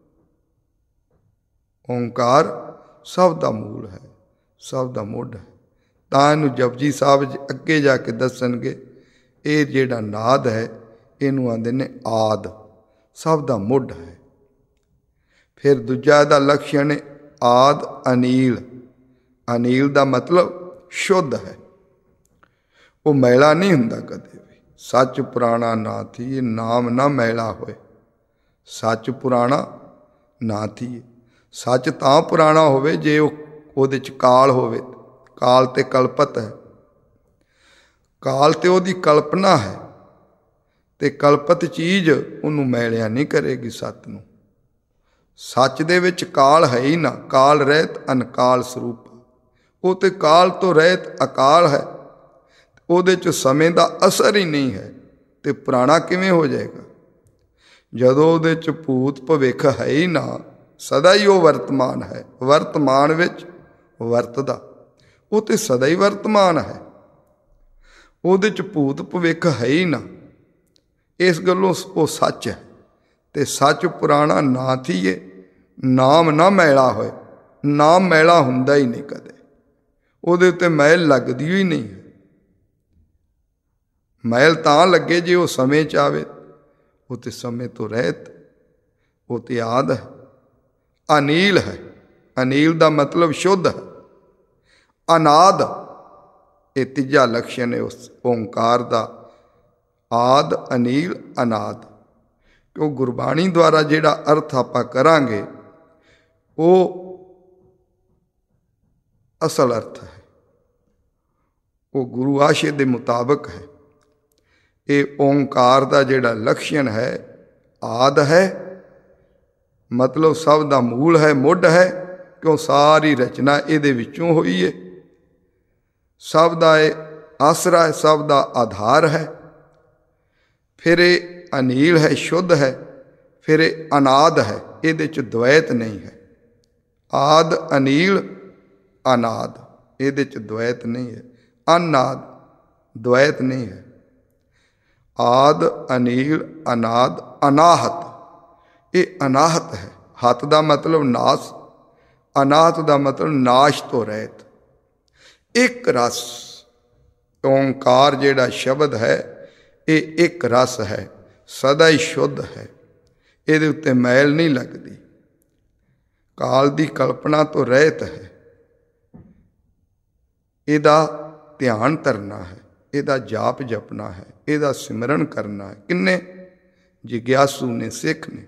ਓਂਕਾਰ ਸਭ ਦਾ ਮੂਲ ਹੈ, ਸਭ ਦਾ ਮੁੱਢ ਹੈ। ਤਾਂ ਇਹਨੂੰ ਜਪਜੀ ਸਾਹਿਬ ਅੱਗੇ ਜਾ ਕੇ ਦੱਸਣਗੇ, ਇਹ ਜਿਹੜਾ ਨਾਦ ਹੈ ਇਹਨੂੰ ਆਂਦੇ ਨੇ ਆਦ, ਸਭ ਦਾ ਮੁੱਢ ਹੈ। ਫਿਰ ਦੂਜਾ ਇਹਦਾ ਲਕਸ਼ਣ ਹੈ ਆਦ ਅਨੀਲ। ਅਨੀਲ ਦਾ ਮਤਲਬ ਸ਼ੁੱਧ ਹੈ, ਉਹ ਮੈਲਾ ਨਹੀਂ ਹੁੰਦਾ ਕਦੇ ਵੀ। ਸੱਚ ਪੁਰਾਣਾ ਨਾ ਥੀਏ, ਨਾਮ ਨਾ ਮੈਲਾ ਹੋਏ। ਸੱਚ ਪੁਰਾਣਾ ਨਾ ਥੀਏ। ਸੱਚ ਤਾਂ ਪੁਰਾਣਾ ਹੋਵੇ ਜੇ ਉਹ ਉਹਦੇ 'ਚ ਕਾਲ ਹੋਵੇ। ਕਾਲ ਤੇ ਕਲਪਤ ਹੈ, ਕਾਲ ਤੇ ਉਹਦੀ ਕਲਪਨਾ ਹੈ, ਤੇ ਕਲਪਤ ਚੀਜ਼ ਉਹਨੂੰ ਮੈਲਿਆ ਨਹੀਂ ਕਰੇਗੀ ਸੱਤ ਨੂੰ। ਸੱਚ ਦੇ ਵਿੱਚ ਕਾਲ ਹੈ ਹੀ ਨਾ, ਕਾਲ ਰਹਿਤ ਅਨਕਾਲ ਸਰੂਪ। ਉਹ ਤੇ ਕਾਲ ਤੋਂ ਰਹਿਤ ਅਕਾਲ ਹੈ, ਉਹਦੇ 'ਚ ਸਮੇਂ ਦਾ ਅਸਰ ਹੀ ਨਹੀਂ ਹੈ, ਤੇ ਪੁਰਾਣਾ ਕਿਵੇਂ ਹੋ ਜਾਏਗਾ? ਜਦੋਂ ਉਹਦੇ 'ਚ ਭੂਤ ਭਵਿੱਖ ਹੈ ਹੀ ਨਾ, ਸਦਾ ਹੀ ਉਹ ਵਰਤਮਾਨ ਹੈ। ਵਰਤਮਾਨ ਵਿੱਚ ਵਰਤਦਾ, ਉਹ ਤੇ ਸਦਾ ਹੀ ਵਰਤਮਾਨ ਹੈ, ਉਹਦੇ 'ਚ ਭੂਤ ਭਵਿੱਖ ਹੈ ਹੀ ਨਾ। ਇਸ ਗੱਲੋਂ ਉਹ ਸੱਚ ਹੈ। ਤੇ ਸੱਚ ਪੁਰਾਣਾ ਨਾ ਥੀਏ, ਨਾਮ ਨਾ ਮੈਲਾ ਹੋਏ। ਨਾਮ ਮੈਲਾ ਹੁੰਦਾ ਹੀ ਨਹੀਂ ਕਦੇ, ਉਹਦੇ ਉੱਤੇ ਮੈਲ ਲੱਗਦੀ ਹੀ ਨਹੀਂ ਹੈ। ਮੈਲ ਤਾਂ ਲੱਗੇ ਜੇ ਉਹ ਸਮੇਂ 'ਚ ਆਵੇ, ਉਹ ਤੇ ਸਮੇਂ ਤੋਂ ਰਹਿਤ, ਉਹ ਤੇ ਆਦ ਹੈ। ਅਨੀਲ ਹੈ, ਅਨੀਲ ਦਾ ਮਤਲਬ ਸ਼ੁੱਧ ਹੈ। ਅਨਾਦ, ਇਹ ਤੀਜਾ ਲਕਸ਼ਣ ਹੈ ਉਸ ਓਂਕਾਰ ਦਾ, ਆਦ ਅਨੀਲ ਅਨਾਦ। ਕਿਉਂ ਗੁਰਬਾਣੀ ਦੁਆਰਾ ਜਿਹੜਾ ਅਰਥ ਆਪਾਂ ਕਰਾਂਗੇ ਉਹ ਅਸਲ ਅਰਥ ਹੈ, ਉਹ ਗੁਰੂ ਆਸ਼ੇ ਦੇ ਮੁਤਾਬਕ ਹੈ। ਇਹ ਓਂਕਾਰ ਦਾ ਜਿਹੜਾ ਲਕਸ਼ਣ ਹੈ ਆਦ ਹੈ, ਮਤਲਬ ਸਭ ਦਾ ਮੂਲ ਹੈ, ਮੁੱਢ ਹੈ। ਕਿਉਂ ਸਾਰੀ ਰਚਨਾ ਇਹਦੇ ਵਿੱਚੋਂ ਹੋਈ ਹੈ, ਸਭ ਦਾ ਇਹ ਆਸਰਾ ਹੈ, ਸਭ ਦਾ ਆਧਾਰ ਹੈ। ਫਿਰ ਇਹ ਅਨੀਲ ਹੈ, ਸ਼ੁੱਧ ਹੈ। ਫਿਰ ਇਹ ਅਨਾਦ ਹੈ, ਇਹਦੇ 'ਚ ਦਵੈਤ ਨਹੀਂ ਹੈ। ਆਦ ਅਨੀਲ ਅਨਾਦ, ਇਹਦੇ 'ਚ ਦਵੈਤ ਨਹੀਂ ਹੈ। ਅਨਾਦ, ਦਵੈਤ ਨਹੀਂ ਹੈ। ਆਦ ਅਨੀਲ ਅਨਾਦ ਅਨਾਹਤ, ਇਹ ਅਨਾਹਤ ਹੈ। ਹੱਤ ਦਾ ਮਤਲਬ ਨਾਸ, ਅਨਾਹਤ ਦਾ ਮਤਲਬ ਨਾਸ਼ ਤੋਂ ਰਹਿਤ। ਇੱਕ ਰਸ, ਓਂਕਾਰ ਜਿਹੜਾ ਸ਼ਬਦ ਹੈ ਇਹ ਇੱਕ ਰਸ ਹੈ, ਸਦਾ ਹੀ ਸ਼ੁੱਧ ਹੈ, ਇਹਦੇ ਉੱਤੇ ਮੈਲ ਨਹੀਂ ਲੱਗਦੀ, ਕਾਲ ਦੀ ਕਲਪਨਾ ਤੋਂ ਰਹਿਤ ਹੈ। ਇਹਦਾ ਧਿਆਨ ਧਰਨਾ ਹੈ, ਇਹਦਾ ਜਾਪ ਜਪਣਾ ਹੈ, ਇਹਦਾ ਸਿਮਰਨ ਕਰਨਾ ਹੈ। ਕਿੰਨੇ? ਜਿਗਿਆਸੂ ਨੇ, ਸਿੱਖ ਨੇ।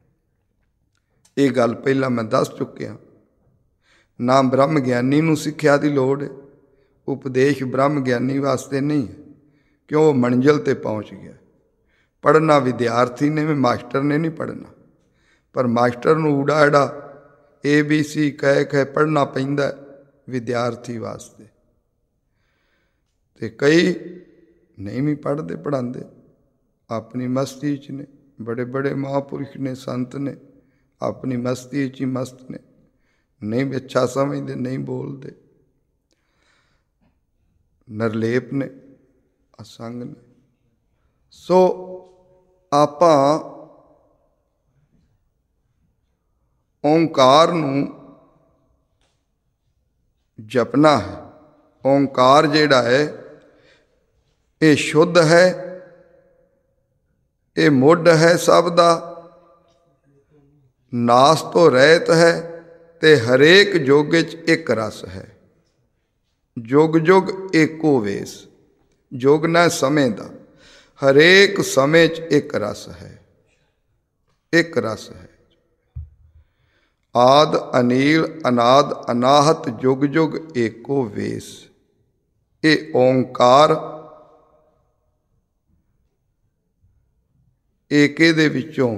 ਇਹ ਗੱਲ ਪਹਿਲਾਂ ਮੈਂ ਦੱਸ ਚੁੱਕਿਆ। ਨਾ ਬ੍ਰਹਮ ਗਿਆਨੀ ਨੂੰ ਸਿੱਖਿਆ ਦੀ ਲੋੜ ਹੈ, ਉਪਦੇਸ਼ ਬ੍ਰਹਮ ਗਿਆਨੀ ਵਾਸਤੇ ਨਹੀਂ ਹੈ, ਕਿਉਂ ਉਹ ਮੰਜ਼ਿਲ 'ਤੇ ਪਹੁੰਚ ਗਿਆ। ਪੜ੍ਹਨਾ ਵਿਦਿਆਰਥੀ ਨੇ ਵੀ, ਮਾਸਟਰ ਨੇ ਨਹੀਂ ਪੜ੍ਹਨਾ। ਪਰ ਮਾਸਟਰ ਨੂੰ ਊੜਾ ਐੜਾ ਏ ਬੀ ਸੀ ਕਹਿ ਕੇ ਪੜ੍ਹਨਾ ਪੈਂਦਾ ਵਿਦਿਆਰਥੀ ਵਾਸਤੇ। ਅਤੇ ਕਈ ਨਹੀਂ ਵੀ ਪੜ੍ਹਦੇ ਪੜ੍ਹਾਉਂਦੇ, ਆਪਣੀ ਮਸਤੀ 'ਚ ਨੇ। ਬੜੇ ਬੜੇ ਮਹਾਂਪੁਰਸ਼ ਨੇ, ਸੰਤ ਨੇ, ਆਪਣੀ ਮਸਤੀ 'ਚ ਹੀ ਮਸਤ ਨੇ, ਨਹੀਂ ਅੱਛਾ ਸਮਝਦੇ, ਨਹੀਂ ਬੋਲਦੇ, ਨਿਰਲੇਪ ਨੇ, ਅਸੰਗ ਨੇ। ਸੋ ਆਪਾਂ ਓਂਕਾਰ ਨੂੰ ਜਪਣਾ ਹੈ। ਓਂਕਾਰ ਜਿਹੜਾ ਹੈ ਇਹ ਸ਼ੁੱਧ ਹੈ, ਇਹ ਮੁੱਢ ਹੈ ਸਭ ਦਾ, ਨਾਸ ਤੋਂ ਰਹਿਤ ਹੈ ਤੇ ਹਰੇਕ ਯੁੱਗ ਵਿੱਚ ਇੱਕ ਰਸ ਹੈ। ਯੁੱਗ ਯੁੱਗ ਏਕੋ ਵੇਸ, ਯੁੱਗ ਨਾ ਸਮੇਂ ਦਾ, ਹਰੇਕ ਸਮੇਂ 'ਚ ਇੱਕ ਰਸ ਹੈ, ਇੱਕ ਰਸ ਹੈ। ਆਦ ਅਨੀਲ ਅਨਾਦ ਅਨਾਹਤ ਯੁੱਗ ਯੁੱਗ ਏਕੋ ਵੇਸ। ਇਹ ਓਂਕਾਰ ਏਕੇ ਦੇ ਵਿੱਚੋਂ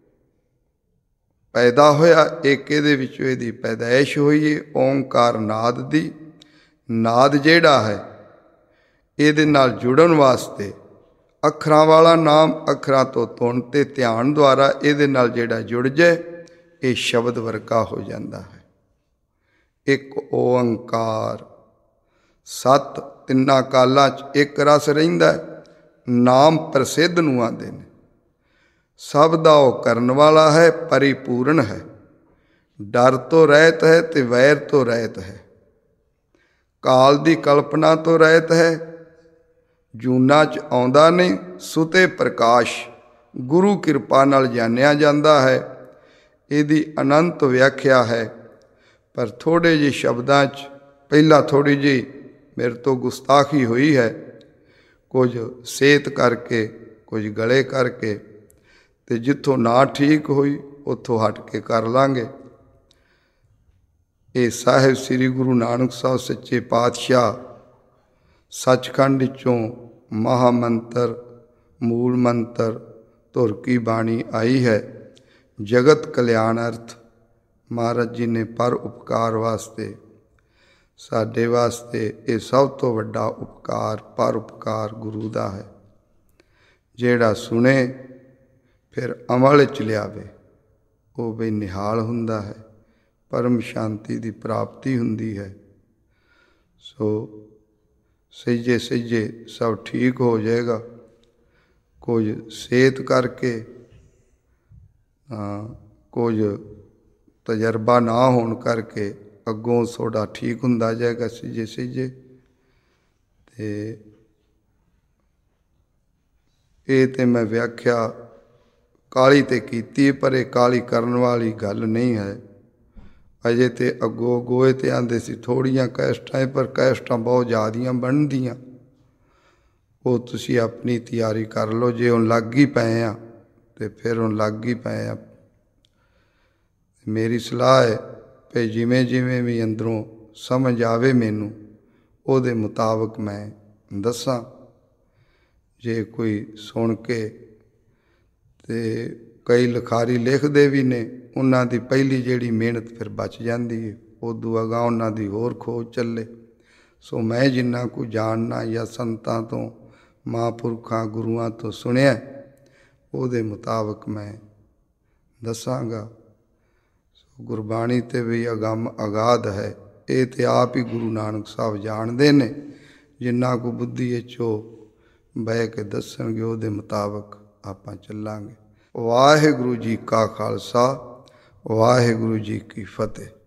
ਪੈਦਾ ਹੋਇਆ, ਏਕੇ ਦੇ ਵਿੱਚੋਂ ਇਹਦੀ ਪੈਦਾਇਸ਼ ਹੋਈ ਹੈ। ਓਂਕਾਰ ਨਾਦ ਦੀ, ਨਾਦ ਜਿਹੜਾ ਹੈ ਇਹਦੇ ਨਾਲ ਜੁੜਨ ਵਾਸਤੇ ਅੱਖਰਾਂ ਵਾਲਾ ਨਾਮ, ਅੱਖਰਾਂ ਤੋਂ ਧੁਨ ਤੇ ਧਿਆਨ ਦੁਆਰਾ ਇਹਦੇ ਨਾਲ ਜਿਹੜਾ ਜੁੜ ਜਾਏ ਇਹ ਸ਼ਬਦ ਵਰਗਾ ਹੋ ਜਾਂਦਾ ਹੈ। ਇੱਕ ਓਂਕਾਰ, ਸੱਤ ਤਿੰਨਾਂ ਕਾਲਾਂ 'ਚ ਇੱਕ ਰਸ ਰਹਿੰਦਾ। ਨਾਮ ਪ੍ਰਸਿੱਧ ਨੂੰ ਆਂਦੇ ਨੇ। ਸਭ ਦਾ ਉਹ ਕਰਨ ਵਾਲਾ ਹੈ, ਪਰਿਪੂਰਨ ਹੈ, ਡਰ ਤੋਂ ਰਹਿਤ ਹੈ ਤੇ ਵੈਰ ਤੋਂ ਰਹਿਤ ਹੈ, ਕਾਲ ਦੀ ਕਲਪਨਾ ਤੋਂ ਰਹਿਤ ਹੈ, ਜੂਨਾਂ 'ਚ ਆਉਂਦਾ ਨਹੀਂ, ਸੁਤੇ ਪ੍ਰਕਾਸ਼, ਗੁਰੂ ਕਿਰਪਾ ਨਾਲ ਜਾਣਿਆ ਜਾਂਦਾ ਹੈ। ਇਹਦੀ ਅਨੰਤ ਵਿਆਖਿਆ ਹੈ, ਪਰ ਥੋੜ੍ਹੇ ਜਿਹੇ ਸ਼ਬਦਾਂ 'ਚ ਪਹਿਲਾਂ ਥੋੜ੍ਹੀ ਜਿਹੀ ਮੇਰੇ ਤੋਂ ਗੁਸਤਾਖੀ ਹੋਈ ਹੈ, ਕੁਝ ਸੇਤ ਕਰਕੇ, ਕੁਝ ਗਲੇ ਕਰਕੇ, ਅਤੇ ਜਿੱਥੋਂ ਨਾ ਠੀਕ ਹੋਈ ਉੱਥੋਂ ਹਟ ਕੇ ਕਰ ਲਾਂਗੇ। ਇਹ ਸਾਹਿਬ ਸ੍ਰੀ ਗੁਰੂ ਨਾਨਕ ਸਾਹਿਬ ਸੱਚੇ ਪਾਤਸ਼ਾਹ ਸੱਚਖੰਡ ਵਿੱਚੋਂ ਮਹਾਮੰਤਰ, ਮੂਲ ਮੰਤਰ, ਧੁਰ ਕੀ ਬਾਣੀ ਆਈ ਹੈ। ਜਗਤ ਕਲਿਆਣ ਅਰਥ ਮਹਾਰਾਜ ਜੀ ਨੇ ਪਰ ਉਪਕਾਰ ਵਾਸਤੇ, ਸਾਡੇ ਵਾਸਤੇ ਇਹ ਸਭ ਤੋਂ ਵੱਡਾ ਉਪਕਾਰ, ਪਰ ਉਪਕਾਰ ਗੁਰੂ ਦਾ ਹੈ। ਜਿਹੜਾ ਸੁਣੇ ਫਿਰ ਅਮਲ 'ਚ ਲਿਆਵੇ ਉਹ ਬਈ ਨਿਹਾਲ ਹੁੰਦਾ ਹੈ, ਪਰਮ ਸ਼ਾਂਤੀ ਦੀ ਪ੍ਰਾਪਤੀ ਹੁੰਦੀ ਹੈ। ਸੋ ਸਹਿਜੇ ਸਹਿਜੇ ਸਭ ਠੀਕ ਹੋ ਜਾਏਗਾ। ਕੁਝ ਸੇਤ ਕਰਕੇ, ਕੁਝ ਤਜਰਬਾ ਨਾ ਹੋਣ ਕਰਕੇ ਅੱਗੋਂ ਥੋੜ੍ਹਾ ਠੀਕ ਹੁੰਦਾ ਜਾਏਗਾ ਸਹਿਜੇ ਸਹਿਜੇ। ਅਤੇ ਇਹ ਤਾਂ ਮੈਂ ਵਿਆਖਿਆ ਕਾਹਲੀ 'ਤੇ ਕੀਤੀ, ਪਰ ਇਹ ਕਾਹਲੀ ਕਰਨ ਵਾਲੀ ਗੱਲ ਨਹੀਂ ਹੈ। ਅਜੇ ਤਾਂ ਅੱਗੋਂ ਗੋਏ 'ਤੇ ਆਉਂਦੇ ਸੀ ਥੋੜ੍ਹੀਆਂ ਕੈਸਟਾਂ, ਪਰ ਕੈਸਟਾਂ ਬਹੁਤ ਜ਼ਿਆਦੀਆਂ ਬਣਦੀਆਂ। ਉਹ ਤੁਸੀਂ ਆਪਣੀ ਤਿਆਰੀ ਕਰ ਲਓ। ਜੇ ਹੁਣ ਲੱਗ ਹੀ ਪਏ ਆ ਅਤੇ ਫਿਰ ਹੁਣ ਲੱਗ ਹੀ ਪਏ ਆ। ਮੇਰੀ ਸਲਾਹ ਹੈ ਕਿ ਜਿਵੇਂ ਜਿਵੇਂ ਵੀ ਅੰਦਰੋਂ ਸਮਝ ਆਵੇ ਮੈਨੂੰ, ਉਹਦੇ ਮੁਤਾਬਕ ਮੈਂ ਦੱਸਾਂ। ਜੇ ਕੋਈ ਸੁਣ ਕੇ, ਅਤੇ ਕਈ ਲਿਖਾਰੀ ਲਿਖਦੇ ਵੀ ਨੇ, ਉਹਨਾਂ ਦੀ ਪਹਿਲੀ ਜਿਹੜੀ ਮਿਹਨਤ ਫਿਰ ਬਚ ਜਾਂਦੀ ਹੈ, ਉਦੋਂ ਅਗਾਂਹ ਉਹਨਾਂ ਦੀ ਹੋਰ ਖੋਜ ਚੱਲੇ। ਸੋ ਮੈਂ ਜਿੰਨਾ ਕੁ ਜਾਣਨਾ ਜਾਂ ਸੰਤਾਂ ਤੋਂ, ਮਹਾਂਪੁਰਖਾਂ, ਗੁਰੂਆਂ ਤੋਂ ਸੁਣਿਆ, ਉਹਦੇ ਮੁਤਾਬਕ ਮੈਂ ਦੱਸਾਂਗਾ। ਸੋ ਗੁਰਬਾਣੀ 'ਤੇ ਵੀ ਅਗੰਮ ਅਗਾਧ ਹੈ। ਇਹ ਤਾਂ ਆਪ ਹੀ ਗੁਰੂ ਨਾਨਕ ਸਾਹਿਬ ਜਾਣਦੇ ਨੇ। ਜਿੰਨਾ ਕੁ ਬੁੱਧੀ ਵਿੱਚ ਉਹ ਬਹਿ ਕੇ ਦੱਸਣਗੇ ਉਹਦੇ ਮੁਤਾਬਕ ਆਪਾਂ ਚੱਲਾਂਗੇ। ਵਾਹਿਗੁਰੂ ਜੀ ਕਾ ਖਾਲਸਾ, ਵਾਹਿਗੁਰੂ ਜੀ ਕੀ ਫਤਿਹ।